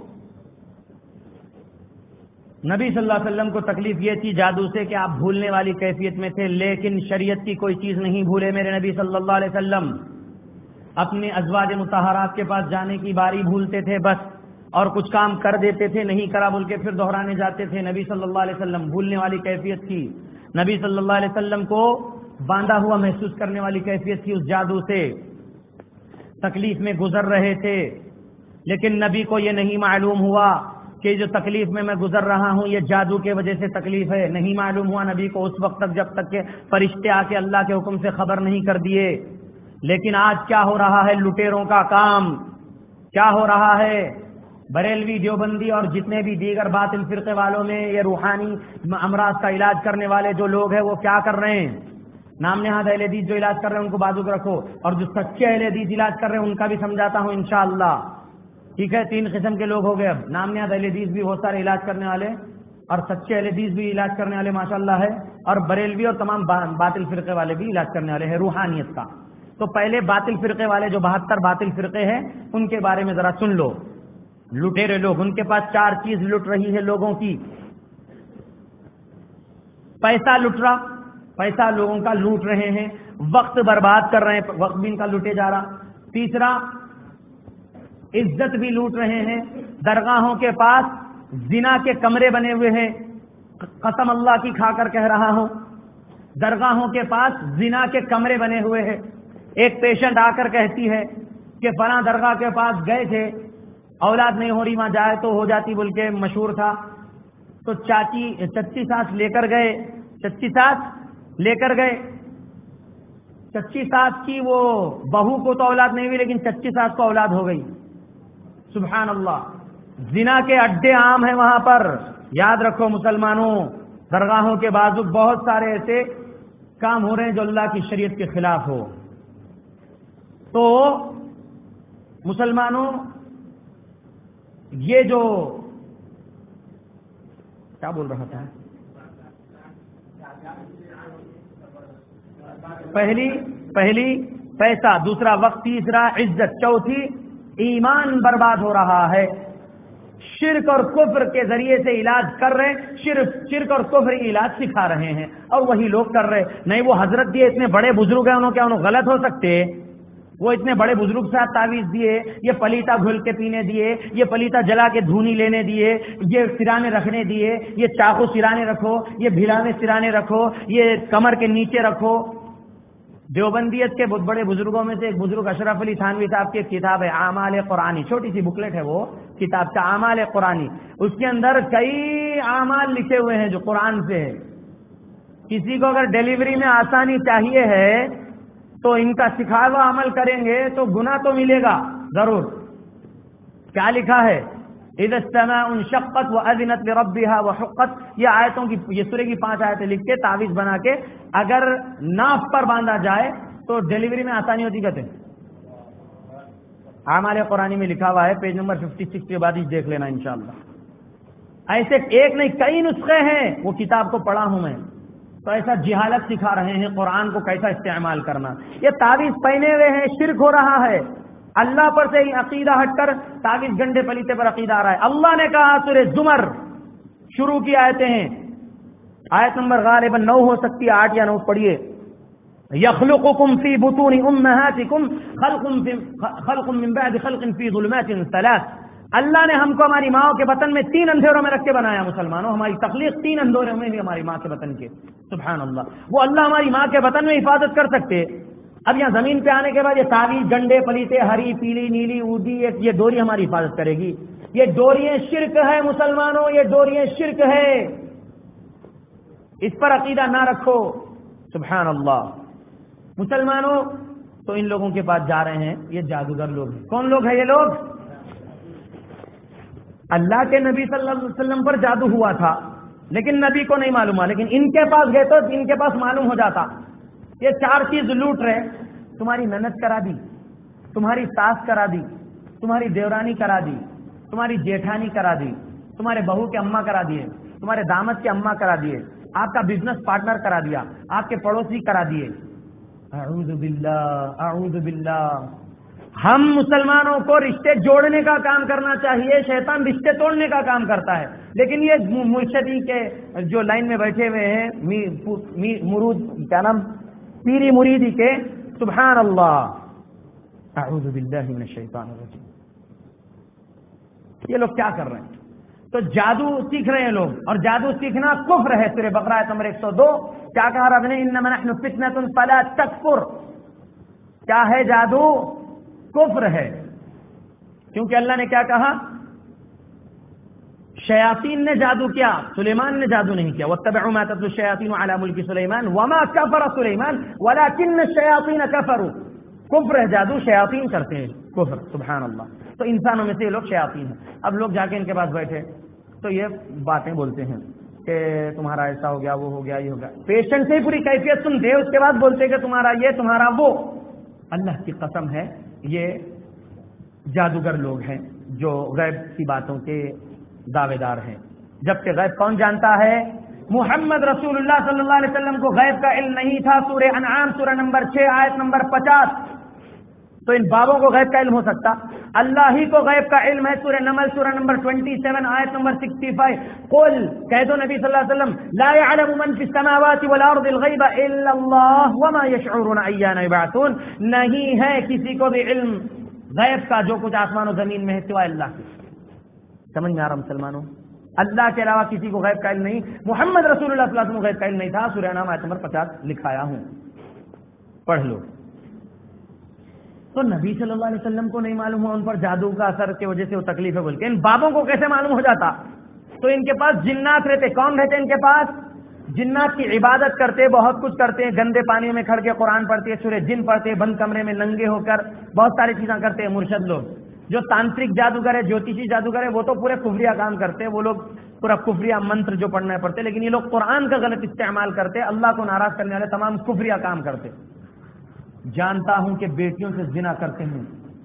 نبی صلی اللہ علیہ وسلم کو تکلیف یہ تھی جادو سے کہ آپ بھولنے والی کیفیت میں تھے، لیکن شریعت کی کوئی چیز نہیں بھولے میرے نبی صلی اللہ علیہ وسلم. اپنے ازواج مطہرات کے پاس جانے کی باری بھولتے تھے بس، اور کچھ کام کر دیتے تھے، نہیں کرا بول کے پھر دہرانے جاتے تھے. نبی صلی اللہ علیہ وسلم بھولنے والی کیفیت تھی. نبی صلی اللہ علیہ وسلم کو باندھا ہوا محسوس کرنے والی کیفیت تھی اس جادو سے. تکلیف میں گزر رہے تھے، لیکن نبی کو یہ نہیں معلوم ہوا کہ جو تکلیف میں میں گزر رہا ہوں یہ جادو کی وجہ سے تکلیف ہے. نہیں معلوم ہوا نبی کو اس وقت تک جب تک کہ فرشتے آ کے اللہ کے حکم سے خبر نہیں کر دیے. لیکن آج کیا ہو رہا ہے؟ لٹیروں کا کام کیا ہو رہا ہے؟ بریلوی دیوبندی اور جتنے بھی دیگر باطل فرقے والوں میں یہ روحانی امراض کا علاج کرنے والے جو لوگ ہیں وہ کیا کر رہے ہیں؟ نام نہاد اہل حدیث جو علاج کر رہے ہیں ان کو بازو رکھو، اور جو سچے اہل حدیث علاج کر رہے ہیں ان کا بھی سمجھاتا ہوں انشاءاللہ. ٹھیک ہے، تین قسم کے لوگ ہو گئے. اب نام نہاد اہل حدیث بھی بہت سارے علاج کرنے والے، اور سچے اہل حدیث بھی علاج کرنے والے ماشاءاللہ ہے، اور بریلوی اور تمام باطل فرقے والے بھی علاج کرنے والے ہیں روحانیت کا. تو پہلے باطل فرقے والے جو بہتر باطل فرقے ہیں ان کے بارے میں ذرا سن لو. لٹیرے لوگ، ان کے پاس چار چیز لٹ رہی ہے لوگوں کی. پیسہ لٹ رہا، پیسہ لوگوں کا لوٹ رہے ہیں، وقت برباد کر رہے ہیں، وقت بھی ان کا لوٹے جا رہا. تیسرا، عزت بھی لوٹ رہے ہیں. درگاہوں کے پاس زنا کے کمرے بنے ہوئے ہیں، قسم اللہ کی کھا کر کہہ رہا ہوں، درگاہوں کے پاس زنا کے کمرے بنے ہوئے ہیں. ایک پیشنٹ آ کر کہتی ہے کہ فلاں درگاہ کے پاس گئے تھے، اولاد نہیں ہو رہی، وہاں جائے تو ہو جاتی بول کے مشہور تھا. تو چاچی چچی ساس لے کر گئے، چچی ساس لے کر گئے. چچی ساس کی وہ بہو کو تو اولاد نہیں ہوئی، لیکن چچی ساس کو اولاد ہو گئی. سبحان اللہ. زنا کے اڈے عام ہیں وہاں پر. یاد رکھو مسلمانوں، درگاہوں کے بازو بہت سارے ایسے کام ہو رہے ہیں جو اللہ کی شریعت کے خلاف ہو. تو مسلمانوں، یہ جو کیا بول رہا تھا، پہلی پہلی پیسہ، دوسرا وقت، تیسرا عزت، چوتھی ایمان برباد ہو رہا ہے. شرک اور کفر کے ذریعے سے علاج کر رہے ہیں، شرک شرک اور کفر علاج سکھا رہے ہیں، اور وہی لوگ کر رہے. نہیں وہ حضرت دیے اتنے بڑے بزرگ ہیں، انہوں کیا انہوں غلط ہو سکتے؟ وہ اتنے بڑے بزرگ سے تعویذ دیے، یہ پلیتا گھل کے پینے دیے، یہ پلیتا جلا کے دھونی لینے دیے، یہ سرانے رکھنے دیے، یہ چاقو سرانے رکھو، یہ بھیلانے سرانے رکھو، یہ کمر کے نیچے رکھو. دیوبندیت کے بہت بڑے بزرگوں میں سے ایک بزرگ اشرف علی تھانوی صاحب کی ایک کتاب ہے اعمال قرآنی، چھوٹی سی بکلیٹ ہے وہ کتاب کا اعمال قرآنی. اس کے اندر کئی اعمال لکھے ہوئے ہیں جو قرآن سے ہے. کسی کو اگر ڈیلیوری میں آسانی چاہیے ہے تو ان کا سکھایا ہوا عمل کریں گے تو گناہ تو ملے گا ضرور. کیا لکھا ہے؟ اذا السماء انشقت واذنت لربها وحقت. یہ آیتوں کی، یہ سورہ کی پانچ آیتیں لکھ کے تعویذ بنا کے اگر ناف پر باندھا جائے تو ڈیلیوری میں آسانی ہوتی. کہتے ہیں اعمال قرآنی میں لکھا ہوا ہے، پیج نمبر ففٹی سکس کے بعد ہی دیکھ لینا انشاءاللہ. ایسے ایک نہیں کئی نسخے ہیں، وہ کتاب کو پڑھا ہوں میں. تو ایسا جہالت سکھا رہے ہیں قرآن کو کیسا استعمال کرنا. یہ تعویذ پہنے ہوئے ہیں، شرک ہو رہا ہے. اللہ پر سے ہی عقیدہ ہٹ کر تعویذ گنڈے پلیتے پر عقیدہ آ رہا ہے. اللہ نے کہا سورہ زمر شروع کی آیتیں ہیں، آیت نمبر غالباً نو ہو سکتی ہے، آٹھ یا نو پڑھیے. یخلقکم فی بطون امہاتکم خلق خلق من بعد خلق فی ظلمات ثلاث. اللہ نے ہم کو ہماری ماں کے بطن میں تین اندھیروں میں رکھ کے بنایا مسلمانوں، ہماری تخلیق تین اندھیروں میں بھی ہماری ماں کے بطن کے، سبحان اللہ۔ وہ اللہ ہماری ماں کے بطن میں حفاظت کر سکتے، اب یہاں زمین پہ آنے کے بعد یہ تعویذ ڈنڈے پلیتے ہری پیلی نیلی اودی یہ ڈوری ہماری حفاظت کرے گی؟ یہ ڈوریاں شرک ہے مسلمانوں، یہ ڈوریاں شرک ہے، اس پر عقیدہ نہ رکھو، سبحان اللہ۔ مسلمانوں تو ان لوگوں کے پاس جا رہے ہیں، یہ جادوگر لوگ ہیں۔ کون لوگ ہیں یہ لوگ؟ اللہ کے نبی صلی اللہ علیہ وسلم پر جادو ہوا تھا لیکن نبی کو نہیں معلوم ہوا، لیکن ان کے پاس گئے تو ان کے پاس معلوم ہو جاتا۔ یہ چار چیز لوٹ رہے، تمہاری نند کرا دی، تمہاری ساس کرا دی، تمہاری دیورانی کرا دی، تمہاری جیٹھانی کرا دی، تمہارے بہو کے اماں کرا دیے، تمہارے داماد کے اماں کرا دیے، آپ کا بزنس پارٹنر کرا دیا، آپ کے پڑوسی کرا دیے۔ اعوذ باللہ اعوذ باللہ۔ ہم مسلمانوں کو رشتے جوڑنے کا کام کرنا چاہیے، شیطان رشتے توڑنے کا کام کرتا ہے، لیکن یہ مرشدی کے جو لائن میں بیٹھے ہوئے ہیں مرود کیا نام پیری مریدی کے، سبحان اللہ، اعوذ باللہ من الشیطان الرجیم، یہ لوگ کیا کر رہے ہیں؟ تو جادو سیکھ رہے ہیں لوگ، اور جادو سیکھنا کفر ہے۔ سورہ بقرہ آیت نمبر ایک سو دو کیا کہا رب نے؟ انما نحن فتنۃ فلا تکفر۔ کیا ہے جادو؟ کفر ہے، کیونکہ اللہ نے کیا کہا؟ شیاطین نے جادو کیا، سلیمان نے جادو نہیں کیا۔ واتبعوا ما تتلو الشیاطین علی ملک سلیمان وما کفر سلیمان ولکن الشیاطین کفروا۔ کفر ہے جادو، شیاطین کرتے ہیں کفر، سبحان اللہ۔ تو انسانوں میں سے یہ لوگ شیاطین ہیں۔ اب لوگ جا کے ان کے پاس بیٹھے تو یہ باتیں بولتے ہیں کہ تمہارا ایسا ہو گیا، وہ ہو گیا، یہ ہو گیا۔ پیشنٹ سے پوری کیفیت سنتے، اس کے بعد بولتے کہ تمہارا یہ تمہارا وہ۔ اللہ کی قسم ہے یہ جادوگر لوگ ہیں جو غیب کی باتوں کے دعوے دار ہیں، جبکہ غیب کون جانتا ہے؟ محمد رسول اللہ صلی اللہ علیہ وسلم کو غیب کا علم نہیں تھا۔ سورہ انعام سورہ نمبر چھ آیت نمبر پچاس۔ تو ان بابوں کو غیب کا علم ہو سکتا؟ اللہ ہی کو غیب کا علم ہے۔ سورہ نمل سورہ نمبر سبیس آیت نمبر پچاس، قل کہہ دو نبی صلی اللہ علیہ وسلم، لا يعلم من في السماوات والارض الغیب الا اللہ وما يشعرون ایان یبعثون۔ نہیں ہے کسی کو بھی علم غیب کا جو کچھ آسمان و زمین میں ہے سوائے اللہ کے۔ سمجھ میں آ رہا مسلمانوں؟ اللہ کے علاوہ کسی کو غیب کا علم نہیں۔ محمد رسول اللہ صلی اللہ علیہ وسلم کو غیب کا علم نہیں تھا۔ سورہ انعام آیت نمبر پچاس لکھایا ہوں، پڑھ لو۔ تو نبی صلی اللہ علیہ وسلم کو نہیں معلوم ہوا ان پر جادو کا اثر کی وجہ سے وہ تکلیف ہے بول کے، ان بابوں کو کیسے معلوم ہو جاتا؟ تو ان کے پاس جنات رہتے۔ کون رہتے ان کے پاس؟ جنات کی عبادت کرتے، بہت کچھ کرتے ہیں، گندے پانی میں کھڑ کے قرآن پڑھتے، سورہ جن پڑھتے، بند کمرے میں ننگے ہو کر بہت ساری چیزیں کرتے ہیں مرشد لوگ۔ جو تانترک جادوگر ہے، جوتشی جادوگر ہے، وہ تو پورے کفریہ کام کرتے ہیں، وہ لوگ پورا کفریہ منتر جو پڑھنا ہے پڑھتے، لیکن یہ لوگ قرآن کا غلط استعمال کرتے، اللہ کو ناراض کرنے والے تمام کفریہ کام کرتے۔ جانتا ہوں کہ بیٹیوں سے زنا کرتے ہیں،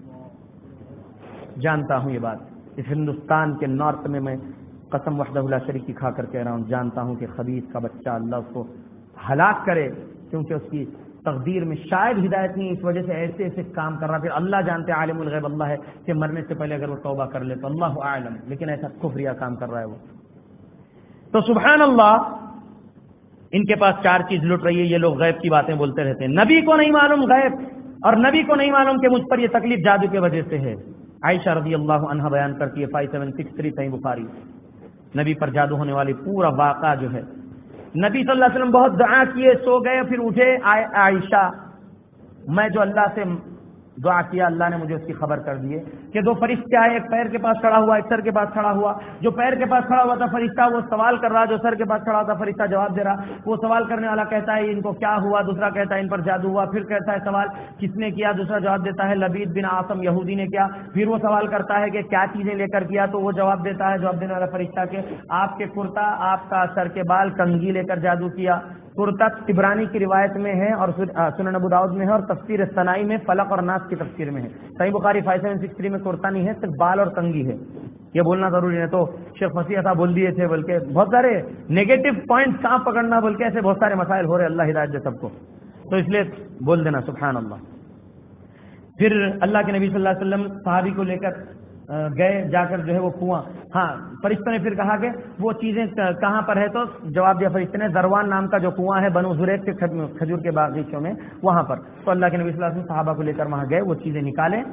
جانتا ہوں یہ بات، اس ہندوستان کے نارتھ میں میں قسم وحدہ لا شریک کی کھا کر کہہ رہا ہوں، جانتا ہوں کہ خبیث کا بچہ اللہ اس کو ہلاک کرے، کیونکہ اس کی تقدیر میں شاید ہدایت نہیں، اس وجہ سے ایسے ایسے کام کر رہا۔ پھر اللہ جانتے ہیں، عالم الغیب اللہ ہے کہ مرنے سے پہلے اگر وہ توبہ کر لے تو اللہ اعلم، لیکن ایسا کفریہ کام کر رہا ہے وہ۔ تو سبحان اللہ، ان کے پاس چار چیز لٹ رہی ہے، یہ لوگ غیب کی باتیں بولتے رہتے ہیں۔ نبی کو نہیں معلوم غیب، اور نبی کو نہیں معلوم کہ مجھ پر یہ تکلیف جادو کی وجہ سے ہے۔ عائشہ رضی اللہ عنہا بیان کرتی ہے، five seven six three Sahih بخاری، نبی پر جادو ہونے والی پورا واقعہ جو ہے، نبی صلی اللہ علیہ وسلم بہت دعا کیے، سو گئے، پھر اٹھے، عائشہ میں جو اللہ سے دعا کیا اللہ نے مجھے اس کی خبر کر دی ہے کہ دو فرشتے آئے، ایک پیر کے پاس کھڑا ہوا، ایک سر کے پاس کھڑا ہوا۔ جو پیر کے پاس کھڑا ہوا تھا فرشتہ وہ سوال کر رہا، جو سر کے پاس کھڑا تھا فرشتہ جواب دے رہا۔ وہ سوال کرنے والا کہتا ہے ان کو کیا ہوا، دوسرا کہتا ہے ان پر جادو ہوا، پھر کہتا ہے سوال کس نے کیا، دوسرا جواب دیتا ہے لبید بن عاصم یہودی نے کیا۔ پھر وہ سوال کرتا ہے کہ کیا چیزیں لے کر کیا، تو وہ جواب دیتا ہے، جواب دینے والا فرشتہ کہ آپ کے کرتا، آپ کا سر کے بال، کنگھی لے کر جادو کیا۔ کرتا طبرانی کی روایت میں ہے اور سنن ابو داؤد میں ہے، اور تفسیر ثنائی میں فلق اور ناس کی تفسیر میں ہے۔ صحیح Bukhari five seven six three میں کرتا نہیں ہے، صرف بال اور کنگھی ہے، یہ بولنا ضروری ہے۔ تو شیخ فصیح صاحب بول دیے تھے، بلکہ بہت سارے نیگیٹو پوائنٹ کہاں پکڑنا، بلکہ ایسے بہت سارے مسائل ہو رہے، اللہ ہدایت دے سب کو، تو اس لیے بول دینا سبحان اللہ۔ پھر اللہ کے نبی صلی اللہ علیہ وسلم صحابی کو لے کر گئے، جا کر جو ہے وہ کنواں، ہاں فرشتوں نے پھر کہا کہ وہ چیزیں کہاں پر ہے، تو جواب دیا فرشتے نے ذروان نام کا جو کنواں ہے بنو زریق کے کھجور کے باغیچوں میں، وہاں پر۔ تو اللہ کے نبی صلی اللہ علیہ وسلم صحابہ کو لے کر وہاں گئے، وہ چیزیں نکالے،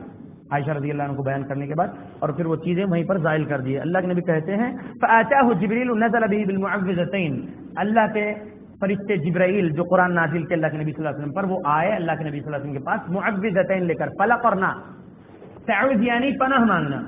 عائشہ رضی اللہ عنہ کو بیان کرنے کے بعد، اور پھر وہ چیزیں وہیں پر زائل کر دی. اللہ کے نبی کہتے ہیں فَآتَاهُ جِبْرِيلُ نَزَلَ بِهِ بِالْمُعَوِّذَتَيْن، اللہ کے فرشتے جبرائیل جو قرآن نازل کے اللہ کے نبی صلی اللہ علیہ وسلم پر، وہ آئے اللہ کے نبی صلی اللہ علیہ وسلم کے پاس معوذتین لے کر، فلق اور ناس. تعوذ یعنی پناہ مانگنا،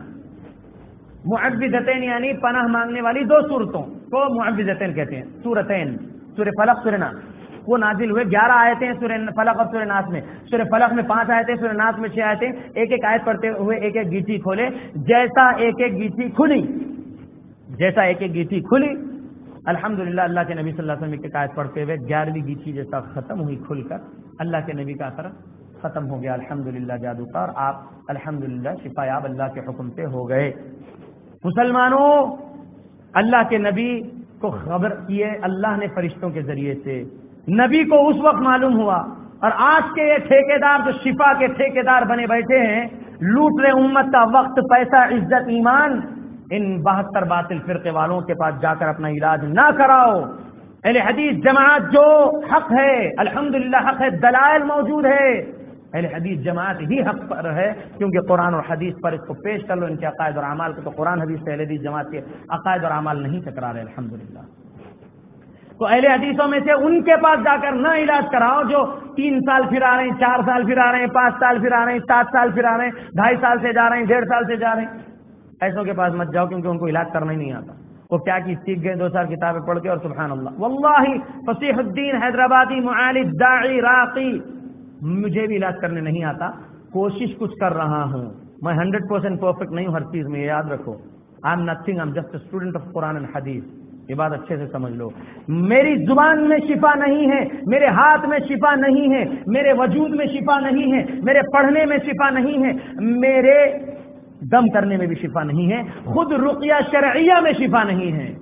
معوذتین یعنی پناہ مانگنے والی دو صورتوں کو معوذتین کہتے ہیں. سورتین، سورہ فلق، سورہ ناس، وہ نازل ہوئے. گیارہ آیتیں ہیں سورہ فلق اور سورہ ناس میں. سورہ فلق میں پانچ آیتیں، سورہ ناس میں چھ آیتیں. ایک ایک آیت پڑھتے ہوئے ایک ایک گیٹی کھولے. جیسا ایک ایک گیٹی کھلی جیسا ایک ایک گیٹی کھلی الحمدللہ اللہ کے نبی صلی اللہ علیہ وسلم کی آیت پڑھتے ہوئے گیارہویں گیٹی جیسا ختم ہوئی کھل کر اللہ کے نبی کا اثر ختم ہو گیا. الحمدللہ جادو کا، اور آپ الحمدللہ شفا یاب اللہ کے حکم سے ہو گئے. مسلمانوں، اللہ کے نبی کو خبر کیے اللہ نے فرشتوں کے ذریعے سے. نبی کو اس وقت معلوم ہوا، اور آج کے یہ ٹھیکیدار جو شفا کے ٹھیکیدار بنے بیٹھے ہیں، لوٹ رہے امت کا وقت، پیسہ، عزت، ایمان، ان بہتر باطل فرقے والوں کے پاس جا کر اپنا علاج نہ کراؤ. اہل حدیث جماعت جو حق ہے، الحمدللہ حق ہے، دلائل موجود ہے. اہل حدیث جماعت ہی حق پر ہے، کیونکہ قرآن اور حدیث پر اس کو پیش کر لو ان کے عقائد اور اعمال کو. تو قرآن حدیث سے اہل حدیث جماعت کے عقائد اور اعمال نہیں ٹکرا رہے الحمدللہ. تو اہل حدیثوں میں سے ان کے پاس جا کر نہ علاج کراؤ جو تین سال پھر آ رہے ہیں، چار سال پھر آ رہے ہیں، پانچ سال پھر آ رہے ہیں، سات سال پھر آ رہے ہیں، ڈھائی سال سے جا رہے ہیں، ڈیڑھ سال سے جا رہے ہیں. ایسوں کے پاس مت جاؤ، کیونکہ ان کو علاج کرنا ہی نہیں آتا. وہ کیا کی سیکھ گئے دو چار کتابیں پڑھ کے، اور سبحان اللہ. واللہ فصیح الدین حیدرآبادی معالج داعی راقی، مجھے بھی علاج کرنے نہیں آتا، کوشش کچھ کر رہا ہوں. میں ہنڈریڈ پرسینٹ پرفیکٹ نہیں ہوں ہر چیز میں، یاد رکھو. I am nothing, I am just a student of Quran and Hadith. یہ بات اچھے سے سمجھ لو. میری زبان میں شفا نہیں ہے، میرے ہاتھ میں شفا نہیں ہے، میرے وجود میں شفا نہیں ہے، میرے پڑھنے میں شفا نہیں ہے، میرے دم کرنے میں بھی شفا نہیں ہے، خود رقیہ شرعیہ میں شفا نہیں ہے.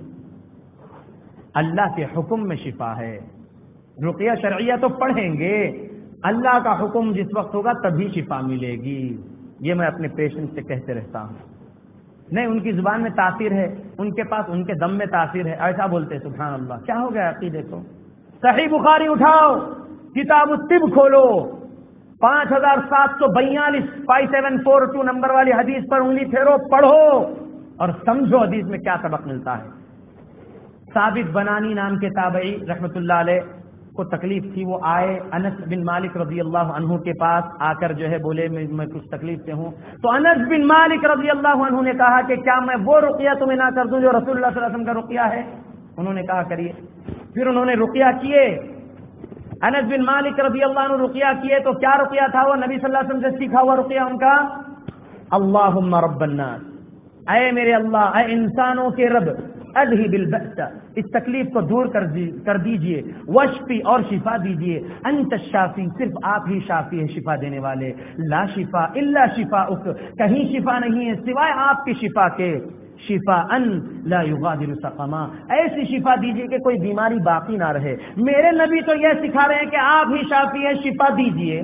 اللہ کے حکم میں شفا ہے. رقیہ شرعیہ تو پڑھیں گے، اللہ کا حکم جس وقت ہوگا تبھی شفا ملے گی. یہ میں اپنے پیشنٹ سے کہتے رہتا ہوں. نہیں، ان کی زبان میں تاثیر ہے، ان کے پاس ان کے دم میں تاثیر ہے، ایسا بولتے ہیں. سبحان اللہ، کیا ہو گیا عقیدے کو؟ صحیح بخاری اٹھاؤ، کتاب الطب کھولو، پانچ ہزار سات سو بیالیس five seven four two number والی حدیث پر انگلی پھیرو، پڑھو اور سمجھو حدیث میں کیا سبق ملتا ہے. ثابت بنانی نام کے تابعی رحمت اللہ علیہ کو تکلیف تھی، وہ آئے انس بن مالک رضی اللہ عنہ کے پاس، آ کر جو ہے بولے میں میں کچھ تکلیف سے ہوں. تو انس بن مالک رضی اللہ عنہ نے کہا کہ کیا میں وہ رقیہ تمہیں نہ کر دوں جو رسول اللہ صلی اللہ علیہ وسلم کا رقیہ ہے؟ انہوں نے کہا کریے. پھر انہوں نے رقیہ کیے. انس بن مالک رضی اللہ عنہ رقیہ کیے. تو کیا رقیہ تھا؟ وہ نبی صلی اللہ علیہ وسلم سے سیکھا ہوا رقیہ ان کا، اللہم رب الناس، اے میرے اللہ، اے انسانوں کے رب، اذهب البأس، اس تکلیف کو دور کر دیجئے، واشفی، اور شفا دیجئے، انت الشافی، صرف آپ ہی شافی ہے، شفا دینے والے، لا شفا الا شفاؤک، کہیں شفا نہیں ہے سوائے آپ کی شفا کے، شفا ان لا یغادر سقما، ایسی شفا دیجئے کہ کوئی بیماری باقی نہ رہے. میرے نبی تو یہ سکھا رہے ہیں کہ آپ ہی شافی ہیں، شفا دیجئے.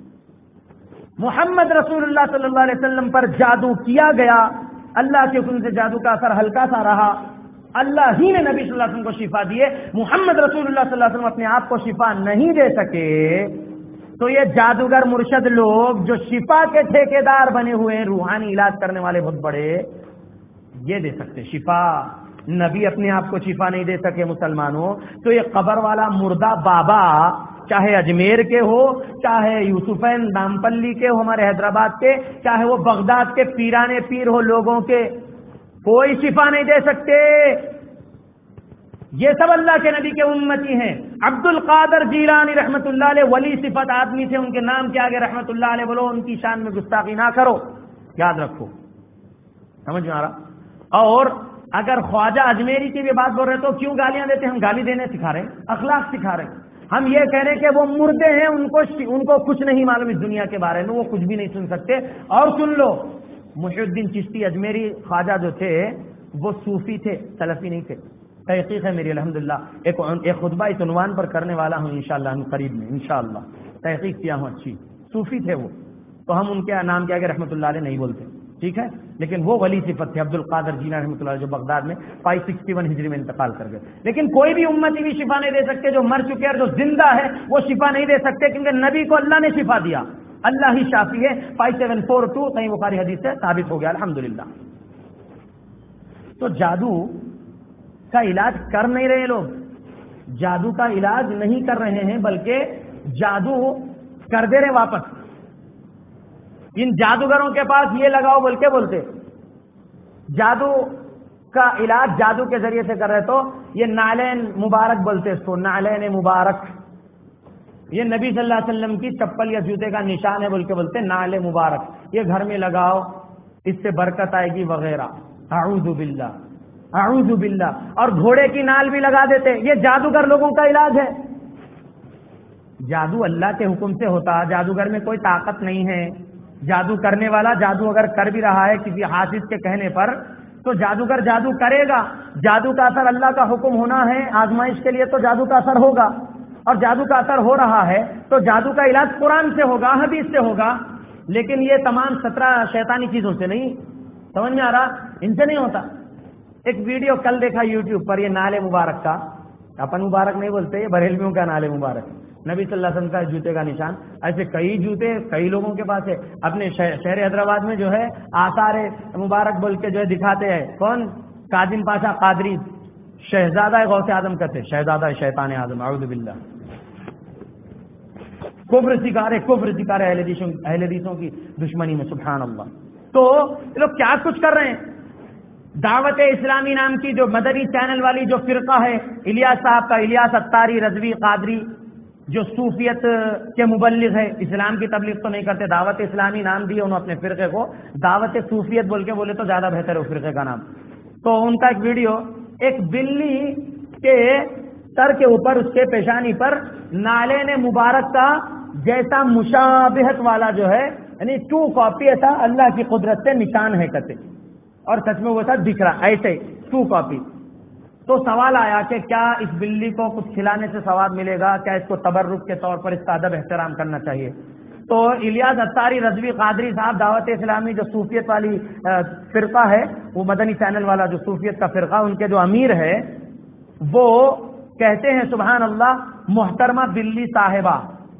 محمد رسول اللہ صلی اللہ علیہ وسلم پر جادو کیا گیا، اللہ کے حکم سے جادو کا اثر ہلکا سا رہا، اللہ ہی نے نبی صلی اللہ علیہ وسلم کو شفا دیے، محمد رسول اللہ صلی اللہ علیہ وسلم اپنے آپ کو شفا نہیں دے سکے. تو یہ جادوگر مرشد لوگ جو شفا کے ٹھیکیدار بنے ہوئے ہیں، روحانی علاج کرنے والے بہت بڑے، یہ دے سکتے شفا. نبی اپنے آپ کو شفا نہیں دے سکے. مسلمانوں، تو یہ قبر والا مردہ بابا، چاہے اجمیر کے ہو، چاہے یوسفین نامپلی کے ہو ہمارے حیدرآباد کے، چاہے وہ بغداد کے پیرانے پیر ہو لوگوں کے، کوئی شفا نہیں دے سکتے. یہ سب اللہ کے نبی کے امتی ہیں. عبد القادر جیلانی رحمت اللہ علیہ ولی صفت آدمی تھے، ان کے نام کے آگے رحمت اللہ علیہ بولو، ان کی شان میں گستاخی نہ کرو، یاد رکھو. سمجھ میں آ رہا؟ اور اگر خواجہ اجمیری کی بھی بات بول رہے تو کیوں گالیاں دیتے؟ ہم گالی دینے سکھا رہے ہیں، اخلاق سکھا رہے ہیں. ہم یہ کہہ رہے ہیں کہ وہ مردے ہیں، ان کو ان کو کچھ نہیں معلوم اس دنیا کے بارے میں، وہ کچھ بھی نہیں سن سکتے. اور سن لو، محی الدین چشتی اجمیری خواجہ جو تھے وہ صوفی تھے، سلفی نہیں تھے. تحقیق ہے میری الحمدللہ، ایک ایک خطبہ اس عنوان پر کرنے والا ہوں انشاءاللہ قریب میں، انشاءاللہ تحقیق کیا ہوں اچھی. صوفی تھے وہ، تو ہم ان کے نام کے آگے رحمت اللہ علیہ نہیں بولتے، ٹھیک ہے. لیکن وہ ولی صفت تھے عبد القادر جیلانی رحمۃ اللہ علیہ، جو بغداد میں پانچ سو اکسٹھ ہجری میں انتقال کر گئے. لیکن کوئی بھی امتی بھی شفا نہیں دے سکتے. جو مر چکے اور جو زندہ ہے وہ شفا نہیں دے سکتے، کیونکہ نبی کو اللہ نے شفا دیا. اللہ ہی شافی ہے. فائیو سیون فور ٹو صحیح بخاری حدیث سے ثابت ہو گیا الحمدللہ. تو جادو کا علاج کر نہیں رہے لوگ, جادو کا علاج نہیں کر رہے ہیں بلکہ جادو کر دے رہے واپس. ان جادوگروں کے پاس یہ لگاؤ بول کے بولتے, جادو کا علاج جادو کے ذریعے سے کر رہے تو یہ نالین مبارک بولتے اس کو, نالین مبارک. یہ نبی صلی اللہ علیہ وسلم کی چپل یا جوتے کا نشان ہے بول کے بولتے نال مبارک, یہ گھر میں لگاؤ اس سے برکت آئے گی وغیرہ. اعوذ باللہ اعوذ باللہ. اور گھوڑے کی نال بھی لگا دیتے, یہ جادوگر لوگوں کا علاج ہے. جادو اللہ کے حکم سے ہوتا, جادوگر میں کوئی طاقت نہیں ہے. جادو کرنے والا جادو اگر کر بھی رہا ہے کسی حافظ کے کہنے پر تو جادوگر جادو کرے گا. جادو کا اثر اللہ کا حکم ہونا ہے آزمائش کے لیے, تو جادو کا اثر ہوگا. اور جادو کا اثر ہو رہا ہے تو جادو کا علاج قرآن سے ہوگا, حدیث سے ہوگا. لیکن یہ تمام سترہ شیطانی چیزوں سے نہیں. سمجھ میں آ رہا, ان سے نہیں ہوتا. ایک ویڈیو کل دیکھا یوٹیوب پر, یہ نالے مبارک کا, اپن مبارک نہیں بولتے, یہ بریلویوں کا نالے مبارک, نبی صلی اللہ علیہ وسلم کا جوتے کا نشان. ایسے کئی جوتے کئی لوگوں کے پاس ہے. اپنے شہر حیدرآباد میں جو ہے آثار مبارک بول کے جو ہے دکھاتے ہیں. کون؟ کاظم پاشا قادری, شہزادہ غوث اعظم کہتے, شہزادہ شیطان اعظم, اعوذ باللہ. کفر سکھا رہے, کفر سکھا رہے اہل حدیثوں اہل حدیثوں کی دشمنی میں, سبحان اللہ. تو یہ لوگ کیا کچھ کر رہے ہیں. دعوت اسلامی نام کی جو مدنی چینل والی جو فرقہ ہے, الیاس صاحب کا, الیاس اتاری رضوی قادری, جو صوفیت کے مبلغ ہے, اسلام کی تبلیغ تو نہیں کرتے, دعوت اسلامی نام دیے انہوں اپنے فرقے کو, دعوت صوفیت بول کے بولے تو زیادہ بہتر ہے اس فرقے کا نام. تو ان کا ایک ویڈیو, ایک بلی کے سر کے اوپر اس کے پیشانی پر نالین مبارک کا جیسا مشابہت والا جو ہے, یعنی ٹو کاپی ایسا اللہ کی قدرت سے نشان ہے کہتے, اور سچ میں وہ سب دکھ رہا ایسے ٹو کاپی. تو سوال آیا کہ کیا اس بلی کو کچھ کھلانے سے ثواب ملے گا, کیا اس کو تبرک کے طور پر اس کا ادب احترام کرنا چاہیے. تو الیاس اتاری رضوی قادری صاحب, دعوت اسلامی جو صوفیت والی فرقہ ہے, وہ مدنی چینل والا جو صوفیت کا فرقہ, ان کے جو امیر ہے وہ کہتے ہیں سبحان اللہ, محترمہ بلی صاحبہ,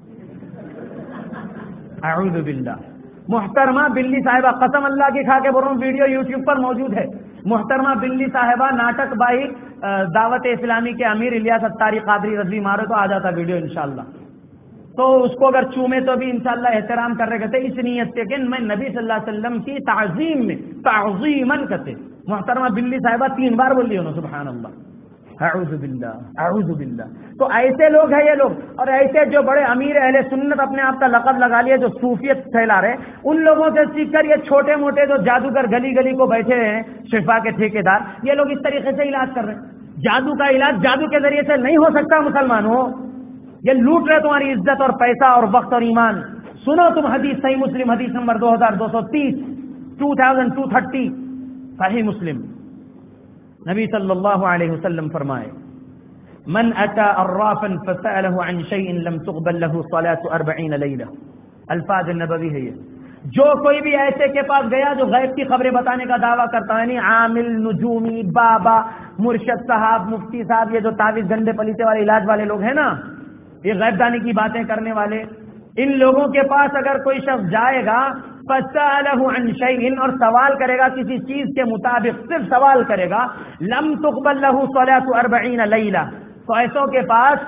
اعوذ باللہ, محترمہ بلی صاحبہ, قسم اللہ کی کھا کے بول رہا ہوں, ویڈیو یوٹیوب پر موجود ہے. محترمہ بلی صاحبہ ناٹک بائی دعوت اسلامی کے امیر الیاس اتاری قادری رضوی, مارے تو آ جاتا ویڈیو انشاءاللہ. تو اس کو اگر چومے تو بھی انشاءاللہ احترام کر رہے کہتے, اس نیت سے کہ میں نبی صلی اللہ علیہ وسلم کی تعظیم میں تعظیماً کہتے. محترمہ بلی صاحبہ تین بار بول لی انہوں, سبحان اللہ, اعوذ باللہ اعوذ باللہ. تو ایسے لوگ ہیں یہ لوگ, اور ایسے جو بڑے امیر اہل سنت اپنے آپ کا لقب لگا لیا, جو صوفیت پھیلا رہے, ان لوگوں سے سیکھ کر یہ چھوٹے موٹے جو جادوگر گلی گلی کو بیٹھے ہیں, شفا کے ٹھیکیدار, یہ لوگ اس طریقے سے علاج کر رہے ہیں. جادو کا علاج جادو کے ذریعے سے نہیں ہو سکتا مسلمانوں, یہ لوٹ رہے تمہاری عزت اور پیسہ اور وقت اور ایمان. سنو تم حدیث, صحیح مسلم حدیث نمبر دو ہزار دو سو تیس, ٹو تھاؤزینڈ ٹو تھرٹی, صحیح مسلم. نبی صلی اللہ علیہ وسلم فرمائے, من اتا عرافا فسأله عن شيء لم تقبل له صلاة اربعین لیلہ. الفاظ نبوی ہے یہ. جو کوئی بھی ایسے کے پاس گیا جو غیب کی خبریں بتانے کا دعویٰ کرتا ہے, یعنی عامل, نجومی, بابا, مرشد صاحب, مفتی صاحب, یہ جو تعویذ گنڈے پلیتے والے علاج والے لوگ ہیں نا, یہ غیب دانی کی باتیں کرنے والے, ان لوگوں کے پاس اگر کوئی شخص جائے گا, فسألہ عن شیء, اور سوال کرے گا کسی چیز کے مطابق, صرف سوال کرے گا, لم تقبل له صلاة اربعین لیلہ, تو ایسوں کے پاس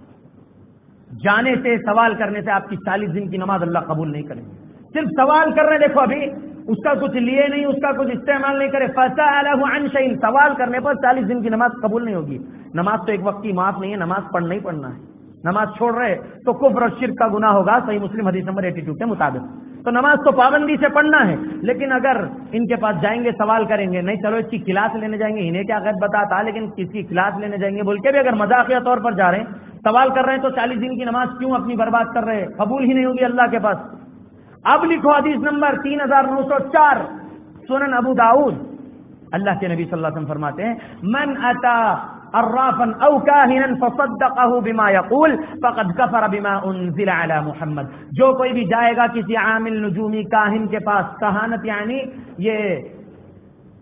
جانے سے, سوال کرنے سے آپ کی چالیس دن کی نماز اللہ قبول نہیں کرے. صرف سوال کر رہے, دیکھو ابھی اس کا کچھ لیے نہیں, اس کا کچھ استعمال نہیں کرے, فسألہ عن شیء, سوال کرنے پر چالیس دن کی نماز قبول نہیں ہوگی. نماز تو ایک وقت کی معاف نہیں ہے, نماز پڑھنا ہی پڑھنا ہے. نماز چھوڑ رہے تو کفر اور شرک کا گناہ ہوگا, صحیح مسلم حدیث نمبر باسٹھ کے مطابق. تو نماز تو پابندی سے پڑھنا ہے, لیکن اگر ان کے پاس جائیں گے, سوال کریں گے, نہیں چلو اس کی کلاس لینے جائیں گے, انہیں کیا غیب بتاتا, لیکن کس کی کلاس لینے جائیں گے بول کے بھی اگر مذاقیہ طور پر جا رہے ہیں, سوال کر رہے ہیں, تو چالیس دن کی نماز کیوں اپنی برباد کر رہے ہیں, قبول ہی نہیں ہوگی اللہ کے پاس. اب لکھو حدیث نمبر تین ہزار نو سو چار, سنن ابو داؤد. اللہ کے نبی صلی اللہ علیہ وسلم فرماتے ہیں, من اتا عرافا او کاہنا فصدقه بما یقول فقد کفر بما انزل علی محمد. جو کوئی بھی جائے گا کسی عامل, نجومی, کاہن کے پاس, کہانت یعنی یہ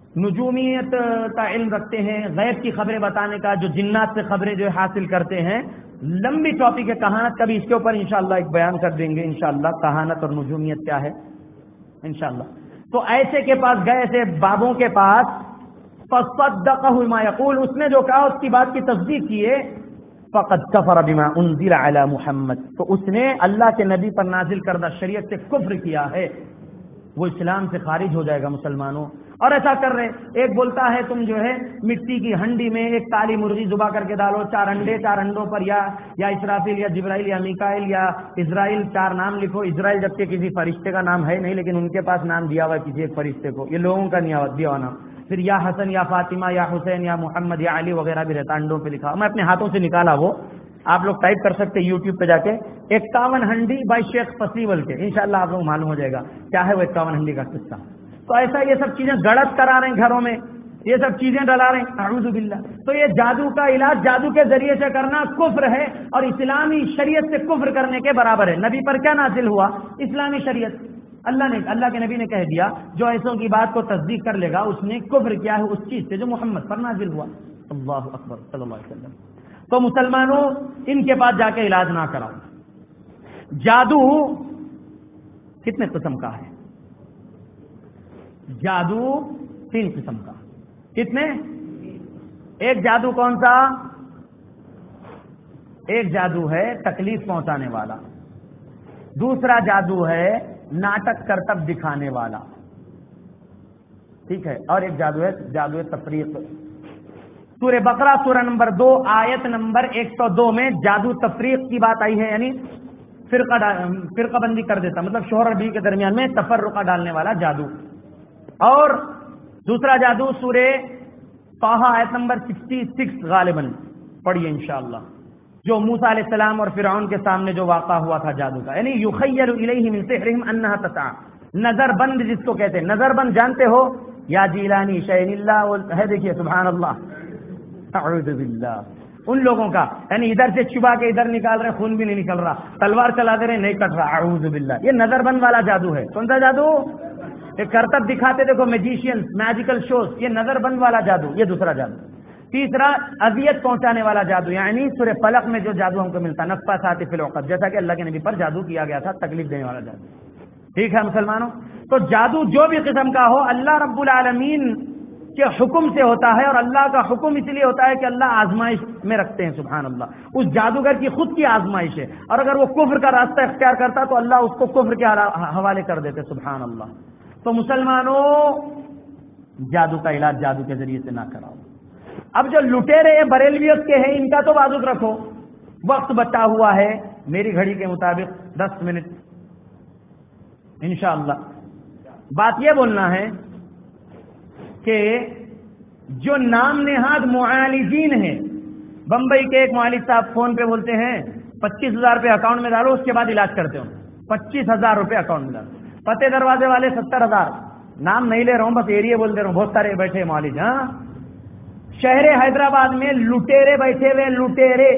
نجومیت کا علم رکھتے ہیں، غیب کی خبریں بتانے کا، جو جنات سے خبریں جو حاصل کرتے ہیں. لمبی ٹاپک ہے کہانت کا بھی، اس کے اوپر انشاءاللہ ایک بیان کر دیں گے انشاءاللہ کہانت اور نجومیت کیا ہے انشاءاللہ. تو ایسے کے پاس گئے تھے بابوں کے پاس، فصدقہ ما یقول، اس نے جو کہا اس کی بات کی تصدیق کیے. فقد کفر بما انزل علی محمد، تو اس نے اللہ کے نبی پر نازل کردہ شریعت سے کفر کیا ہے، وہ اسلام سے خارج ہو جائے گا مسلمانوں. اور ایسا کر رہے، ایک بولتا ہے تم جو ہے مٹی کی ہنڈی میں ایک کالی مرغی ذبح کر کے ڈالو، چار انڈے، چار انڈوں پر یا یا اسرافیل یا جبرائیل یا میکائیل یا اسرائیل چار نام لکھو. اسرائیل جبکہ کسی فرشتے کا نام ہے نہیں، لیکن ان کے پاس نام دیا ہوا ہے کسی ایک فرشتے کو، یہ لوگوں کا نہیں دیا ہوا نام. پھر یا حسن یا فاطمہ یا حسین یا محمد یا علی وغیرہ بھی رہتا انڈوں پہ لکھا. میں اپنے ہاتھوں سے نکالا، وہ آپ لوگ ٹائپ کر سکتے یوٹیوب پہ جا کے، اکاون ہنڈی بائی شیخ فصیول کے، انشاءاللہ آپ لوگ معلوم ہو جائے گا کیا ہے وہ اکاون ہنڈی کا قصہ. تو ایسا یہ سب چیزیں گڑت کرا رہے ہیں گھروں میں، یہ سب چیزیں ڈلا رہے ہیں، اعوذ باللہ. تو یہ جادو کا علاج جادو کے ذریعے سے کرنا کفر ہے، اور اسلامی شریعت سے کفر کرنے کے برابر ہے. نبی پر کیا نازل ہوا؟ اسلامی شریعت. اللہ نے اللہ کے نبی نے کہہ دیا جو ایسوں کی بات کو تصدیق کر لے گا اس نے کفر کیا ہے اس چیز سے جو محمد پر نازل ہوا. اللہ اکبر صلی اللہ علیہ وسلم. تو مسلمانوں ان کے پاس جا کے علاج نہ کراؤ. جادو کتنے قسم کا ہے؟ جادو تین قسم کا. کتنے؟ ایک جادو کون سا؟ ایک جادو ہے تکلیف پہنچانے والا، دوسرا جادو ہے ناٹک کرتب دکھانے والا، ٹھیک ہے، اور ایک جادو ہے جادو تفریق. سورہ بقرہ سورہ نمبر دو آیت نمبر ایک سو دو میں جادو تفریق کی بات آئی ہے، یعنی فرقہ فرقہ بندی کر دیتا، مطلب شوہر اور بیوی کے درمیان میں تفرقہ ڈالنے والا جادو. اور دوسرا جادو سورہ طٰہٰ آیت نمبر چھیاسٹھ غالباً پڑھیے انشاءاللہ، جو موسیٰ علیہ السلام اور فرعون کے سامنے جو واقع ہوا تھا جادو کا، یعنی یخیل الیہ من سحرہم انہا تسعی. نظر بند جس کو کہتے ہیں، نظر بند جانتے ہو؟ یا جیلانی شین اللہ ہے، دیکھیے سبحان اللہ، اعوذ باللہ. ان لوگوں کا یعنی ادھر سے چبا کے ادھر نکال رہے، خون بھی نہیں نکل رہا، تلوار چلا دے رہے نہیں کٹ رہا، اعوذ باللہ. یہ نظر بند والا جادو ہے. کون سا جادو؟ ایک کرتب دکھاتے دیکھو میجیشینز، میجیکل شوز، یہ نظر بند والا جادو، یہ دوسرا جادو. تیسرا اذیت پہنچانے والا جادو، یعنی سورہ فلق میں جو جادو ہم کو ملتا ہے نفاثات فی العقد، جیسا کہ اللہ کے نبی پر جادو کیا گیا تھا، تکلیف دینے والا جادو. ٹھیک ہے مسلمانوں. تو جادو جو بھی قسم کا ہو اللہ رب العالمین کے حکم سے ہوتا ہے، اور اللہ کا حکم اس لیے ہوتا ہے کہ اللہ آزمائش میں رکھتے ہیں سبحان اللہ. اس جادوگر کی خود کی آزمائش ہے، اور اگر وہ کفر کا راستہ اختیار کرتا تو اللہ اس کو کفر کے حوالے کر دیتے سبحان اللہ. تو مسلمانوں جادو کا علاج جادو کے ذریعے سے نہ کراؤ. اب جو لٹیرے بریلویت کے ہیں ان کا تو بازوک رکھو. وقت بچا ہوا ہے میری گھڑی کے مطابق دس منٹ انشاءاللہ. بات یہ بولنا ہے کہ جو نام نہاد معالجین ہیں، بمبئی کے ایک معالج صاحب فون پہ بولتے ہیں پچیس ہزار روپے اکاؤنٹ میں ڈالو اس کے بعد علاج کرتے ہو. پچیس ہزار روپے اکاؤنٹ میں ڈالو. فتح دروازے والے ستر ہزار. نام نہیں لے رہا ہوں، بس ایریے بول دے رہا ہوں، بہت سارے بیٹھے معالج. ہاں شہر حیدرآباد میں لٹیرے بیٹھے ہوئے، لٹیرے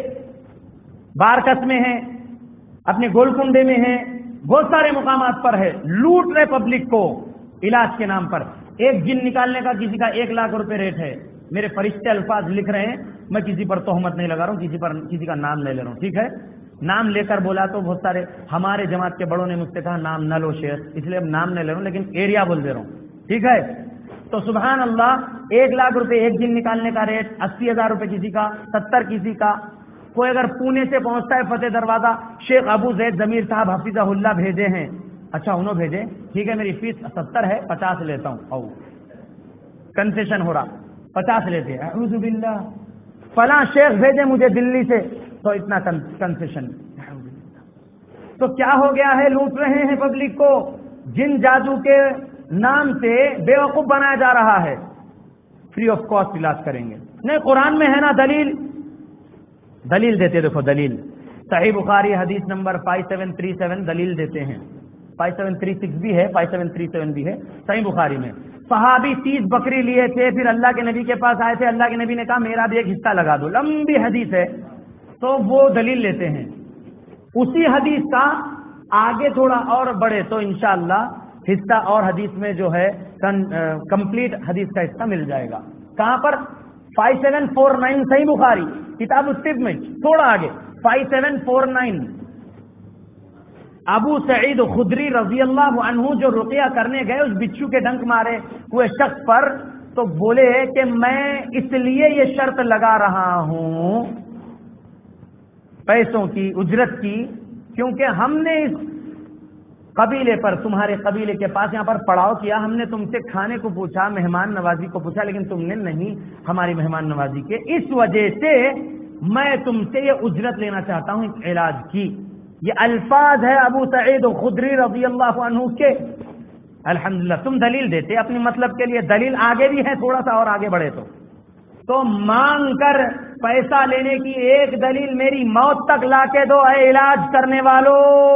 بارکس میں ہیں، اپنے گولکنڈے میں ہیں، بہت سارے مقامات پر ہے، لوٹ رہے پبلک کو علاج کے نام پر. ایک جن نکالنے کا کسی کا ایک لاکھ روپے ریٹ ہے. میرے فرشتے الفاظ لکھ رہے ہیں، میں کسی پر تہمت نہیں لگا رہا ہوں، کسی پر کسی کا نام نہیں لے رہا ہوں، ٹھیک ہے. نام لے کر بولا تو بہت سارے ہمارے جماعت کے بڑوں نے مجھ سے کہا نام نہ لو شیخ، اس لیے اب نام نہیں لے رہا ہوں لیکن ایریا بول دے رہا ہوں، ٹھیک ہے. تو سبحان اللہ ایک لاکھ روپے ایک دن نکالنے کا ریٹ، اسی ہزار روپے کسی کا، ستر کسی کا. کوئی اگر پونے سے پہنچتا ہے فتح دروازہ، شیخ ابو زید ضمیر صاحب حفظہ اللہ بھیجے ہیں، اچھا انہوں بھیجے، ٹھیک ہے میری فیس ستر ہے پچاس لیتا ہوں، او کنسیشن ہو رہا، پچاس لیتے ہیں. اعوذ باللہ. فلاں شیخ بھیجے مجھے دلی سے تو اتنا کنسیشن. تو کیا ہو گیا ہے؟ لوٹ رہے ہیں پبلک کو. جن جادو کے نام سے بے وقوف بنایا جا رہا ہے. فری آف کاسٹ علاج کریں گے. نہیں قرآن میں ہے نا دلیل، دلیل دیتے دیکھو دلیل. صحیح بخاری حدیث نمبر پانچ سات تین سات دلیل دیتے ہیں. پانچ سات تین سکس بھی ہے، پانچ سات تین سات بھی ہے صحیح بخاری میں. صحابی تیس بکری لیے تھے، پھر اللہ کے نبی کے پاس آئے تھے، اللہ کے نبی نے کہا میرا بھی ایک حصہ لگا دو. لمبی حدیث ہے تو وہ دلیل لیتے ہیں. اسی حدیث کا آگے تھوڑا اور بڑھے تو انشاءاللہ حصہ اور حدیث میں جو ہے کمپلیٹ حدیث کا حصہ مل جائے گا. کہاں پر؟ Five seven four nine Sahih Bukhari کتاب الطب میں تھوڑا آگے five seven four nine. Abu Saeed Khudri رضی اللہ عنہ جو رقیہ کرنے گئے اس بچھو کے ڈنک مارے ہوئے شخص پر، تو بولے کہ میں اس لیے یہ شرط لگا رہا ہوں پیسوں کی، اجرت کی، کیونکہ ہم نے اس قبیلے پر، تمہارے قبیلے کے پاس یہاں پر پڑاؤ کیا، ہم نے تم سے کھانے کو پوچھا، مہمان نوازی کو پوچھا، لیکن تم نے نہیں ہماری مہمان نوازی کے، اس وجہ سے میں تم سے یہ اجرت لینا چاہتا ہوں اس علاج کی. یہ الفاظ ہے ابو سعید خدری رضی اللہ عنہ کے. الحمدللہ تم دلیل دیتے اپنے مطلب کے لیے، دلیل آگے بھی ہے، تھوڑا سا اور آگے بڑھے تو تو مانگ کر پیسہ لینے کی ایک دلیل میری موت تک لا کے دو اے علاج کرنے والو.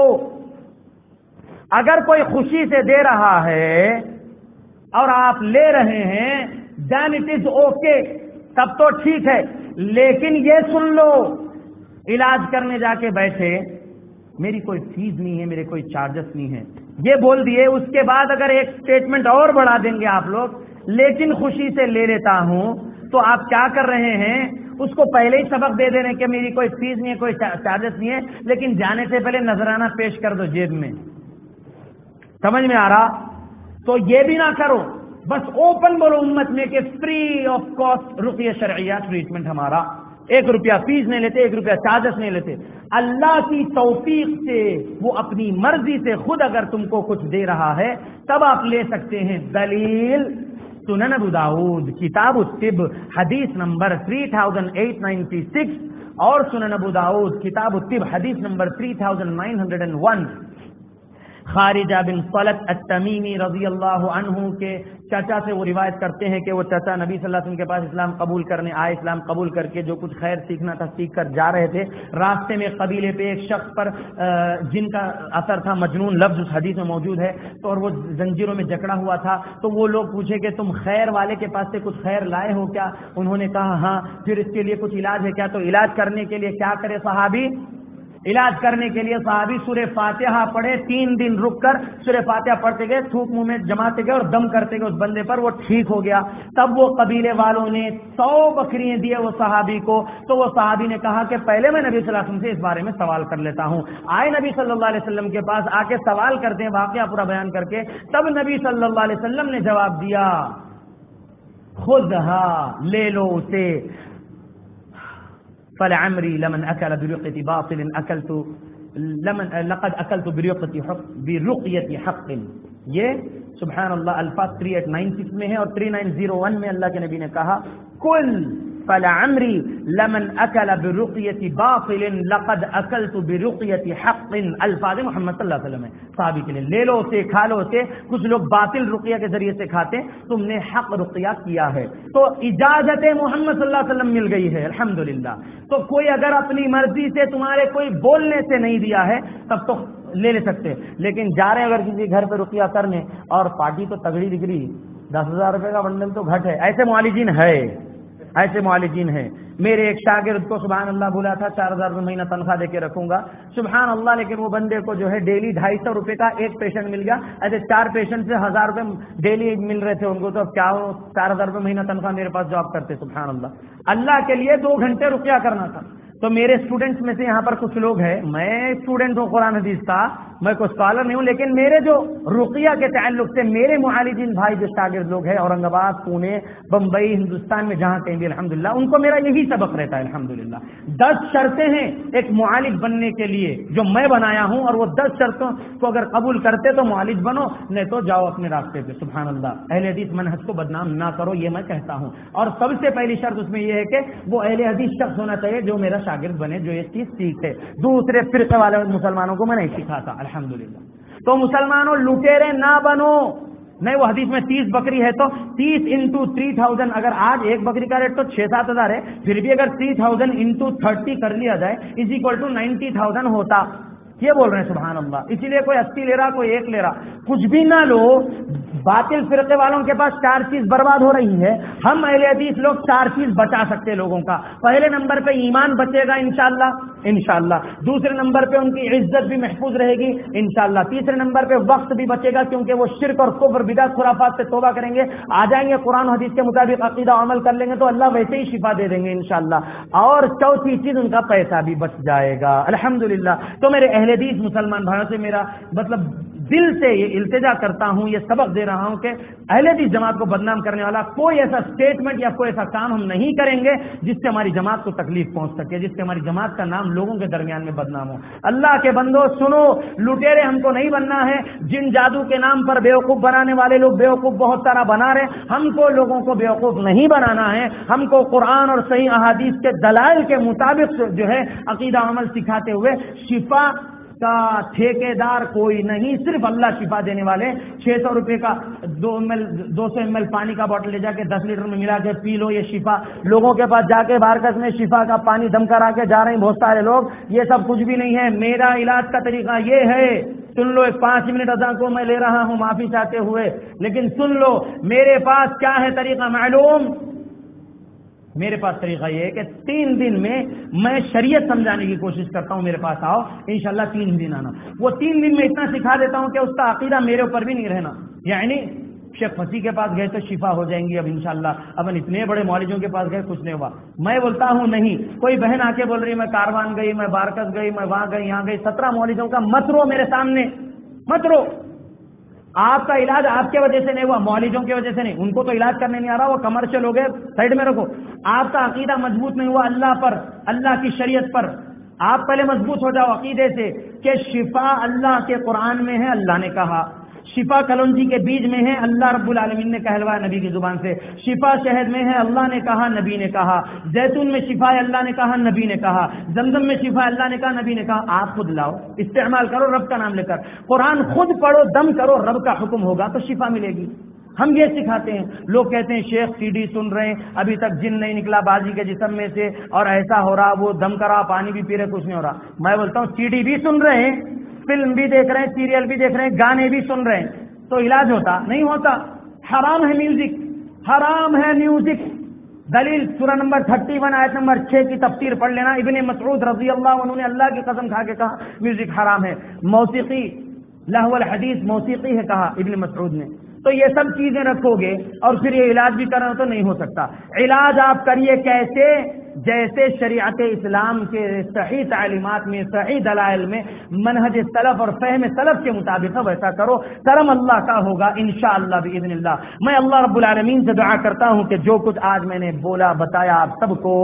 اگر کوئی خوشی سے دے رہا ہے اور آپ لے رہے ہیں دین اٹ از اوکے، تب تو ٹھیک ہے، لیکن یہ سن لو علاج کرنے جا کے بیٹھے میری کوئی فیس نہیں ہے، میرے کوئی چارجز نہیں ہے، یہ بول دیے. اس کے بعد اگر ایک سٹیٹمنٹ اور بڑھا دیں گے آپ لوگ، لیکن خوشی سے لے لیتا ہوں، تو آپ کیا کر رہے ہیں؟ اس کو پہلے ہی سبق دے دے رہے ہیں کہ میری کوئی فیس نہیں ہے، کوئی چارجز نہیں ہے، لیکن جانے سے پہلے نذرانہ پیش کر دو جیب میں. سمجھ میں آ رہا؟ تو یہ بھی نہ کرو، بس اوپن بولو امت میں کہ فری آف کاسٹ رقیہ شرعیہ ٹریٹمنٹ ہمارا، ایک روپیہ فیس نہیں لیتے، ایک روپیہ چارجز نہیں لیتے. اللہ کی توفیق سے وہ اپنی مرضی سے خود اگر تم کو کچھ دے رہا ہے تب آپ لے سکتے ہیں. دلیل سنن ابو داؤد کتاب الطب حدیث نمبر تین ہزار آٹھ سو چھیانوے اور سنن ابو داؤد کتاب الطب حدیث نمبر تین ہزار نو سو ایک. خارجہ بن صلت التمیمی رضی اللہ عنہ کے چچا سے وہ روایت کرتے ہیں کہ وہ چچا نبی صلی اللہ علیہ وسلم کے پاس اسلام قبول کرنے آئے. اسلام قبول کر کے جو کچھ خیر سیکھنا تھا سیکھ کر جا رہے تھے. راستے میں قبیلے پہ ایک شخص پر جن کا اثر تھا، مجنون لفظ اس حدیث میں موجود ہے، تو اور وہ زنجیروں میں جکڑا ہوا تھا. تو وہ لوگ پوچھے کہ تم خیر والے کے پاس سے کچھ خیر لائے ہو کیا؟ انہوں نے کہا ہاں. پھر اس کے لیے کچھ علاج ہے کیا؟ تو علاج کرنے کے لیے کیا کرے صحابی؟ علاج کرنے کے لیے صحابی سورہ فاتحہ پڑھے. تین دن رک کر سورہ فاتحہ پڑھتے گئے، تھوک منہ میں جماتے گئے اور دم کرتے گئے اس بندے پر، وہ ٹھیک ہو گیا. تب وہ قبیلے والوں نے سو بکریاں دیے وہ صحابی کو. تو وہ صحابی نے کہا کہ پہلے میں نبی صلی اللہ علیہ وسلم سے اس بارے میں سوال کر لیتا ہوں. آئے نبی صلی اللہ علیہ وسلم کے پاس، آ کے سوال کرتے ہیں واقعہ پورا بیان کر کے. تب نبی صلی اللہ علیہ وسلم نے جواب دیا خذها لے لو اسے. فلعمری لمن اکل برقیت باطل اکلت لمن لقد اکلت برقیت حق برقیت حق. یہ سبحان اللہ الفاظ تین ہزار آٹھ سو چھیانوے میں ہے اور تین ہزار نو سو ایک میں اللہ کے نبی نے کہا کل فلعمری لمن اکل برقیت باطل لقد اکلت برقیت حق. الفاظ محمد صلی اللہ علیہ وسلم ہے صحابی کے لیے. لے لو اسے، کھا لو اسے. کچھ لوگ باطل رقیہ کے ذریعے سے کھاتے، تم نے حق رقیہ کیا ہے. تو اجازت محمد صلی اللہ علیہ وسلم مل گئی ہے الحمدللہ. تو کوئی اگر اپنی مرضی سے تمہارے کوئی بولنے سے نہیں دیا ہے تب تو لے لے سکتے. لیکن جا رہے اگر کسی گھر پہ رقیہ کرنے اور پارٹی تو تگڑی دکھ رہی، دس ہزار روپے کا بنڈل تو گھٹ ہے. ایسے معالجین ہے، ایسے معالجین ہیں. میرے ایک شاگرد کو سبحان اللہ بولا تھا چار ہزار روپے مہینہ تنخواہ دے کے رکھوں گا. سبحان اللہ، لیکن وہ بندے کو جو ہے ڈیلی ڈھائی سو روپے کا ایک پیشنٹ مل گیا. ایسے چار پیشنٹ سے ہزار روپے ڈیلی مل رہے تھے ان کو. تو اب کیا ہو، چار ہزار روپے مہینہ تنخواہ میرے پاس جاب کرتے. سبحان اللہ، اللہ کے لیے دو گھنٹے رقیہ کرنا تھا. تو میرے اسٹوڈنٹس میں سے یہاں پر کچھ لوگ ہیں، میں اسٹوڈنٹ ہوں قرآن حدیث کا، میں کوئی اسکالر نہیں ہوں، لیکن میرے جو رقیہ کے تعلق سے میرے معالجین بھائی جو شاگرد لوگ ہیں اورنگ آباد، پونے، بمبئی، ہندوستان میں جہاں کہیں بھی الحمدللہ ان کو میرا یہی سبق رہتا ہے الحمدللہ. دس شرطیں ہیں ایک معالج بننے کے لیے جو میں بنایا ہوں، اور وہ دس شرطوں کو اگر قبول کرتے تو معالج بنو، نہیں تو جاؤ اپنے راستے پہ. سبحان اللہ، اہل حدیث منہج کو بدنام نہ کرو، یہ میں کہتا ہوں. اور سب سے پہلی شرط اس میں یہ ہے کہ وہ اہل حدیث شخص ہونا چاہیے جو میرا شاگرد بنے، جو یہ چیز سیکھے. دوسرے فرقے والے مسلمانوں کو میں نہیں سکھاتا الحمدللہ. تو مسلمانوں لٹیرے نہ بنو. نہیں وہ حدیث میں تیس بکری ہے تو تیس انٹو تھری تھاؤزینڈ، اگر آج ایک بکری کا ریٹ تو چھ سات ہزار ہے، پھر بھی اگر تھری تھاؤزینڈ انٹو تھرٹی کر لیا جائے is equal to ninety thousand ہوتا. یہ بول رہے ہیں سبحان اللہ. اسی لیے کوئی اسی لے رہا، کوئی ایک لے رہا، کچھ بھی نہ لو. باطل فرقے والوں کے پاس چار چیز برباد ہو رہی ہے، ہم اہل حدیث لوگ چار چیز بچا سکتے لوگوں کا. پہلے نمبر پہ ایمان بچے گا انشاءاللہ. انشاءاللہ. دوسرے نمبر پہ ان کی عزت بھی محفوظ رہے گی انشاءاللہ. تیسرے نمبر پہ وقت بھی بچے گا کیونکہ وہ شرک اور کفر بدعت خرافات سے توبہ کریں گے, آ جائیں گے قرآن و حدیث کے مطابق عقیدہ عمل کر لیں گے تو اللہ ویسے ہی شفا دے دیں گے انشاءاللہ. اور چوتھی چیز ان کا پیسہ بھی بچ جائے گا الحمدللہ. تو میرے اہل حدیث مسلمان بھائیوں سے میرا مطلب دل سے یہ التجا کرتا ہوں, یہ سبق دے رہا ہوں کہ اہل حدیث جماعت کو بدنام کرنے والا کوئی ایسا اسٹیٹمنٹ یا کوئی ایسا کام ہم نہیں کریں گے جس سے ہماری جماعت کو تکلیف پہنچ سکے, جس سے ہماری جماعت کا نام لوگوں کے درمیان میں بدنام ہو. اللہ کے بندو سنو, لٹیرے ہم کو نہیں بننا ہے. جن جادو کے نام پر بیوقوف بنانے والے لوگ بیوقوف بہت سارا بنا رہے, ہم کو لوگوں کو بیوقوف نہیں بنانا ہے. ہم کو قرآن اور صحیح احادیث کے دلائل کے مطابق جو ہے عقیدہ عمل سکھاتے ہوئے شفا کا ٹھیکیدار کوئی نہیں, صرف اللہ شفا دینے والے. چھ سو روپے کا دو ایم ایل دو سو ایم ایل پانی کا بوٹل لے جا کے دس لیٹر میں ملا کے پی لو, یہ شفا. لوگوں کے پاس جا کے بارکس میں شفا کا پانی دم کرا کے جا رہے ہیں بہت سارے لوگ, یہ سب کچھ بھی نہیں ہے. میرا علاج کا طریقہ یہ ہے, سن لو, ایک پانچ منٹ اذان کو میں لے رہا ہوں معافی چاہتے ہوئے, لیکن سن لو میرے پاس کیا ہے طریقہ معلوم. میرے پاس طریقہ یہ ہے کہ تین دن میں میں شریعت سمجھانے کی کوشش کرتا ہوں. میرے پاس آؤ انشاءاللہ, تین دن آنا. وہ تین دن میں اتنا سکھا دیتا ہوں کہ اس کا عقیدہ میرے اوپر بھی نہیں رہنا. یعنی شیخ فصیح کے پاس گئے تو شفا ہو جائیں گی اب انشاءاللہ, اب اتنے بڑے مولویوں کے پاس گئے کچھ نہیں ہوا. میں بولتا ہوں نہیں. کوئی بہن آ کے بول رہی میں کاروان گئی, میں بارکس گئی, میں وہاں گئی, یہاں گئی, سترہ مولویوں کا مت رو میرے سامنے, مت رو. آپ کا علاج آپ کے وجہ سے نہیں ہوا, مولویوں کی وجہ سے نہیں, ان کو تو علاج کرنے نہیں آ رہا, وہ کمرشل ہو گئے, سائڈ میں رکھو. آپ کا عقیدہ مضبوط نہیں ہوا اللہ پر, اللہ کی شریعت پر. آپ پہلے مضبوط ہو جاؤ عقیدے سے کہ شفا اللہ کے قرآن میں ہے, اللہ نے کہا. شفا کلونجی کے بیج میں ہے, اللہ رب العالمین نے کہلوایا نبی کی زبان سے. شفا شہد میں ہے, اللہ نے کہا, نبی نے کہا. زیتون میں شفا ہے, اللہ نے کہا, نبی نے کہا. زمزم میں شفا ہے, اللہ نے کہا, نبی نے کہا. آپ خود لاؤ, استعمال کرو رب کا نام لے کر. قرآن خود پڑھو, دم کرو, رب کا حکم ہوگا تو شفا ملے گی. ہم یہ سکھاتے ہیں. لوگ کہتے ہیں شیخ سی ڈی سن رہے ہیں, ابھی تک جن نہیں نکلا بازی کے جسم میں سے, اور ایسا ہو رہا, وہ دم کرا, پانی بھی پی رہے, کچھ نہیں ہو رہا. میں بولتا ہوں سی ڈی بھی سن رہے ہیں, فلم بھی دیکھ رہے ہیں, سیریل بھی دیکھ رہے ہیں, گانے بھی سن رہے ہیں, تو علاج ہوتا نہیں ہوتا. حرام ہے میوزک, حرام ہے میوزک. دلیل سورہ نمبر تھرٹی ون آیت نمبر چھ کی تفسیر پڑھ لینا. ابن مسعود رضی اللہ عنہ نے اللہ کی قسم کھا کے کہا میوزک حرام ہے. موسیقی لہو الحدیث موسیقی ہے کہا ابن مسعود نے. تو یہ سب چیزیں رکھو گے اور پھر یہ علاج بھی کرنا تو نہیں ہو سکتا. علاج آپ کریے کیسے؟ جیسے شریعت اسلام کے صحیح تعلیمات میں, صحیح دلائل میں, منہج سلف اور فہم سلف کے مطابق ویسا کرو, کرم اللہ کا ہوگا انشاءاللہ باذن اللہ. میں اللہ رب العالمین سے دعا کرتا ہوں کہ جو کچھ آج میں نے بولا بتایا آپ سب کو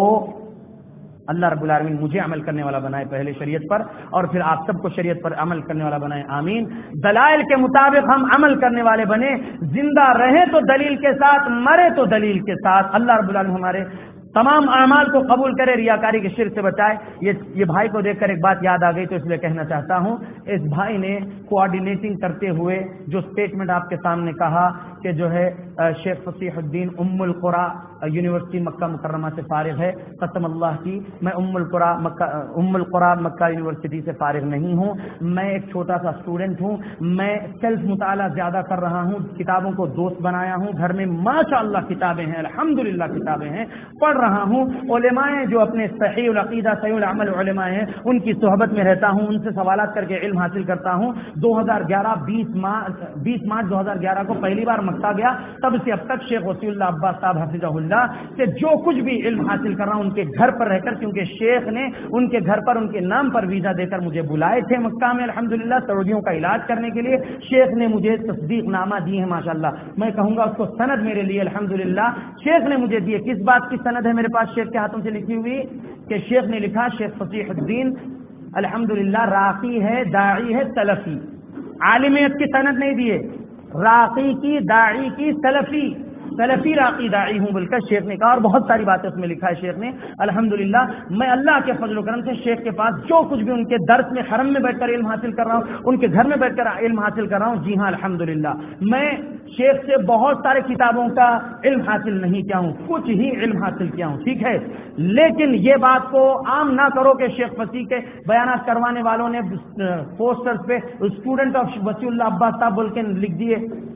اللہ رب العالمین مجھے عمل کرنے والا بنائے پہلے شریعت پر, اور پھر آپ سب کو شریعت پر عمل کرنے والا بنائے, آمین. دلائل کے مطابق ہم عمل کرنے والے بنے, زندہ رہیں تو دلیل کے ساتھ, مرے تو دلیل کے ساتھ. اللہ رب العالمین ہمارے تمام اعمال کو قبول کرے, ریاکاری کے شرک سے بچائے. یہ یہ بھائی کو دیکھ کر ایک بات یاد آ گئی تو اس لیے کہنا چاہتا ہوں. اس بھائی نے کوآرڈینیٹنگ کرتے ہوئے جو اسٹیٹمنٹ آپ کے سامنے کہا کہ جو ہے شیخ فصیح الدین ام القرا یونیورسٹی مکہ مکرمہ سے فارغ ہے, قسم اللہ کی میں ام القرا مکہ ام القرا مکہ یونیورسٹی سے فارغ نہیں ہوں. میں ایک چھوٹا سا اسٹوڈنٹ ہوں. میں سیلف مطالعہ زیادہ کر رہا ہوں, کتابوں کو دوست بنایا ہوں, گھر میں ماشاء اللہ کتابیں ہیں, الحمدللہ کتابیں ہیں, پڑھ رہا ہوں. علماء جو اپنے صحیح العقیدہ صحیح العمل علماء ہیں ان کی صحبت میں رہتا ہوں, ان سے سوالات کر کے علم حاصل کرتا ہوں. دو ہزار گیارہ بیس مارچ بیس مارچ دو ہزار گیارہ کو پہلی بار مکہ گیا, تب سے اب تک شیخ وصی اللہ عباس صاحب حفظہ اللہ سے جو کچھ بھی علم حاصل کر رہا ہوں ان کے گھر پر رہ کر, کیونکہ شیخ نے ان کے گھر پر ان کے نام پر ویزا دے کر مجھے بلائے تھے مکہ میں الحمدللہ سعودیوں کا علاج کرنے کے لیے. شیخ نے مجھے تصدیق نامہ دی ہے ماشاءاللہ, میں کہوں گا اس کو سند میرے لیے الحمدللہ شیخ نے مجھے دیے. کس بات کی سند ہے میرے پاس شیخ کے ہاتھوں سے لکھی ہوئی کہ شیخ نے لکھا شیخ فصیح الدین الحمدللہ راقی ہے, داعی ہے, سلفی. عالمیت کی سند نہیں دیے, راقی کی, داعی کی, سلفی, سلفی راقی داعی ہوں بول کر شیخ نے کہا, اور بہت ساری باتیں اس میں لکھا ہے شیخ نے الحمدللہ. میں اللہ کے فضل و کرم سے شیخ کے پاس جو کچھ بھی ان کے درس میں حرم میں بیٹھ کر علم حاصل کر رہا ہوں, ان کے گھر میں بیٹھ کر علم حاصل کر رہا ہوں. جی ہاں الحمدللہ میں شیخ سے بہت سارے کتابوں کا علم حاصل نہیں کیا ہوں, کچھ ہی علم حاصل کیا ہوں, ٹھیک ہے. لیکن یہ بات کو عام نہ کرو کہ شیخ فصیح کے بیانات کروانے والوں نے پوسٹرز پہ اسٹوڈنٹ آف وصی اللہ عباس صاحب بول کے لکھ دیے.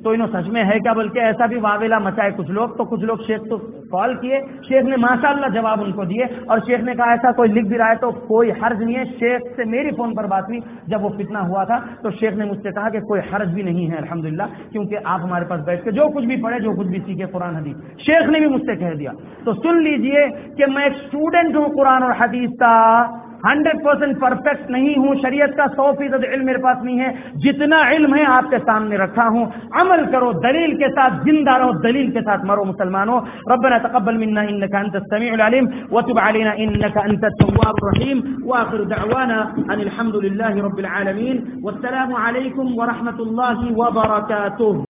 تو انہوں سچ میں ہے کیا، بلکہ ایسا بھی واویلا مچائے کچھ لوگ، تو کچھ لوگ شیخ تو کال کیے، شیخ نے ماشاءاللہ جواب ان کو دیے، اور شیخ نے کہا ایسا کوئی لکھ بھی رہا ہے تو کوئی حرج نہیں ہے۔ شیخ سے میری فون پر بات ہوئی جب وہ فتنہ ہوا تھا، تو شیخ نے مجھ سے کہا کہ کوئی حرج بھی نہیں ہے الحمدللہ، کیونکہ آپ ہمارے پاس بیٹھ کے جو کچھ بھی پڑھے، جو کچھ بھی سیکھے قرآن حدیث، شیخ نے بھی مجھ سے کہہ دیا۔ تو سن لیجئے کہ میں ایک اسٹوڈنٹ ہوں قرآن اور حدیث کا، ہنڈریڈ پرسینٹ پرفیکٹ نہیں ہوں، شریعت کا سو فیصد علم میرے پاس نہیں ہے، جتنا علم ہے آپ کے سامنے رکھا ہوں، عمل کرو، دلیل کے ساتھ زندہ رہو، دلیل کے ساتھ مرو مسلمانوں۔ ربنا تقبل منا انك انت السميع العليم وتب علينا انك انت التواب الرحيم، واخر دعوانا ان الحمد لله رب العالمين، والسلام عليكم ورحمة الله وبركاته۔